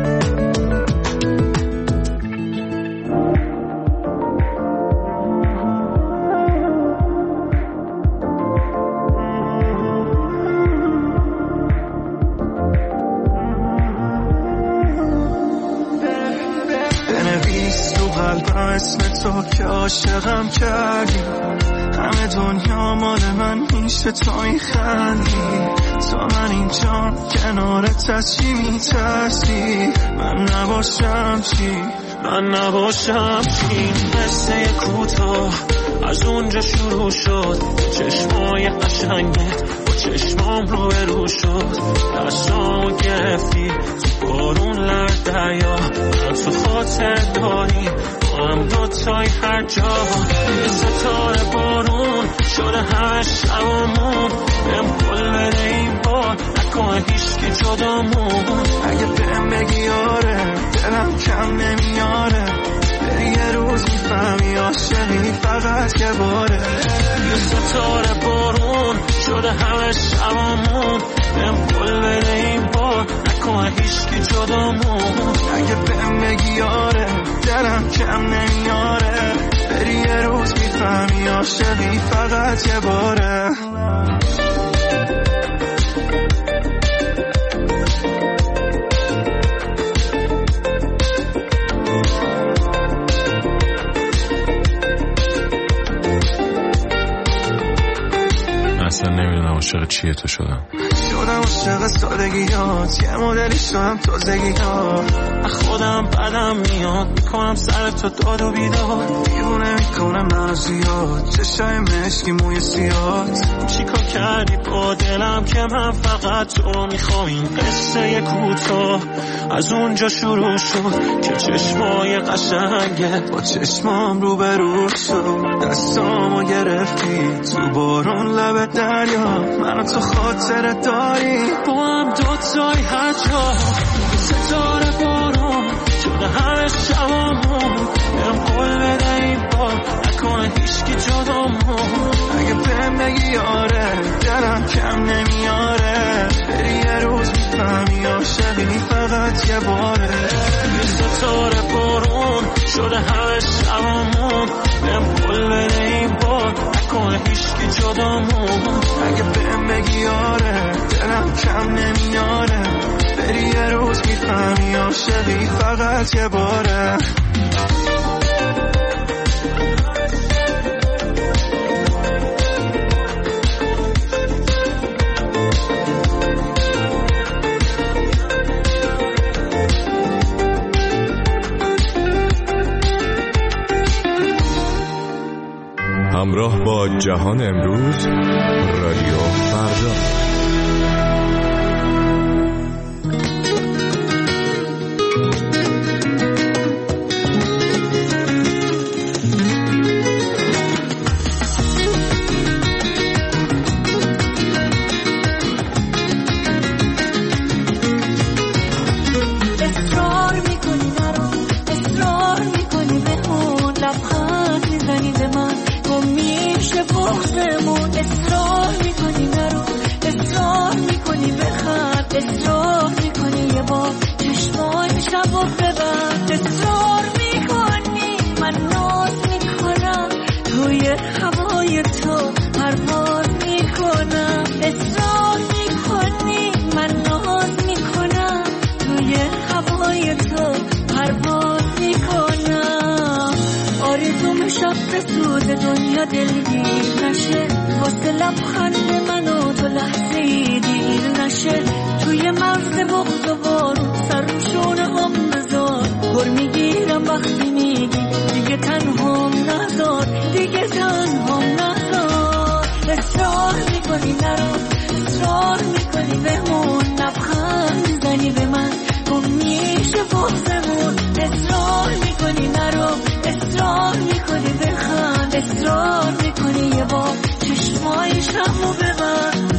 Speaker 6: اسم تو که عاشقم کردی همه دنیا مال من میشه تو میخندی تو من اینجا کنارت از چی میترسی من نباشم چی من نباشم چی قصه کوتاه از اونجا شروع شد چشمای قشنگت با چشمام رو برو شد دستامو گرفتی بارون لرد دریا من تو خاطر داری هم دوتای هر جا یه ستاره بارون شده همه شبامون بهم قول بده این بار نکنه هیچکی جدامون اگه بهم بگی آره دلم کم نمیاره بری یه روز میفهمی عاشقی فقط یه باره یه ستاره بارون شده همه شبامون بهم قول بده این بار نکنه هیچکی جدامون اگه بهم بگی آره دلم کم نمیاره بری یه روز میفهمی عاشقی فقط یه باره
Speaker 16: نمیدونم عاشق چیه تو شدم
Speaker 6: عاشق سادگیات، یه مدلی شدم تازگیات. خودم بدم میاد، میکنم سر تو داد و بیداد. دیوونه میکنم منو زیاد، چشای مشکی موی سیاد. چیکار کردی با دلم که من فقط تو رو میخوام. این قصه کوتاه از اونجا شروع شد که چشمای قشنگت با چشمام رو به رو شد. دستامو گرفتی تو بارون لب دریا، منو تو خاطر داری با هم دوتای هر جا. ستاره بارون شده همه شبامون، برم قول بده این بار نکنه هیچکی جدامون. اگه بهم بگی آره دلم کم نمیاره، بری یه روز میفهمی عاشقی فقط یه باره. ستاره بارون شده همه شبامون، برم قول بده این بار نکنه هیچکی جدامون. اگه بهم بگی آره دلم کم نمیاره، بری یه روز میفهمی عاشقی فقط یه باره.
Speaker 7: همراه با جهان امروز، رادیو فردا.
Speaker 14: دنیا دلگیر نشه، واسه لبخند من و تو لحظه‌ای دیر نشه. توی مغز بغض و بارون سر رو شونه هم بذار، پر میگیرم وقتی میگی دیگه تنهام نذار، دیگه تنهام نذار. اصرار میکنی نرو، اصرار میکنی بمون، لبخند میزنی به من گم میشه بغضمون. اصرار میکنی نرو، اصرار میکنی بخند، اصرار میکنی یه بار چشمای شمو ببند.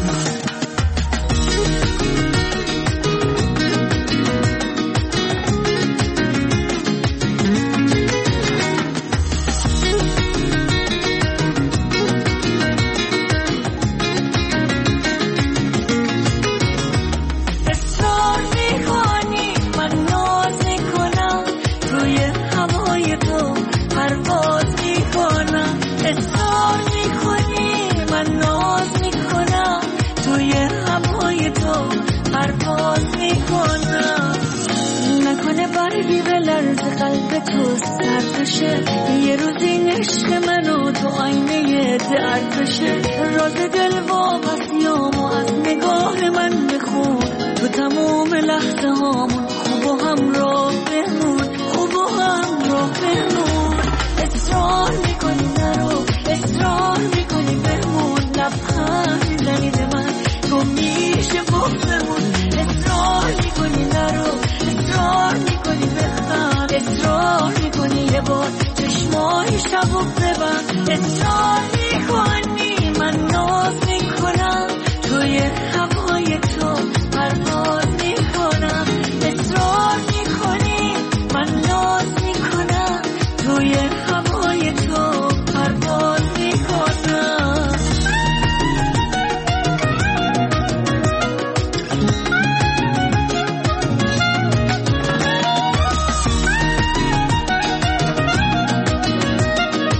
Speaker 14: قلب تو سرد بشه، یه روز این عشق منو تو آینه درد بشه. راز دل واقعیامو از نگاه من بخون، تو تموم لحظه هامون خوب و همراه بمون، خوب و همراه بمون. اصرار میکنی نرو، اصرار میکنی بمون، لبخند میزنی به من تو میشه بغضمون. اصرار میکنی نرو، اصرار میکنی بخند، اصرار میکنی یه بار چشمای شبو ببند. اصرار میکنی من ناز میکنم، توی هوای تو پرواز میکنم. اصرار میکنی من ناز میکنم، توی هوای تو پرواز میکنم.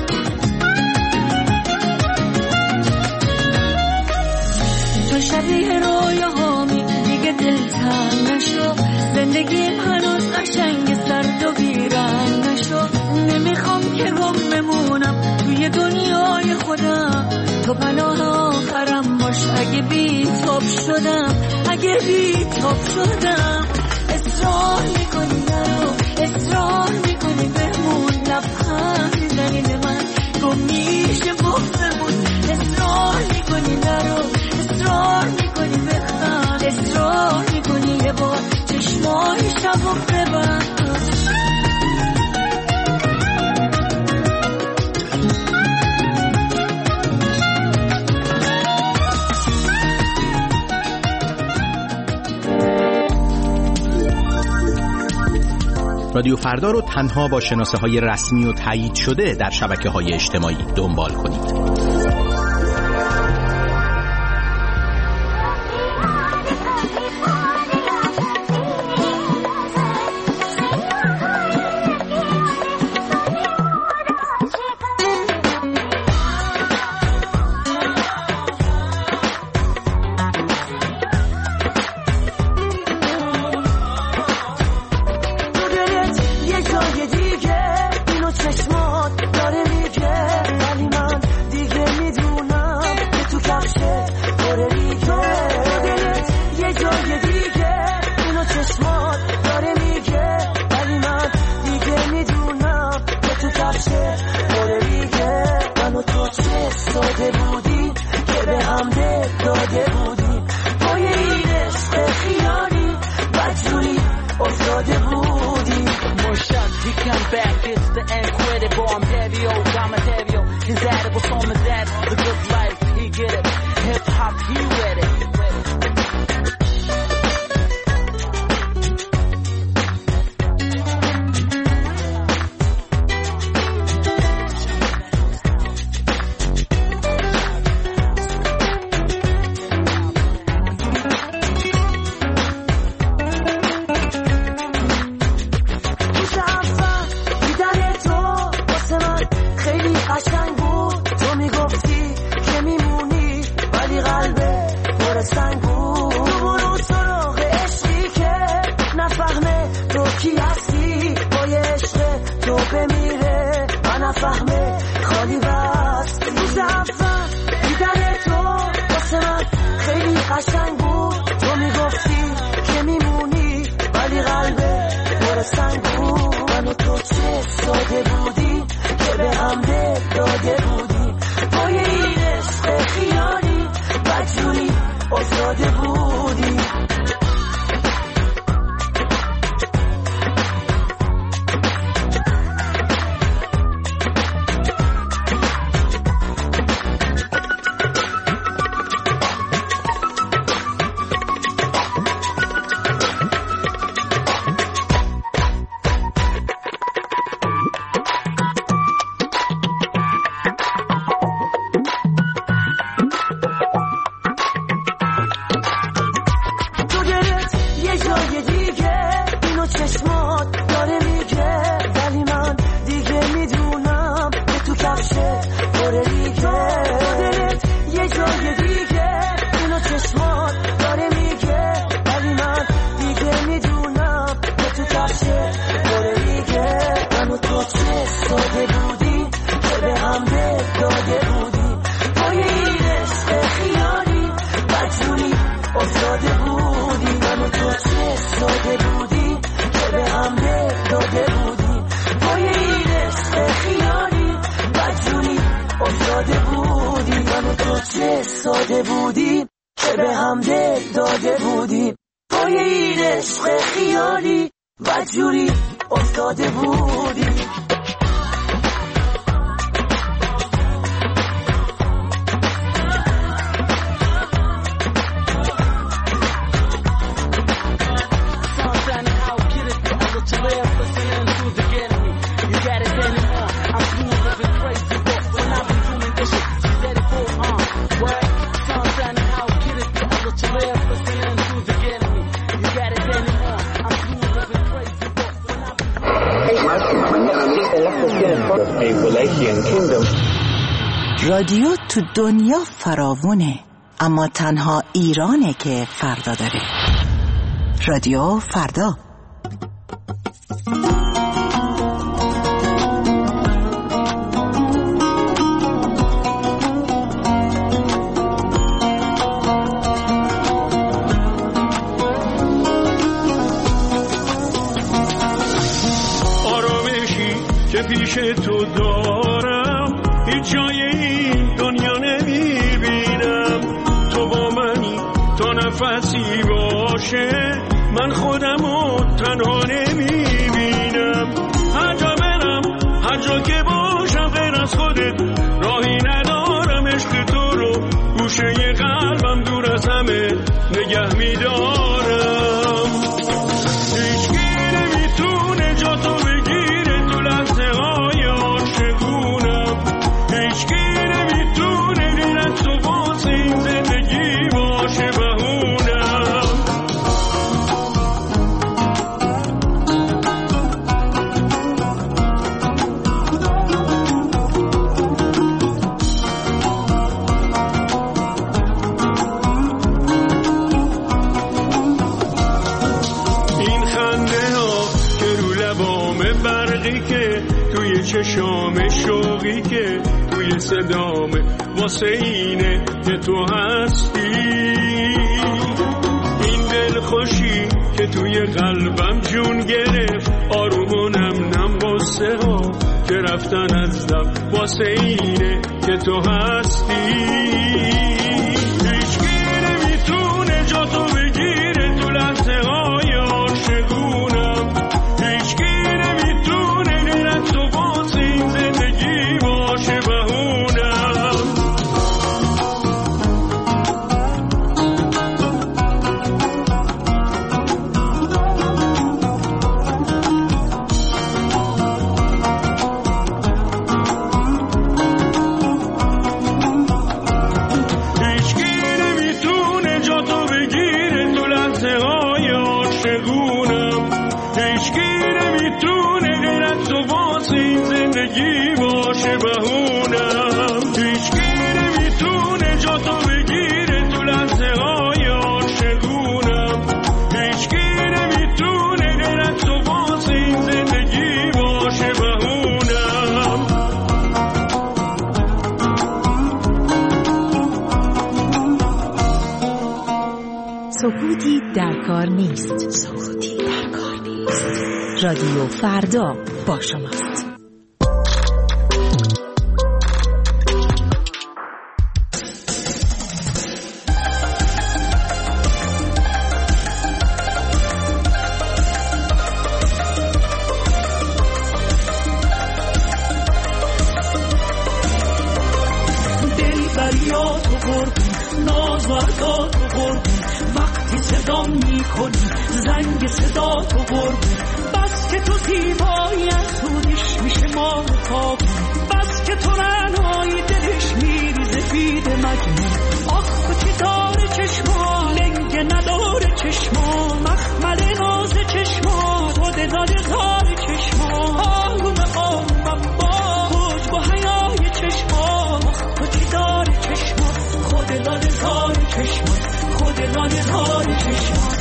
Speaker 14: شبیه شدم اگه بی‌تاب شدم اصرار میکنی نرو اصرار میکنی بمون لبخند میزنی به من گم میشه بخمون اصرار میکنی نرو اصرار میکنی بخند اصرار میکنی یه بار چشمای شبو ببند
Speaker 1: رادیو فردا رو تنها با شناسه‌های رسمی و تایید شده در شبکه‌های اجتماعی دنبال کنید.
Speaker 5: رادیو تو دنیا فراوونه، اما تنها ایرانه که فردا داره. رادیو فردا.
Speaker 6: تو دارم هیچ جای این دنیا نمیبینم. تو با منی تا نفسی باشه، من خودمو تنها نمیبینم. هر جا برم هر جا که باشم غیر از خودت راهی ندارم. عشق تو رو گوشه قلبم دور از همه نگه میدارم. هیچکی نمیتونه جا تو بگیره تو لحظه های عاشقونم. هیچکی نمیتونه غیر از تو واسه این زندگی باشه بهونم. چشام شوقی که توی صدامه واسه اینه که تو هستی. این دل خوشی که توی قلبم جون گرفت، آرومونم نم قصه ها که رفتن از دم واسه اینه که تو هستی. هیچکی نمیتونه جا تو بگیره تو لحظه های عاشقونم. هیچکی نمیتونه غیر از تو واسه این زندگی باشه بهونم. هیچکی نمیتونه جا تو بگیره تو لحظه های عاشقونم. هیچکی نمیتونه غیر از تو واسه این زندگی باشه بهونم. هیچکی نمیتونه جا تو بگیره تو لحظه های عاشقونم. هیچکی نمیتونه غیر از تو واسه این زندگی باشه بهونم.
Speaker 4: سکوتی در کار نیست. سکوتی در کار نیست. رادیو فردا با شماست.
Speaker 6: دلبریات و قربون نازوردات و قربون وقتی صدا میکنی زنگ صدا تو قربون. بس که تو زیبایی از سودش میشه ما خوابون. بس که تو رنایی دلش میریزه بید مجنون. آخ تو چی داره چشما لنگه نداره چشما. مخمل ناز چشما خود داده زار چشما. آروم آرومم با خوش با حیای چشما. آخ تو چی داره چشما خود داده زار چشما. خود داده زار چشما.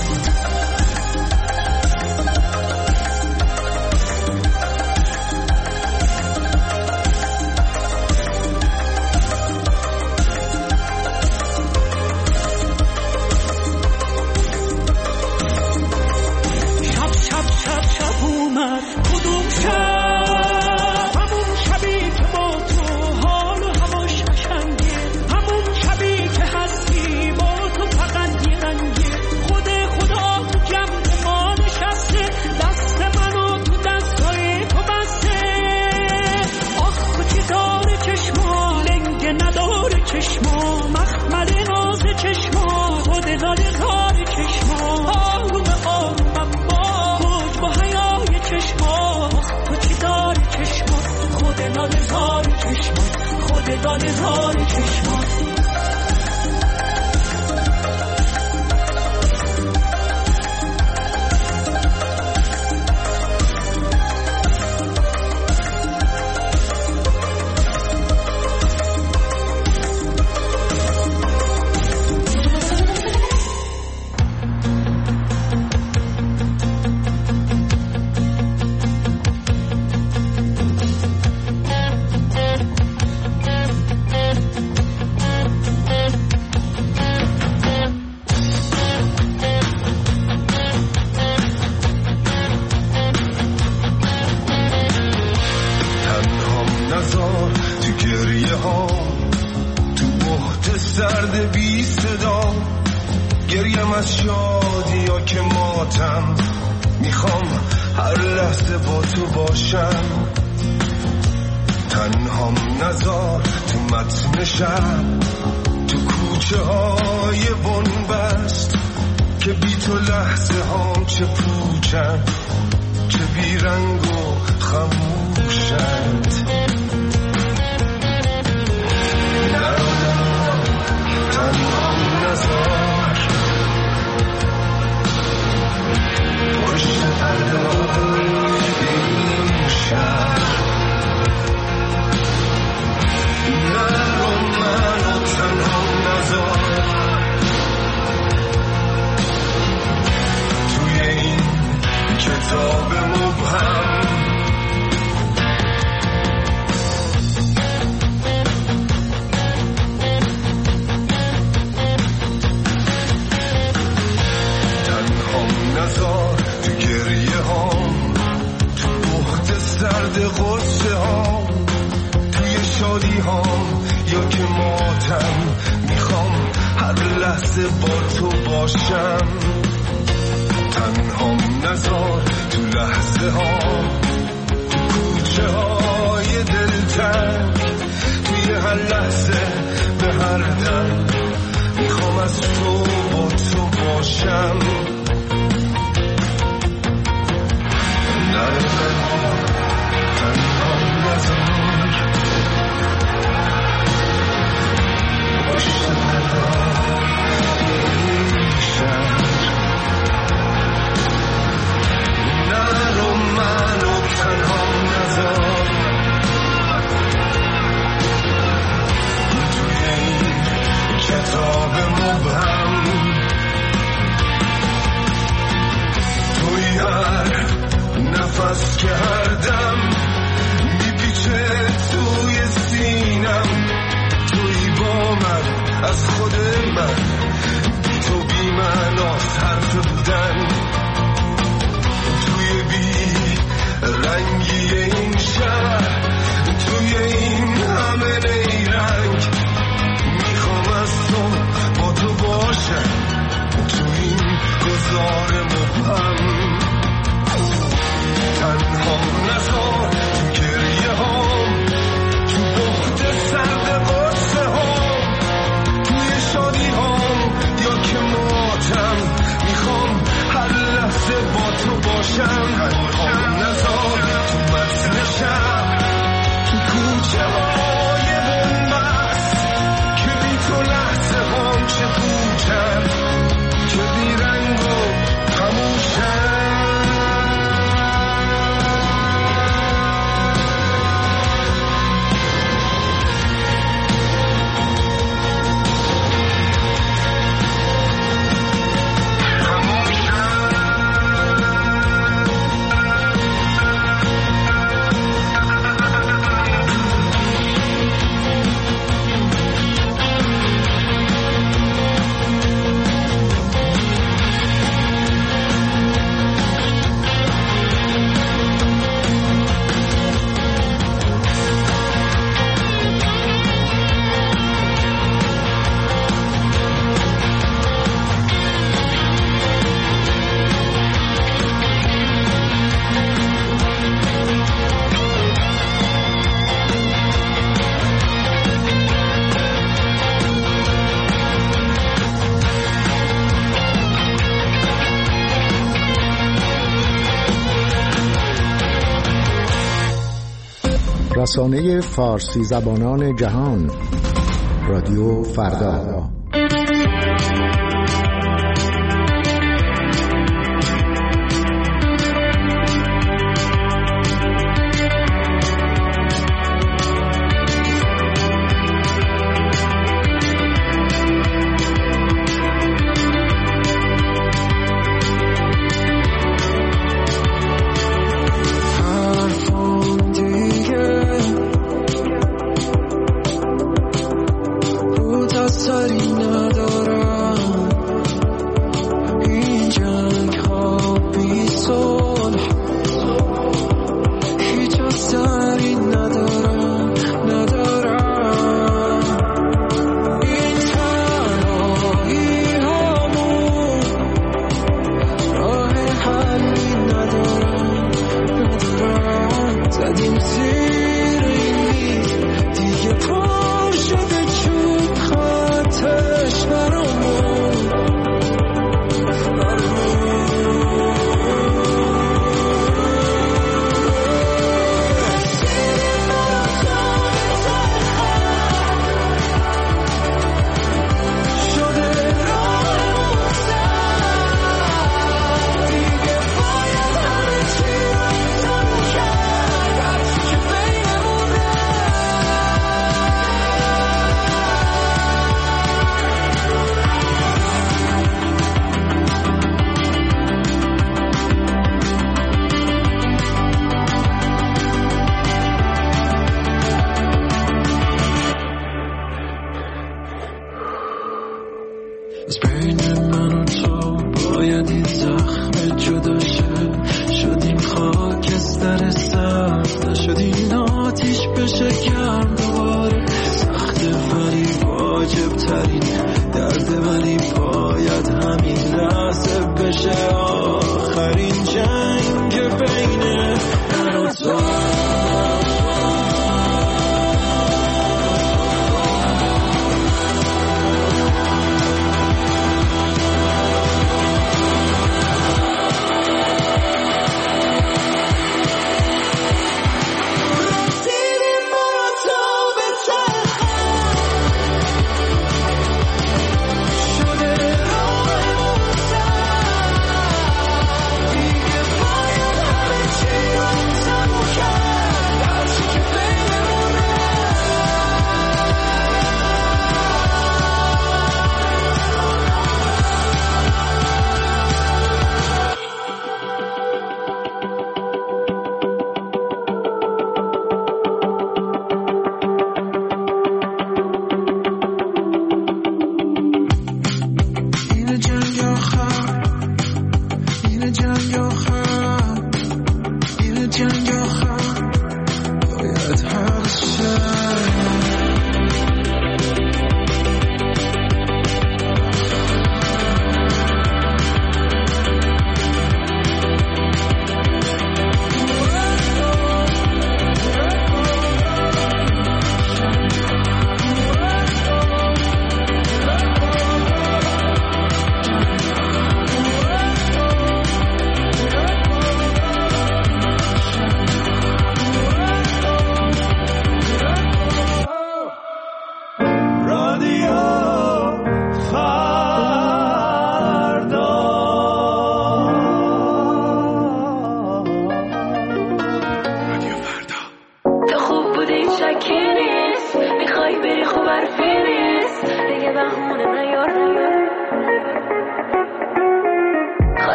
Speaker 6: کدوم شب همون شبی که با تو حال و هواش قشنگه. همون شبی که هستی با تو فقط یه رنگه. خود خدا تو جمع ما نشسته. دست منو تو دستای تو بسته. آخ تو چی داره چشما لنگه نداره چشما. مخمل ناز چشما خود داره زار چشما. آروم آرومم با خوش با حیای چشما. تو چی داری چشما خود داده زار چشما. خود داده زار چشما.
Speaker 15: درد بی صدا، گریم از شادی یا که ماتم، میخوام هر لحظه با تو باشم. تنهام نذار تو متن شب، تو کوچه های بنبست، که بی تو لحظه هام چه پوچن، چه بی رنگ و خموشند. تنهام نذار پشت پرده‌های این شهر، نرو منو تنهام نذار توی این کتاب مبهم. نذار تو گریه هام، تو بخت سرد غصه هام، توی شادی هام یا که ماتم، میخوام هر لحظه با تو باشم. تنهام نذار تو لحظه هام، تو کوچه های دلتنگ، توی هر لحظه به هر دم، میخوام از تو با تو باشم. تنهام نذار پشت پرده‌های این شهر، نرو منو تنهام نذار توی این کتاب مبهم. توی هر نفس که هر دم میپیچه توی سینم، توی با من از خود من، بی تو بی معناست حرف بودن. توی بی رنگی این شهر، توی این همه نیرنگ، میخوام از تو با تو باشم تو این گذار مبهم. تنهام نذار تو گریه هام، تو بخت سرد غصه هام، توی شادی هام یا که ماتم، میخوام هر لحظه با تو باشم. تنهام نذار تو متن شب، تو کوچه های بنبست، که بی تو لحظه هام چه پوچن، چه بی رنگ و خموشن.
Speaker 2: رسانه فارسی زبانان جهان، رادیو فردا.
Speaker 6: داری
Speaker 13: از بین من و تو باید این زخم جدا شدیم خاکستر سرد، نشدیم آتیش بشه گرم دوباره. سخته ولی واجب ترین درده، ولی باید همین لحظه بشه آخرین جنگ بین من و تو.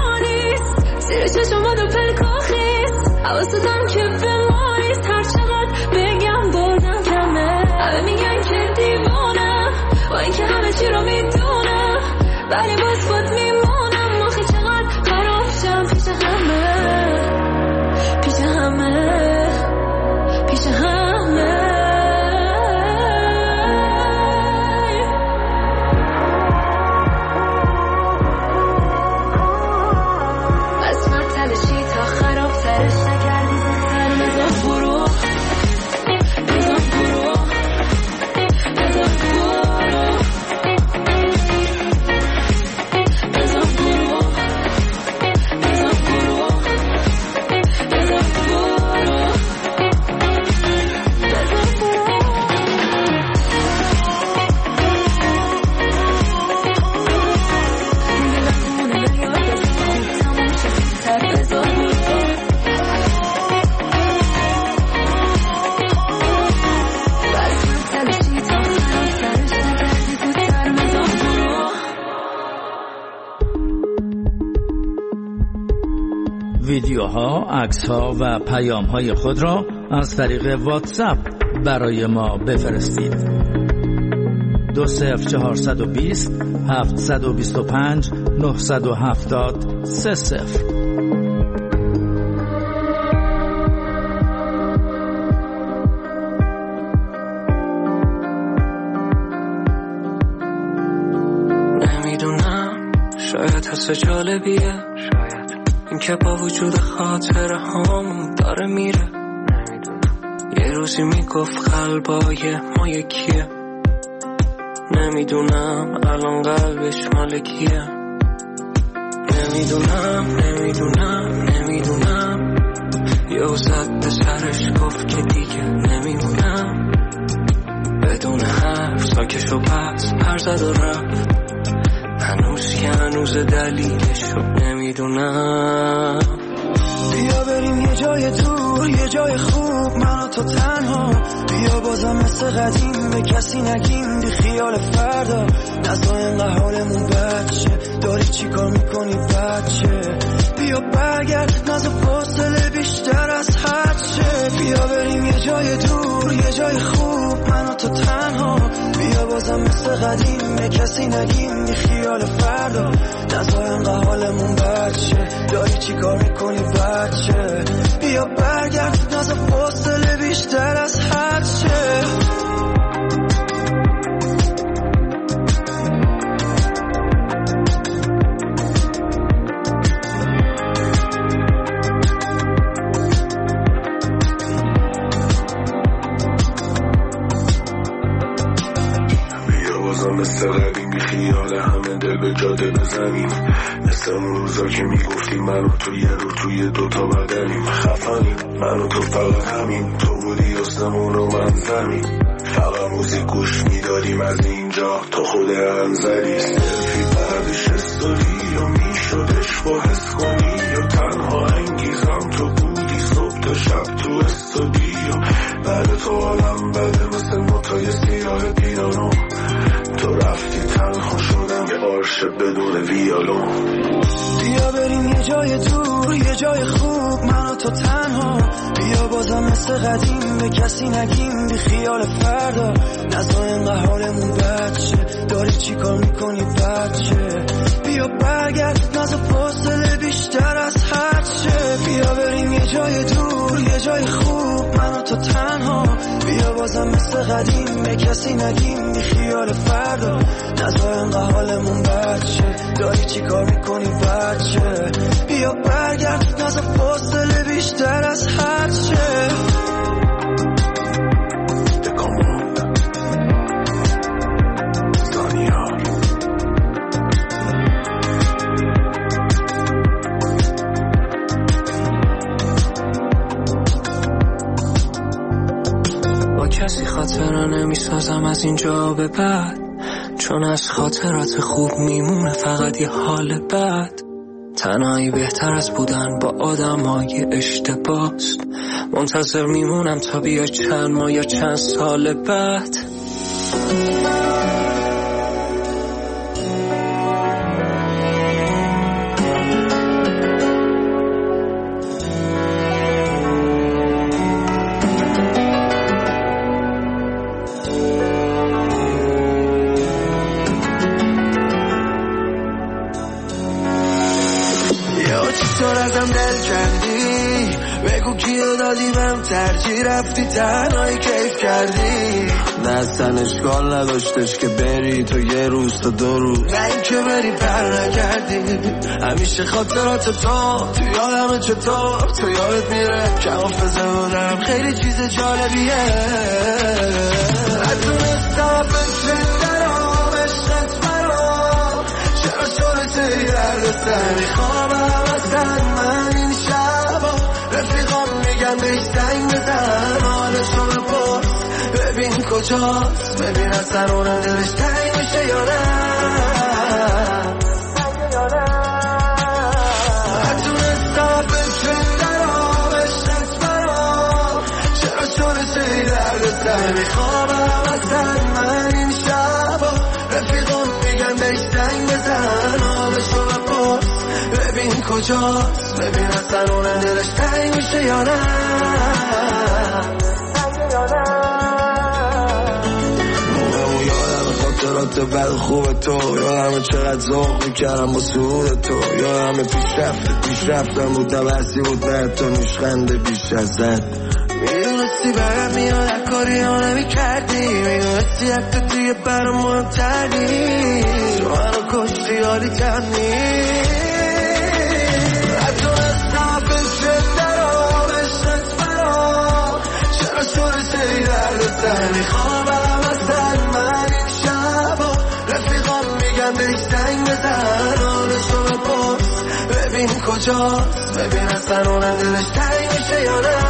Speaker 11: چشم و دو پلکا خیست حواستم که به مایست هر چقدر
Speaker 20: ویدیوها، عکس‌ها و پیام‌های خود را از طریق واتساپ برای ما بفرستید. 20420 725 970 30.
Speaker 22: نمیدونم شاید حس جالبیه، این که با وجود خاطر هم داره میره. یه روزی میگفت قلبای ما یکیه، نمیدونم الان قلبش مال کیه. نمیدونم یه زد به سرش گفت که دیگه نمیمونم. بدون حرف ساکش و پس پر زد و رفت، هنوز که هنوز دلیلشو نمیدونم.
Speaker 23: بیا بریم یه جای دور، یه جای خوب، من و تو تنها. بیا بازم مثل قدیم به کسی نگیم، بی خیال فردا. نزا اینقدر حالمون بچه، داری چی کار میکنی بچه؟ بیا برگرد، نزا فاصله بیشتر از حدشه. بیا بریم یه جای دور، یه جای خوب، من و تو تنها. بیا بازم مثل قدیم به کسی نگیم، بی خیال فردا. نزا اینقدر حالمون بچه، داری چی کار میکنی بچه؟ بیا برگرد، نزا فاصله بیشتر از حدشه.
Speaker 15: مثل قدیم بی خیال همه دل به جاده بزنیم، مثل اون روزا که میگفتیم من و تو یه رو توی دوتا بدنیم. خفنیم من و تو فقط همین، تو بودی اسمون و من زمین. فقط موزیک گوش میداریم از اینجا تا خود انزلی. سلفی بعدش استوری و میشدش با حس کنی، یا تنها انگیزم تو بودی صبح تا شب تو استودیو. بعد تو عالم بده مثل نوتای سیاه پیانو، تو رفتی تنها شدم یه عاشق بدون ویالون.
Speaker 23: بیا بریم یه جای دور، یه جای خوب، من و تو تنها. بیا بازم مثل قدیم به کسی نگیم، بی خیال فردا. نزا اینقدر حالمون بچه، داری چی کار میکنی بچه؟ بیا برگرد، نزا فاصله بیشتر از حدشه. بیا بریم یه جای دور، یه جای خوب، من و تو تنها. بیا بازم مثل قدیم به کسی نگیم، بی خیال فردا. نزا اینقدر حالمون بچه، داری چی کار میکنی بچه؟ بیا برگرد، نزا فاصله بیشتر از حدشه.
Speaker 22: کسی خاطره نمیسازم از اینجا به بعد، چون از خاطرات خوب میمونه فقط یه حال بد. تنهایی بهتر از بودن با آدمای اشتباست، منتظر میمونم تا بیا چند ماه یا چند سال بعد.
Speaker 23: ترجیح رفتی تنهایی کیف کردی،
Speaker 13: دستن اشکال نداشتش که بری تو یه روز تا دو روز،
Speaker 23: نه این که بری پر نکردی. همیشه خاطرات تو یادمه، چطور تو یادت میره که حافظه بودم خیلی چیز جالبیه. نتونستم فکر درام عشقت برام، چرا شده تی درد سر میخوابم اصلا من این شبا. رفیقام میگن بهش زنگ بزن، حالشو بپرس ببین کجاست، ببین اصلا اون دلش تنگ میشه یا نه. نتونستم فکر درام عشقت برام، چرا شده تی درد سر میخوابم اصلا من این شبا. رفیقام میگن بهش زنگ بزن، حالشو بپرس ببین کجاست ببین اصلا اون دلش تنگ میشه یا نه اون یادم خاطرات بد خوب تو یادم چقدر ذوق میکردم با سرود تو یادم پیشرفتم بود نبستی بود به تو نوشخنده بیش از زد میدونستی برم میاد اکاری ها نمی کردی میدونستی اکتا دیگه برام مهمتری تو منو کشتی حالی کم نیست نتونستم فکرت درام عشقت برام چرا شده سری درد سر میخوابم اصلا من این شبا رفیقام میگم بهش زنگ بزن حالشو بپرس ببین کجاست ببین اصلا اونم دلش تنگ میشه یا نه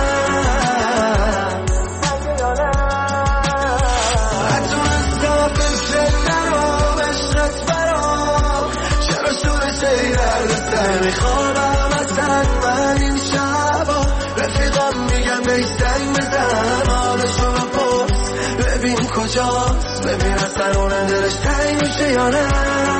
Speaker 23: نتونستم فکرت درام عشقت برام چرا شده سری درد سر میخوابم اصلا من این شبا رفیقام میگم بهش زنگ بزن حالشو بپرس ببین کجاست ببین اصلا اونم دلش تنگ میشه یا نه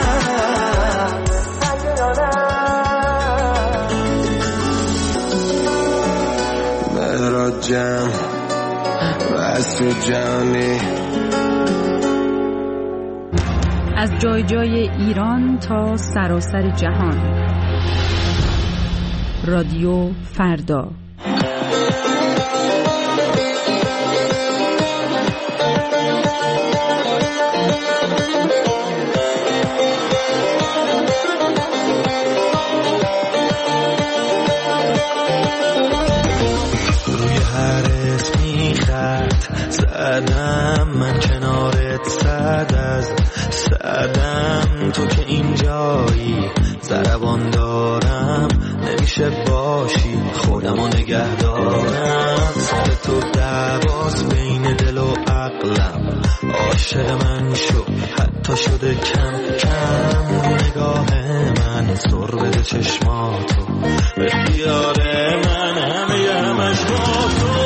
Speaker 23: مهراد جمع واسو جانی
Speaker 8: از جای جای ایران تا سراسر جهان. رادیو فردا.
Speaker 22: زدم من کنارت صد از صدم تو که اینجایی ضربان دارم نمیشه باشی خودمو نگه دارم سر تو دعواس بین دل و عقلم عاشق من شو حتی شده کم کم نگاه من سر بده چشماتو به خیال من همش با تو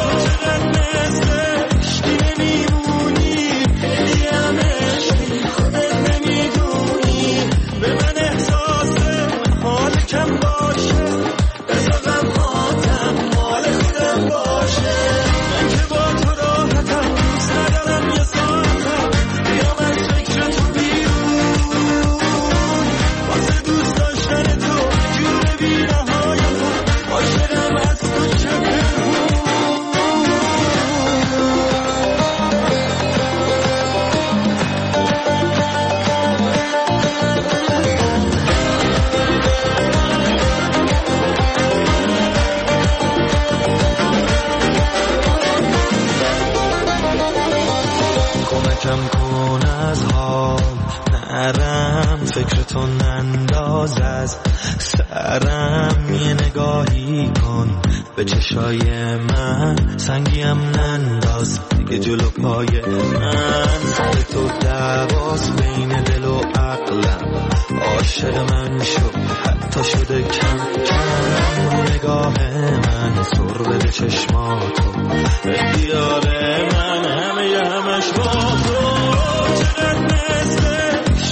Speaker 22: فکرتو ننداز از سرم یه نگاهی کن به چشای من سنگیم ننداز دیگه جلو پای من سر تو دعواس بین دل و عقلم عاشق من شو حتی شده کم کم نگاه من سر بده چشماتو به خیال من همش با تو چقدر مثل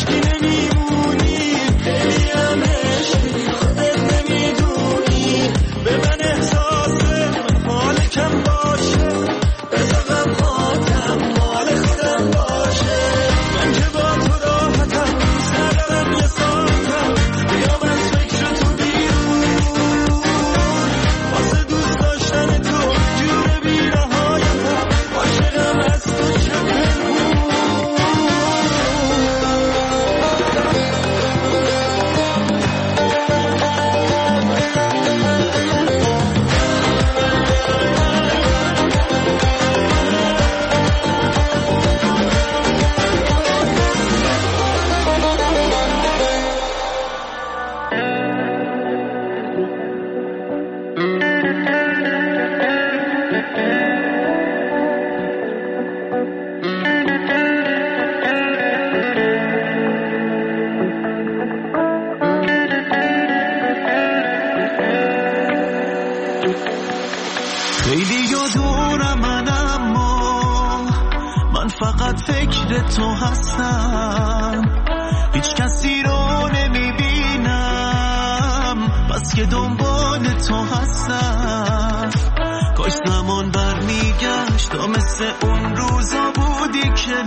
Speaker 6: تو هستم هیچ کسی رو نمیبینم دنبال تو هستم. کاش زمان برمیگشت تا مثل اون روزا بودی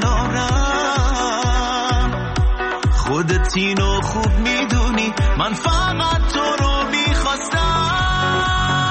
Speaker 6: کنارم. خودت اینو خوب میدونی من فقط تو رو میخواستم.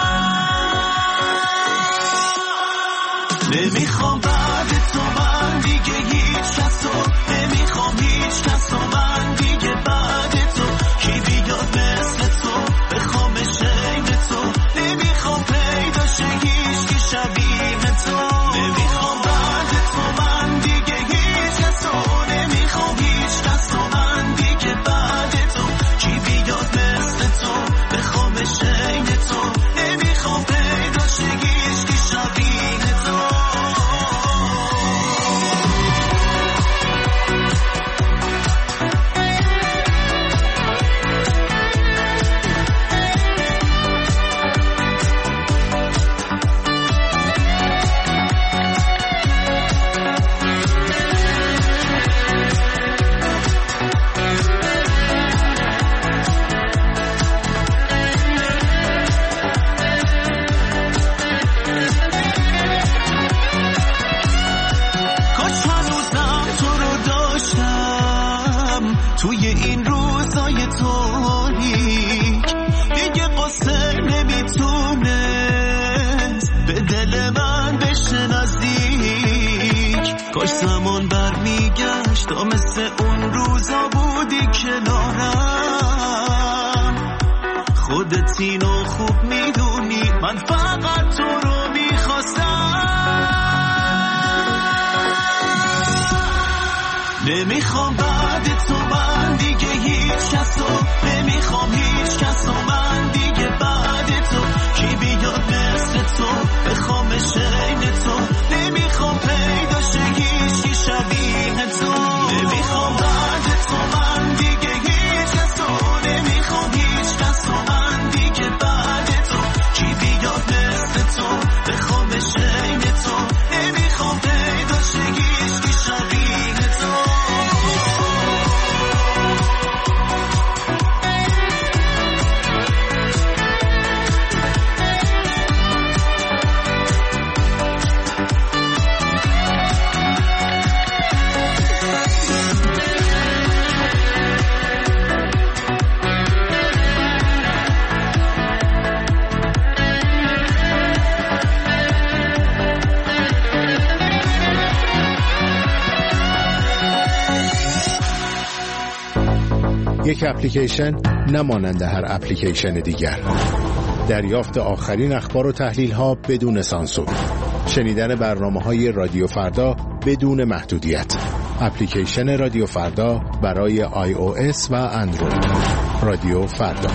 Speaker 6: نمیخوام بعد تو من دیگه هیچ کسو، نمیخوام هیچ کسو من دیگه بعد تو. کی بیاد مثل تو بخوام شین تو، نمیخوام پیدا شه هیچ کی شبیه تو. نمیخوام بعد تو من دیگه هیچ کسو، نمیخوام هیچ کسو من دیگه بعد تو. کی بیاد مثل تو بخوام شین تو، نمیخوام پیدا شه هیچ کی شبیه تو. توی این روزای تاریک دیگه قصه نمیتونست به دل من بشه نزدیک. کاش زمان برمیگشت تا مثل اون روزا بودی کنارم. خودت اینو خوب میدونی من فقط تو رو میخواستم. نمیخوام بعد تو من دیگه هیچ کسو، نمیخوام هیچ کسو من دیگه بعد تو. کی بیاد مثل تو بخوام شین تو، نمیخوام پیدا شه هیچ کی شبیه تو. نمیخوام بعد تو من دیگه هیچ کسو، نمیخوام هیچ کسو من دیگه بعد تو. کی بیاد مثل تو بخوام شین تو، نمیخوام پیدا شه هیچ کی شبیه تو.
Speaker 2: یک اپلیکیشن نمانند هر اپلیکیشن دیگر. دریافت آخرین اخبار و تحلیل ها بدون سانسور. شنیدن برنامه‌های رادیو فردا بدون محدودیت. اپلیکیشن رادیو فردا برای iOS و اندروید. رادیو فردا.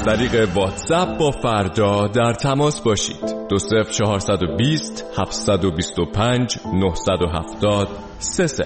Speaker 3: طریق واتساپ با فردا در تماس باشید. 20420 725 970 30.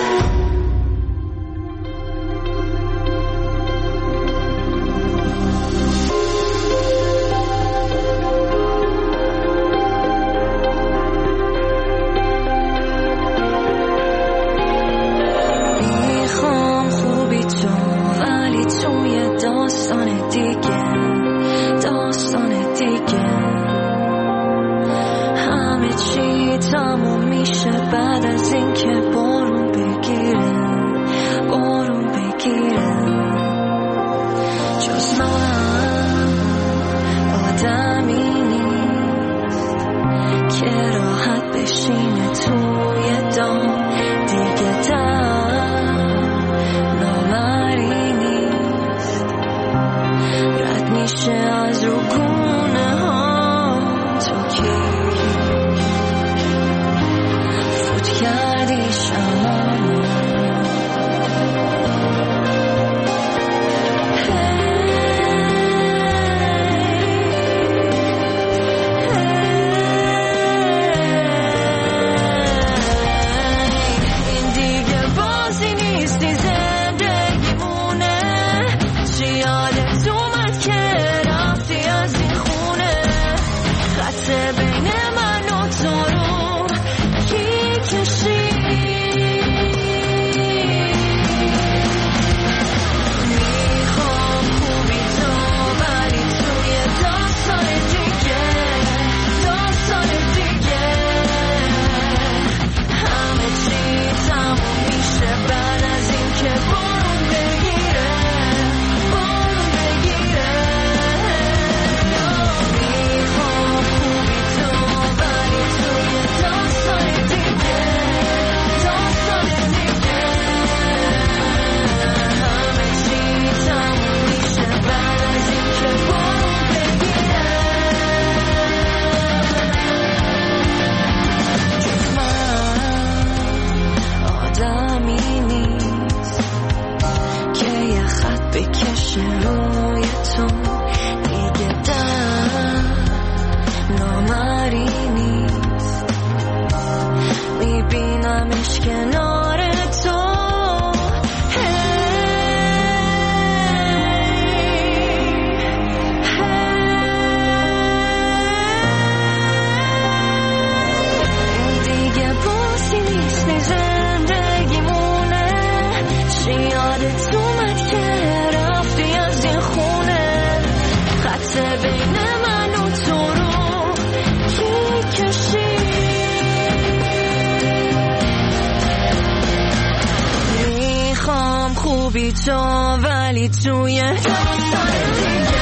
Speaker 14: خوبی تو ولی توی داستان دیگه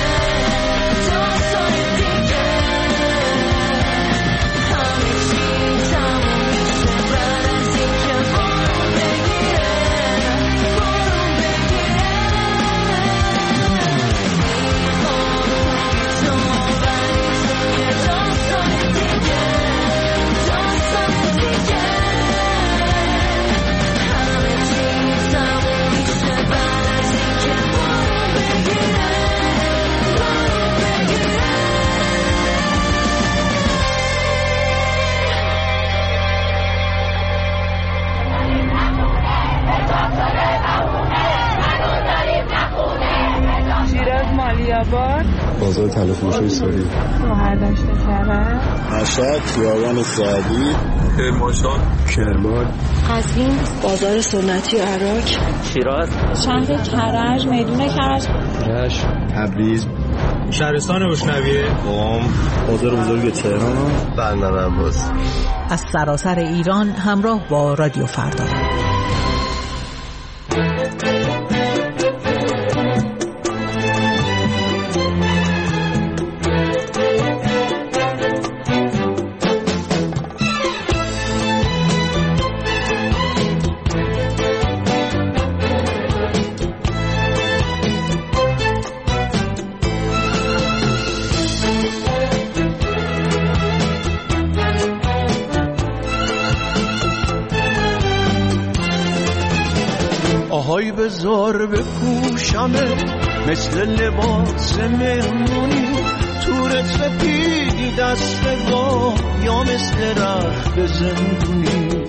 Speaker 14: همه چی تموم میشه بعد از این که بارون بگیره خوبی تو ولی توی داستان دیگه همه چی تموم میشه بعد از این که بارون بگیره
Speaker 9: شیراز مالیاباد
Speaker 10: بازار طلافروشی سوری
Speaker 9: شوهر داشته کرد
Speaker 10: مشهد خیابان سعدی
Speaker 3: کرمانشاه
Speaker 10: کرمان
Speaker 9: قزوین بازار سنتی عراق
Speaker 18: شیراز
Speaker 9: شهر کرج میدون کرج
Speaker 10: رشت تبریز
Speaker 18: شهرستان روشنویه
Speaker 10: قم بازار بزرگ تهران بندر عباس.
Speaker 5: از سراسر ایران همراه با رادیو فردا.
Speaker 6: آهای بذار بکوشمت مثل لباس مهمونی تو رسپیدی دستگاه یا مثل رخت زندونی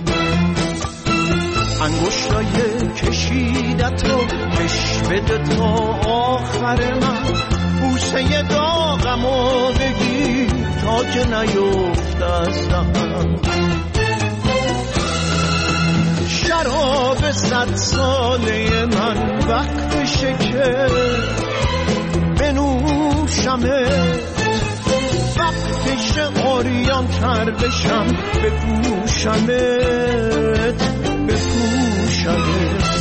Speaker 6: انگشتای کشیدت رو کش بده تا آخر من بوسه داغمو بگیر تا که نیفت از دهنم شراب 100 ساله من وقتشه که بنوشمت وقتشه عریان تر بشم بپوشمت بپوشمت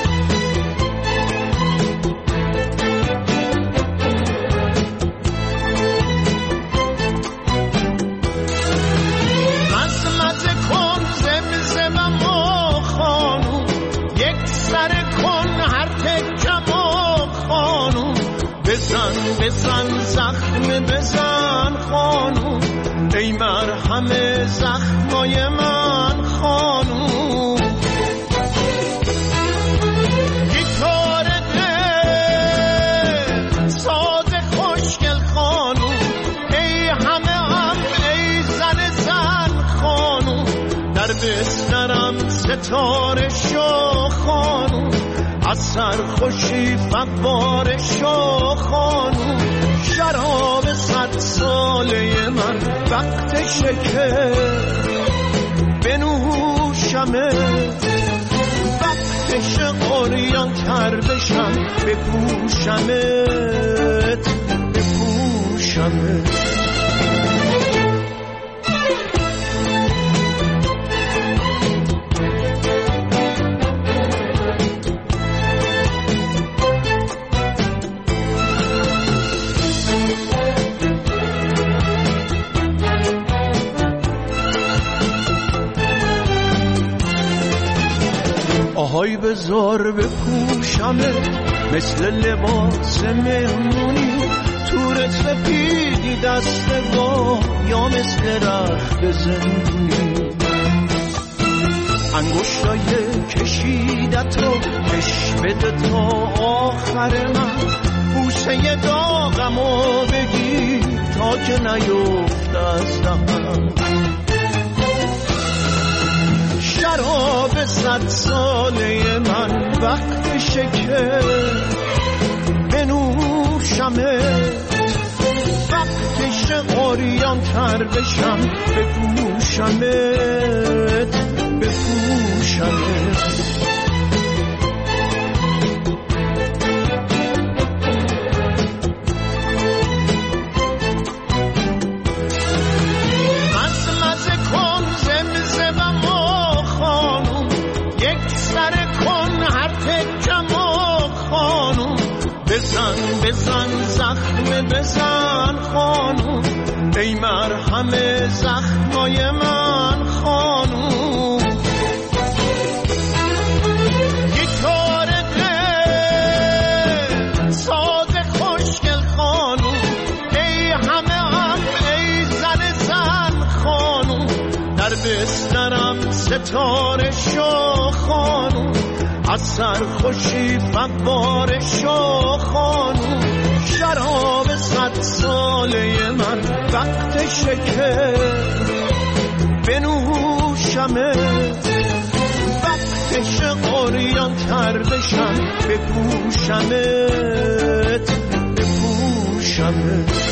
Speaker 6: مزمزه کن زمزمم و خانوم یک سر کن هر تکم و خانوم بزن بزن زخم بزن خانوم ای مرهم زخمای من خانوم گیتار دل ساز خوشگل خانوم ای همه هم ای زن زن خانوم در بسترم ستاره شو خانوم از سرخوشی فواره شو خانوم شراب 100 ساله من وقتشه که بنوشمت وقتشه عریان تر بشم بپوشمت بپوشمت آهای بزار بپوشمت مثل لباس مهمونی تو رسپیدی دستگاه یا مثل رخت زندونی انگشتای کشیدت رو کش بده تا آخر من بوسه داغمو بگیر تا که نیفت از دهنم شراب 100 ساله من وقتشه که بنوشمت وقتشه عریان تر بشم بپوشمت بپوشمت بزن بزن زخم بزن خانوم ای مرهم زخمای من خانوم گیتار دل ساز خوشگل خانوم ای همه هم ای زن زن خانوم در بسترم ستاره شو خانوم از سرخوشی فواره شو خانوم شراب 100 ساله من وقتشه که بنوشمت وقتشه عریان تر بشم بپوشمت بپوشمت